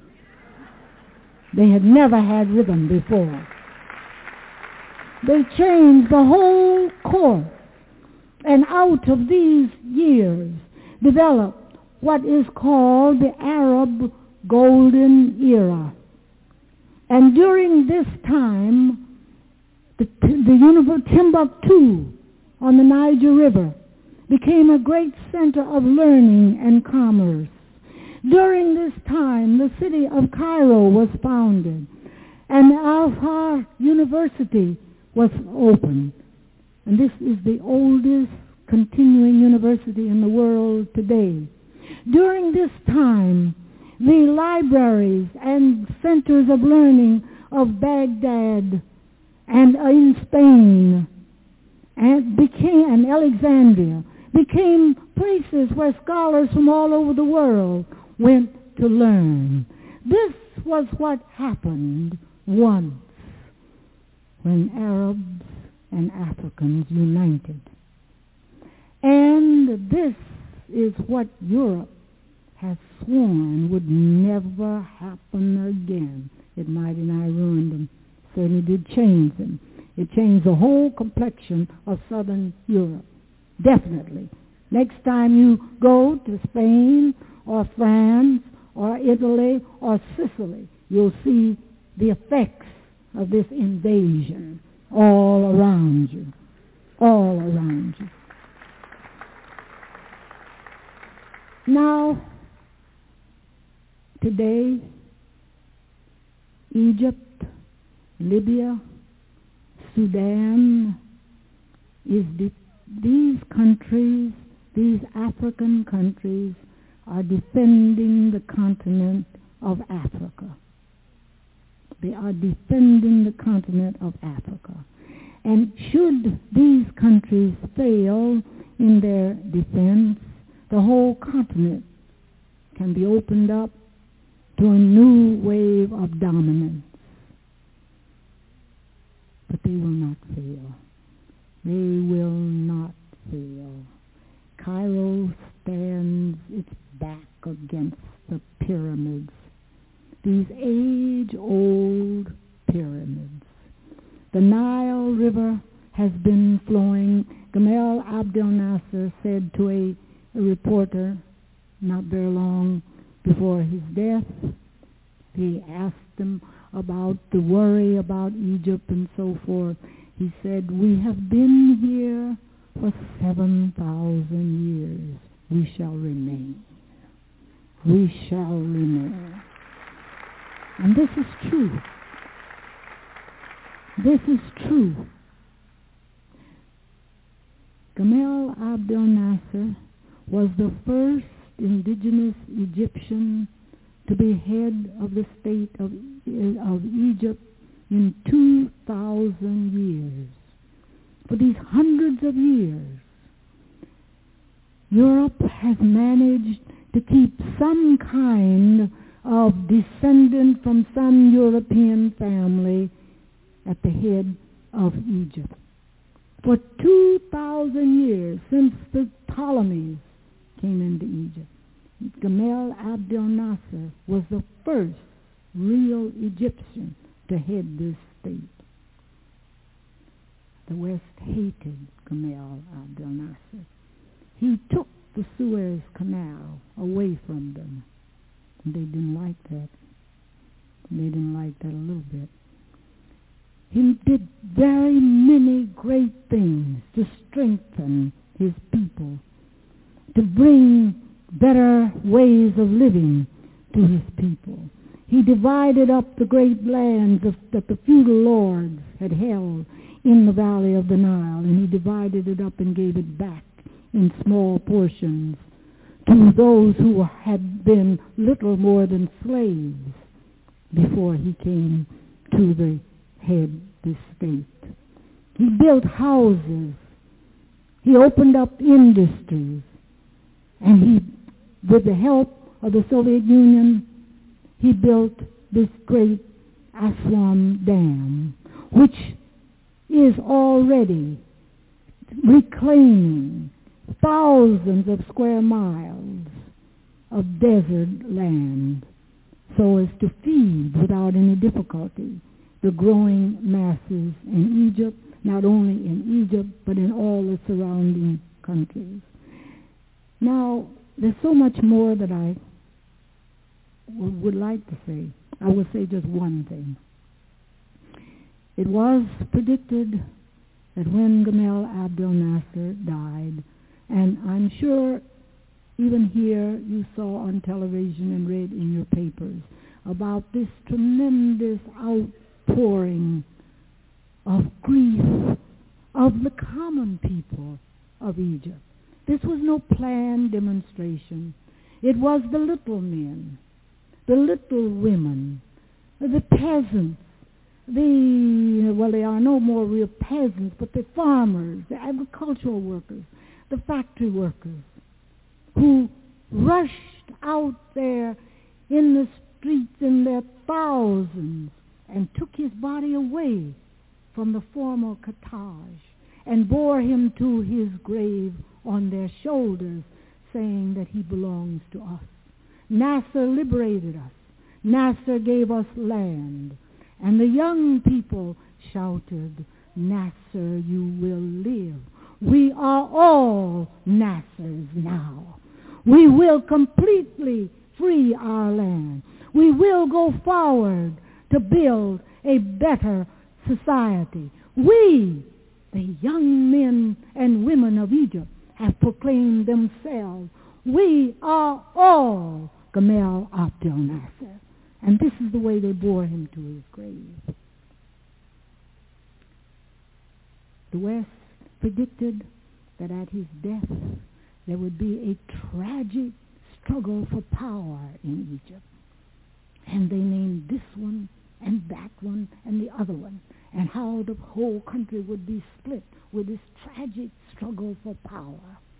They had never had rhythm before. They changed the whole course. And out of these years developed what is called the Arab Golden Era. And during this time, the, the University of Timbuktu on the Niger River became a great center of learning and commerce. During this time, the city of Cairo was founded, and Al-Azhar University was opened. And this is the oldest continuing university in the world today. During this time, the libraries and centers of learning of Baghdad and in Spain and became and Alexandria became places where scholars from all over the world went to learn. This was what happened once when Arabs and Africans united. And this is what Europe has sworn would never happen again. It might and I ruined them. Certainly did change them. It changed the whole complexion of southern Europe. Definitely. Next time you go to Spain or France or Italy or Sicily, you'll see the effects of this invasion all around you. All around you. Now, today, Egypt, Libya, Sudan, is de- these countries, these African countries, are defending the continent of Africa. They are defending the continent of Africa. And should these countries fail in their defense, the whole continent can be opened up to a new wave of dominance. But they will not fail. They will not fail. Cairo stands its back against the pyramids, these age-old pyramids. The Nile River has been flowing. Gamal Abdel Nasser said to a A reporter not very long before his death, he asked him about the worry about Egypt and so forth. He said, "We have been here for seven thousand years. We shall remain. We shall remain." And this is true. This is true. Gamal Abdel Nasser was the first indigenous Egyptian to be head of the state of, of Egypt in two thousand years. For these hundreds of years, Europe has managed to keep some kind of descendant from some European family at the head of Egypt. For two thousand years, since the Ptolemies came into Egypt, Gamal Abdel Nasser was the first real Egyptian to head this state. the West hated Gamal Abdel Nasser. He took the Suez Canal away from them. They didn't like that. They didn't like that a little bit. He did very many great things to strengthen his people, to bring better ways of living to his people. He divided up the great lands of, that the feudal lords had held in the valley of the Nile, and he divided it up and gave it back in small portions to those who had been little more than slaves before he came to the head the state. He built houses. He opened up industries. And he, with the help of the Soviet Union, he built this great Aswan Dam, which is already reclaiming thousands of square miles of desert land so as to feed without any difficulty the growing masses in Egypt, not only in Egypt, but in all the surrounding countries. Now, there's so much more that I w- would like to say. I will say just one thing. It was predicted that when Gamal Abdel Nasser died, and I'm sure even here you saw on television and read in your papers about this tremendous outpouring of grief of the common people of Egypt. This was no planned demonstration. It was the little men, the little women, the peasants, the, well, they are no more real peasants, but the farmers, the agricultural workers, the factory workers, who rushed out there in the streets in their thousands and took his body away from the former Carthage and bore him to his grave on their shoulders, saying that he belongs to us. Nasser liberated us. Nasser gave us land. And the young people shouted, Nasser, you will live. We are all Nassers now. We will completely free our land. We will go forward to build a better society. We, the young men and women of Egypt, have proclaimed themselves, we are all Gamal Abdel Nasser. And this is the way they bore him to his grave. The West predicted that at his death there would be a tragic struggle for power in Egypt. And they named this one and that one and the other one, and how the whole country would be split with this tragic struggle for power.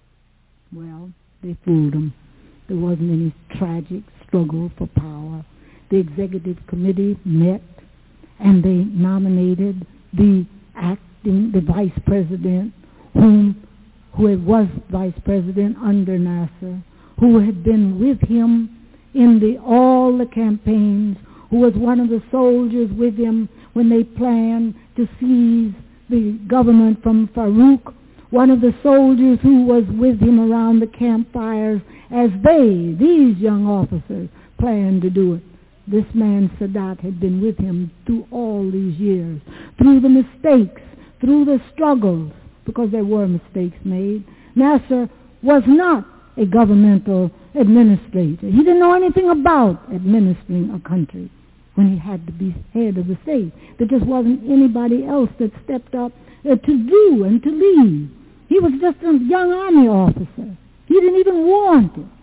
Well, they fooled them. There wasn't any tragic struggle for power. The executive committee met and they nominated the acting, the vice president, whom, who was vice president under Nasser, who had been with him in the, all the campaigns, who was one of the soldiers with him when they planned to seize the government from Farouk, one of the soldiers who was with him around the campfires as they, these young officers, planned to do it. This man, Sadat, had been with him through all these years, through the mistakes, through the struggles, because there were mistakes made. Nasser was not a governmental administrator. He didn't know anything about administering a country when he had to be head of the state. There just wasn't anybody else that stepped up uh, to do and to lead. He was just a young army officer. He didn't even want it.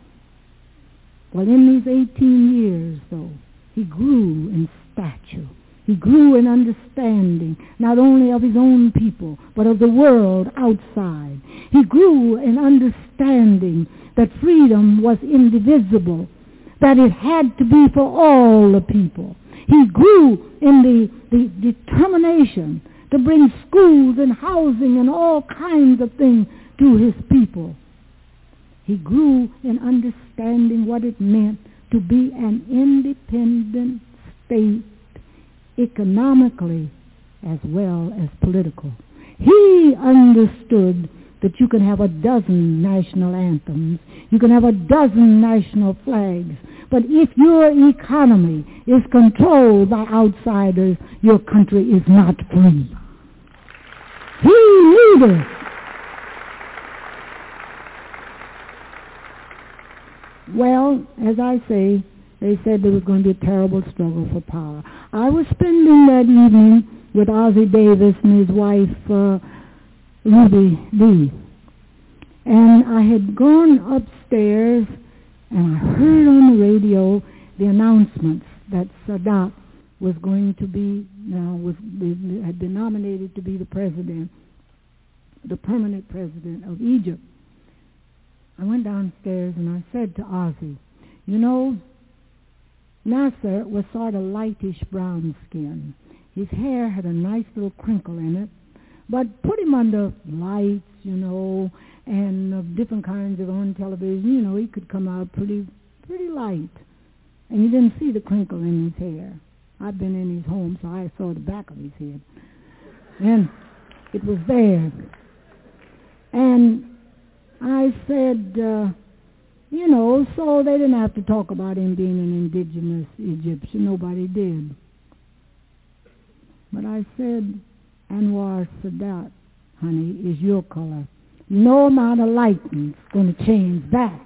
Well, in these eighteen years, though, he grew in stature. He grew in understanding, not only of his own people, but of the world outside. He grew in understanding that freedom was indivisible, that it had to be for all the people. He grew in the, the determination to bring schools and housing and all kinds of things to his people. He grew in understanding what it meant to be an independent state, economically as well as political. He understood that you can have a dozen national anthems, you can have a dozen national flags, but if your economy is controlled by outsiders, your country is not free. He knew this. Well, as I say, they said there was going to be a terrible struggle for power. I was spending that evening with Ozzie Davis and his wife, uh, Ruby Lee. And I had gone upstairs and I heard on the radio the announcements that Sadat was going to be, now was had been nominated to be the president, the permanent president of Egypt. I went downstairs and I said to Ozzie, you know, Nasser was sort of lightish brown skin. His hair had a nice little crinkle in it, but put him under lights, you know, and of different kinds of on television, you know, he could come out pretty, pretty light. And you didn't see the crinkle in his hair. I've been in his home, so I saw the back of his head. And it was there. And I said, uh, you know, so they didn't have to talk about him being an indigenous Egyptian. Nobody did. But I said, Anwar Sadat, honey, is your color. No amount of lightning is going to change that.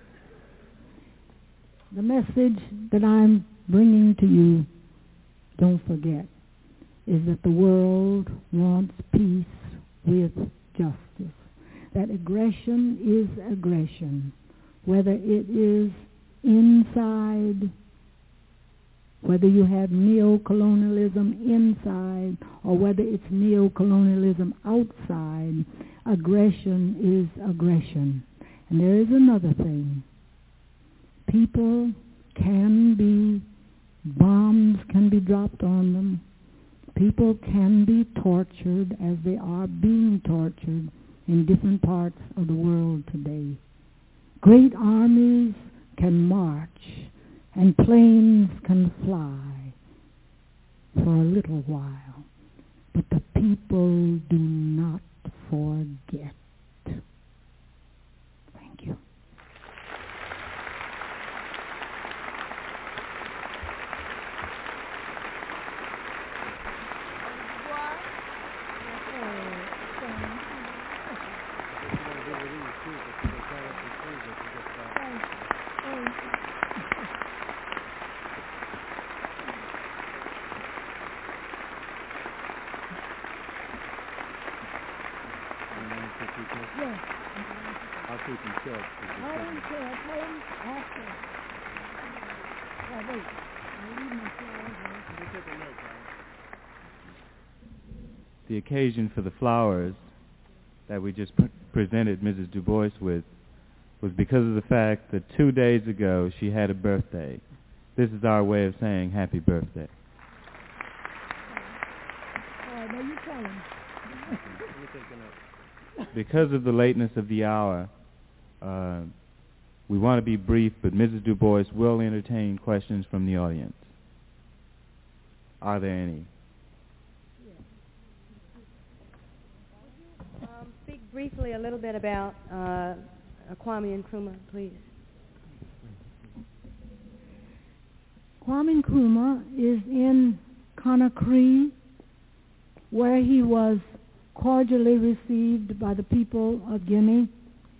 The message that I'm bringing to you, don't forget, is that the world wants peace with justice. That aggression is aggression, whether it is inside, whether you have neo-colonialism inside, or whether it's neo-colonialism outside. Aggression is aggression. And there is another thing. People can be, bombs can be dropped on them. People can be tortured as they are being tortured in different parts of the world today. Great armies can march and planes can fly for a little while, but the people do not forget. Thank you. The occasion for the flowers that we just pre- presented Missus Du Bois with was because of the fact that two days ago she had a birthday. This is our way of saying happy birthday. Because of the lateness of the hour, uh, we want to be brief, but Missus Du Bois will entertain questions from the audience. Are there any? Um, speak briefly a little bit about uh, Kwame Nkrumah, please. Kwame Nkrumah is in Conakry, where he was cordially received by the people of Guinea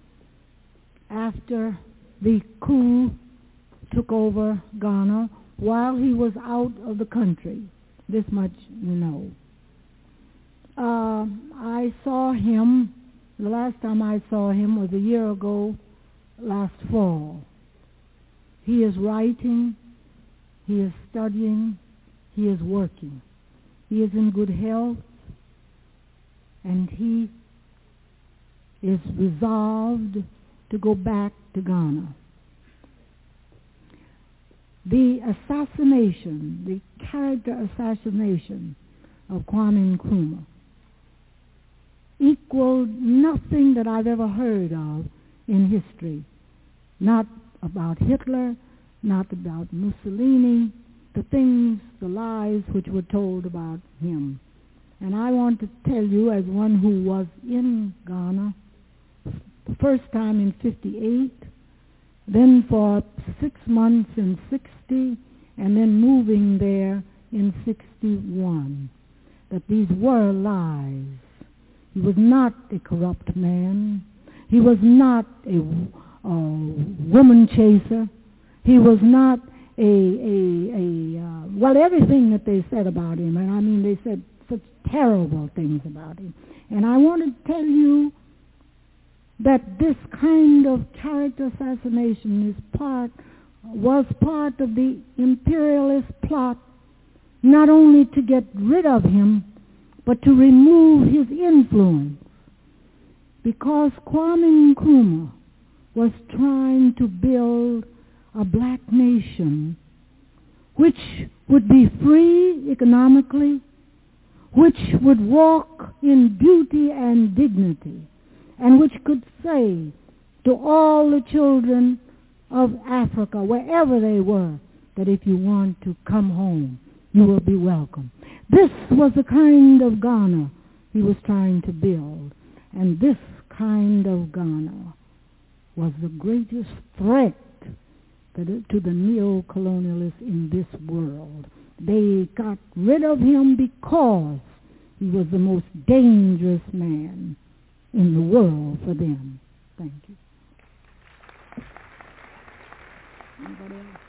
after the coup took over Ghana while he was out of the country. This much you know. Uh, I saw him, the last time I saw him was a year ago, last fall. He is writing, he is studying, he is working. He is in good health, and he is resolved to go back to Ghana. The assassination, the character assassination of Kwame Nkrumah equaled nothing that I've ever heard of in history. Not about Hitler, not about Mussolini, the things, the lies which were told about him. And I want to tell you, as one who was in Ghana, the first time in fifty-eight, then for six months in sixty, and then moving there in sixty-one, that these were lies. He was not a corrupt man. He was not a, a woman chaser. He was not a, a, a uh, well, everything that they said about him, and I mean they said such terrible things about him. And I want to tell you that this kind of character assassination is part, was part of the imperialist plot, not only to get rid of him, but to remove his influence. Because Kwame Nkrumah was trying to build a black nation which would be free economically, which would walk in beauty and dignity, and which could say to all the children of Africa, wherever they were, that if you want to come home, you will be welcome. This was the kind of Ghana he was trying to build, and this kind of Ghana was the greatest threat to the neo-colonialists in this world. They got rid of him because he was the most dangerous man in the world for them. Thank you. Anybody else?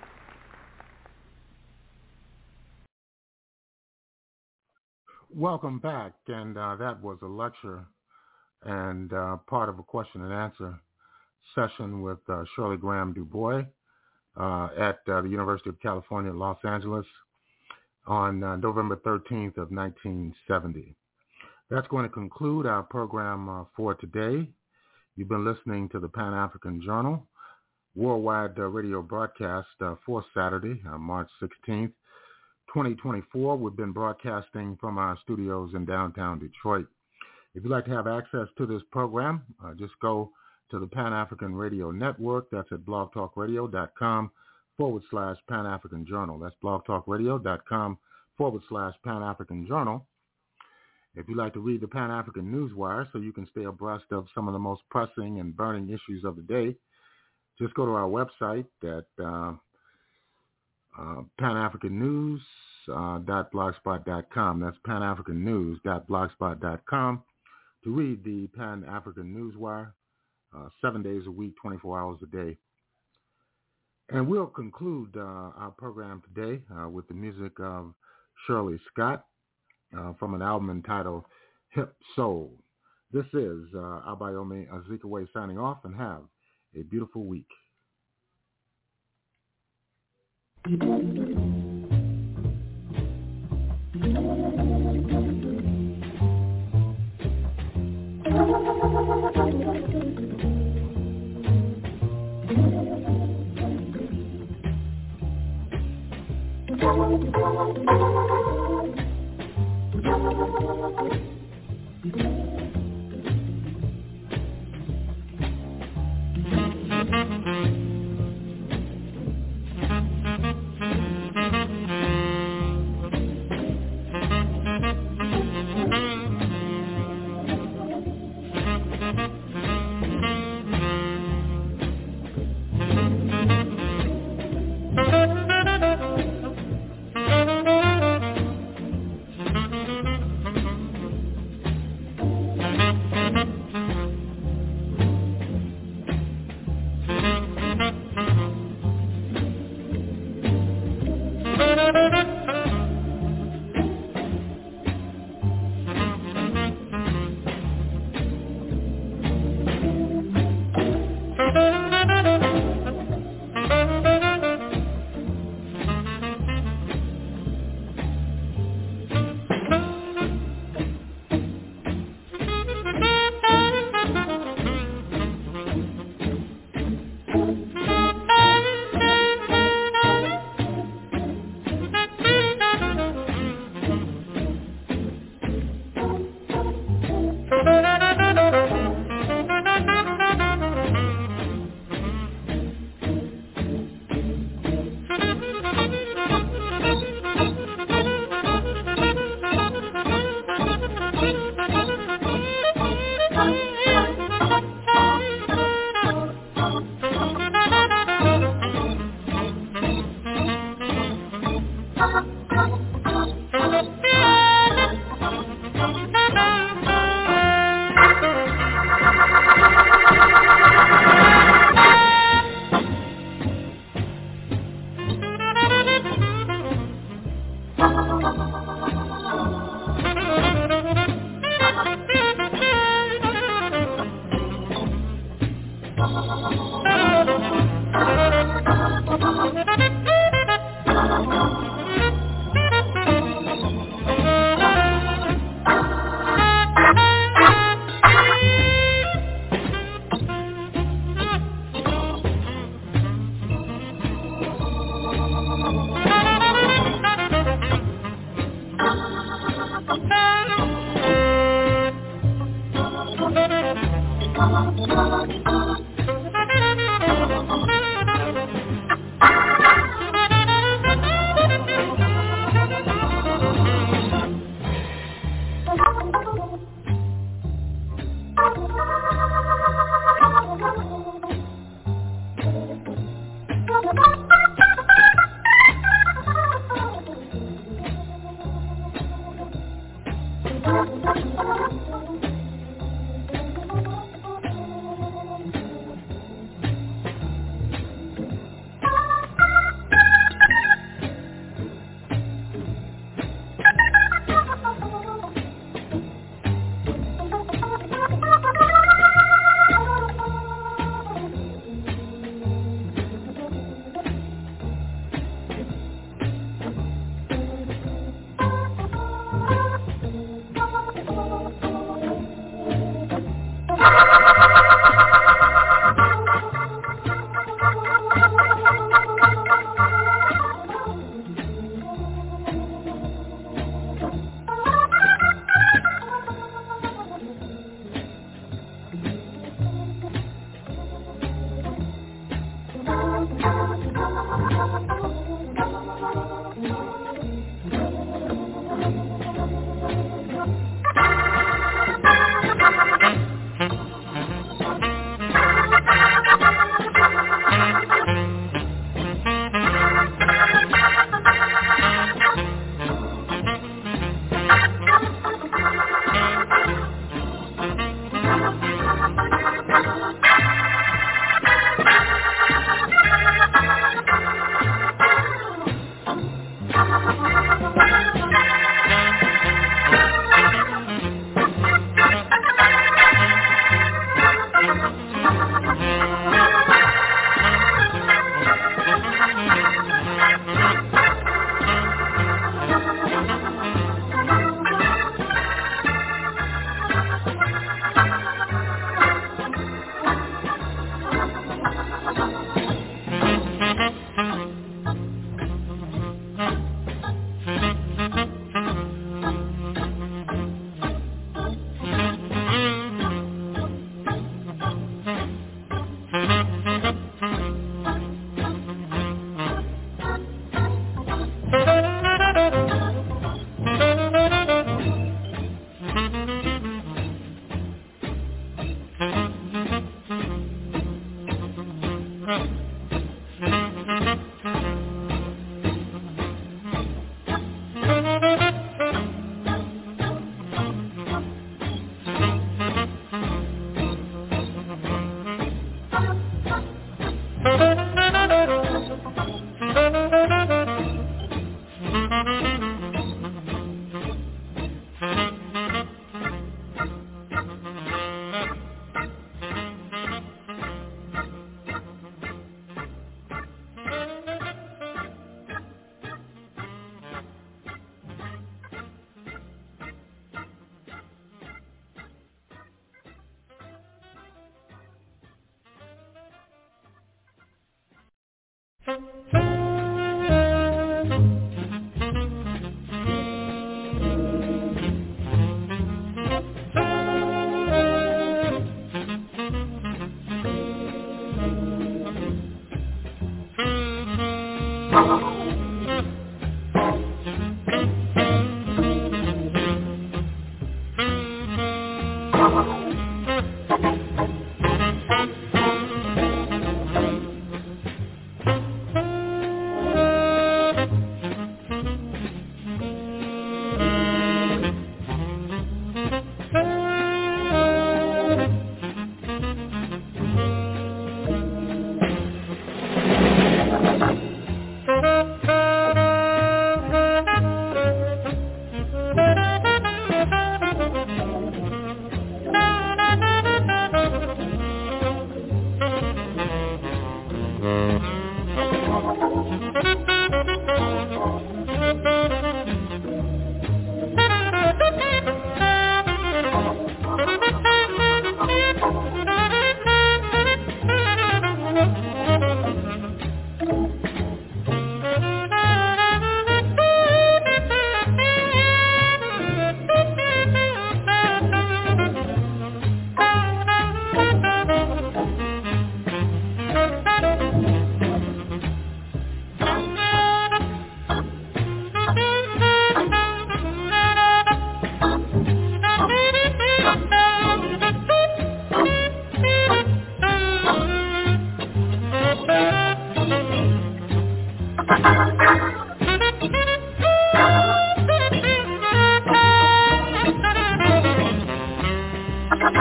Welcome back, and uh, that was a lecture and uh, part of a question and answer session with uh, Shirley Graham Du Bois uh, at uh, the University of California, Los Angeles on uh, November thirteenth of nineteen seventy. That's going to conclude our program uh, for today. You've been listening to the Pan-African Journal worldwide uh, radio broadcast uh, for Saturday, uh, March sixteenth, twenty twenty-four. We've been broadcasting from our studios in downtown Detroit. If you'd like to have access to this program, uh, just go to the Pan-African Radio Network. That's at blogtalkradio.com forward slash Pan-African Journal. That's blogtalkradio.com forward slash Pan-African Journal. If you'd like to read the Pan-African Newswire so you can stay abreast of some of the most pressing and burning issues of the day, just go to our website at uh, uh, pan african news dot blogspot dot com. That's pan african news dot blogspot dot com to read the Pan-African Newswire uh, seven days a week, twenty-four hours a day. And we'll conclude uh, our program today uh, with the music of Shirley Scott uh, from an album entitled Hip Soul. This is uh, Abayomi Azikiwe signing off, and have a beautiful week.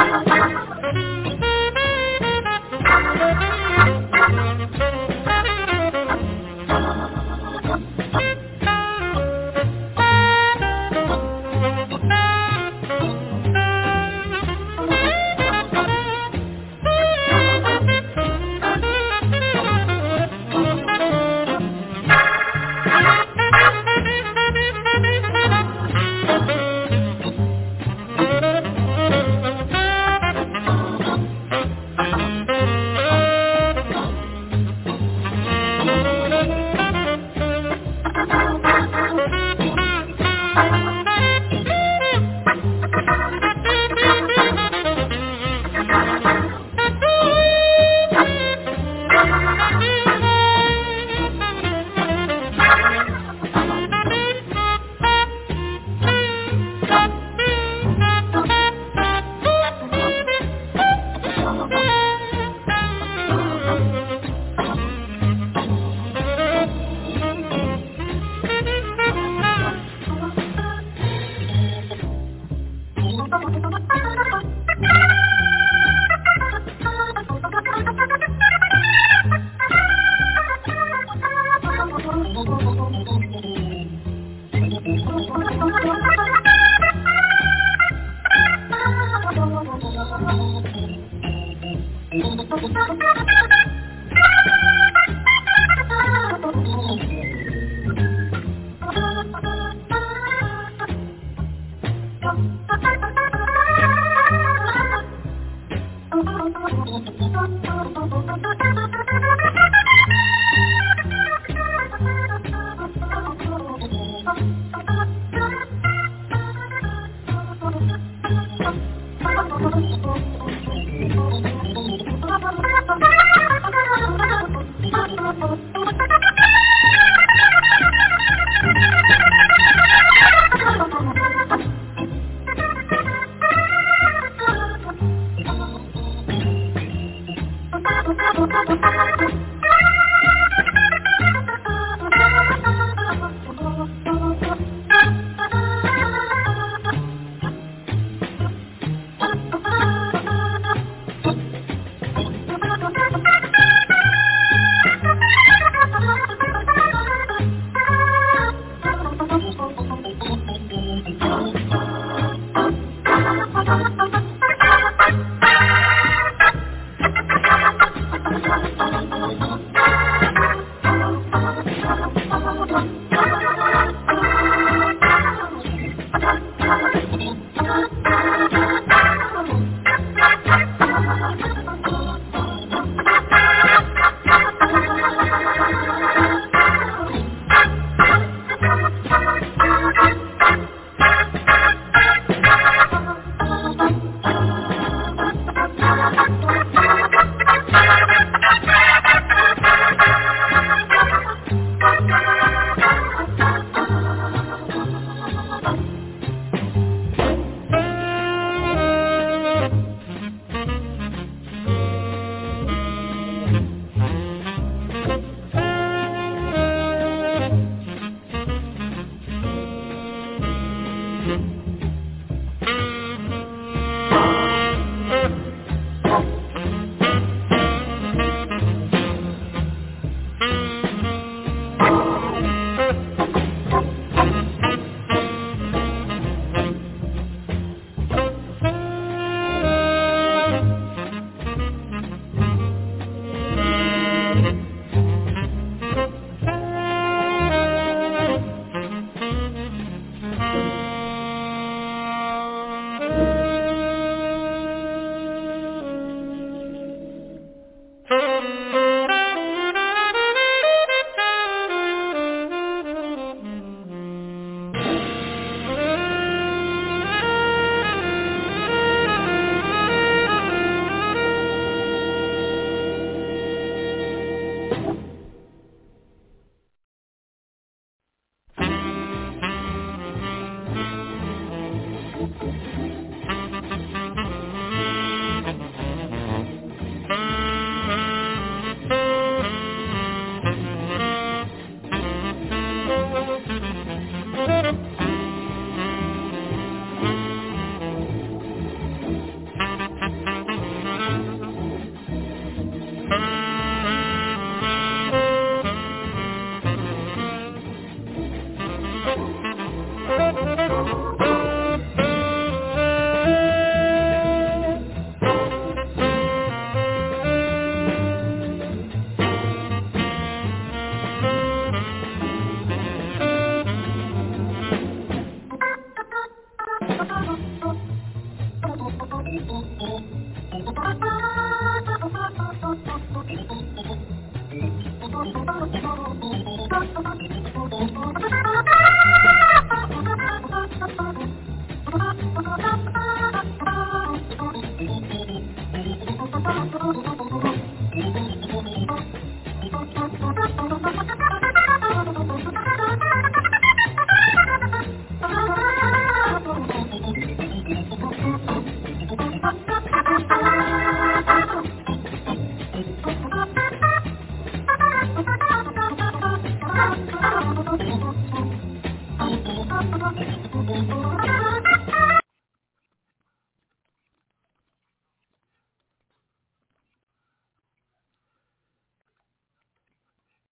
Thank you.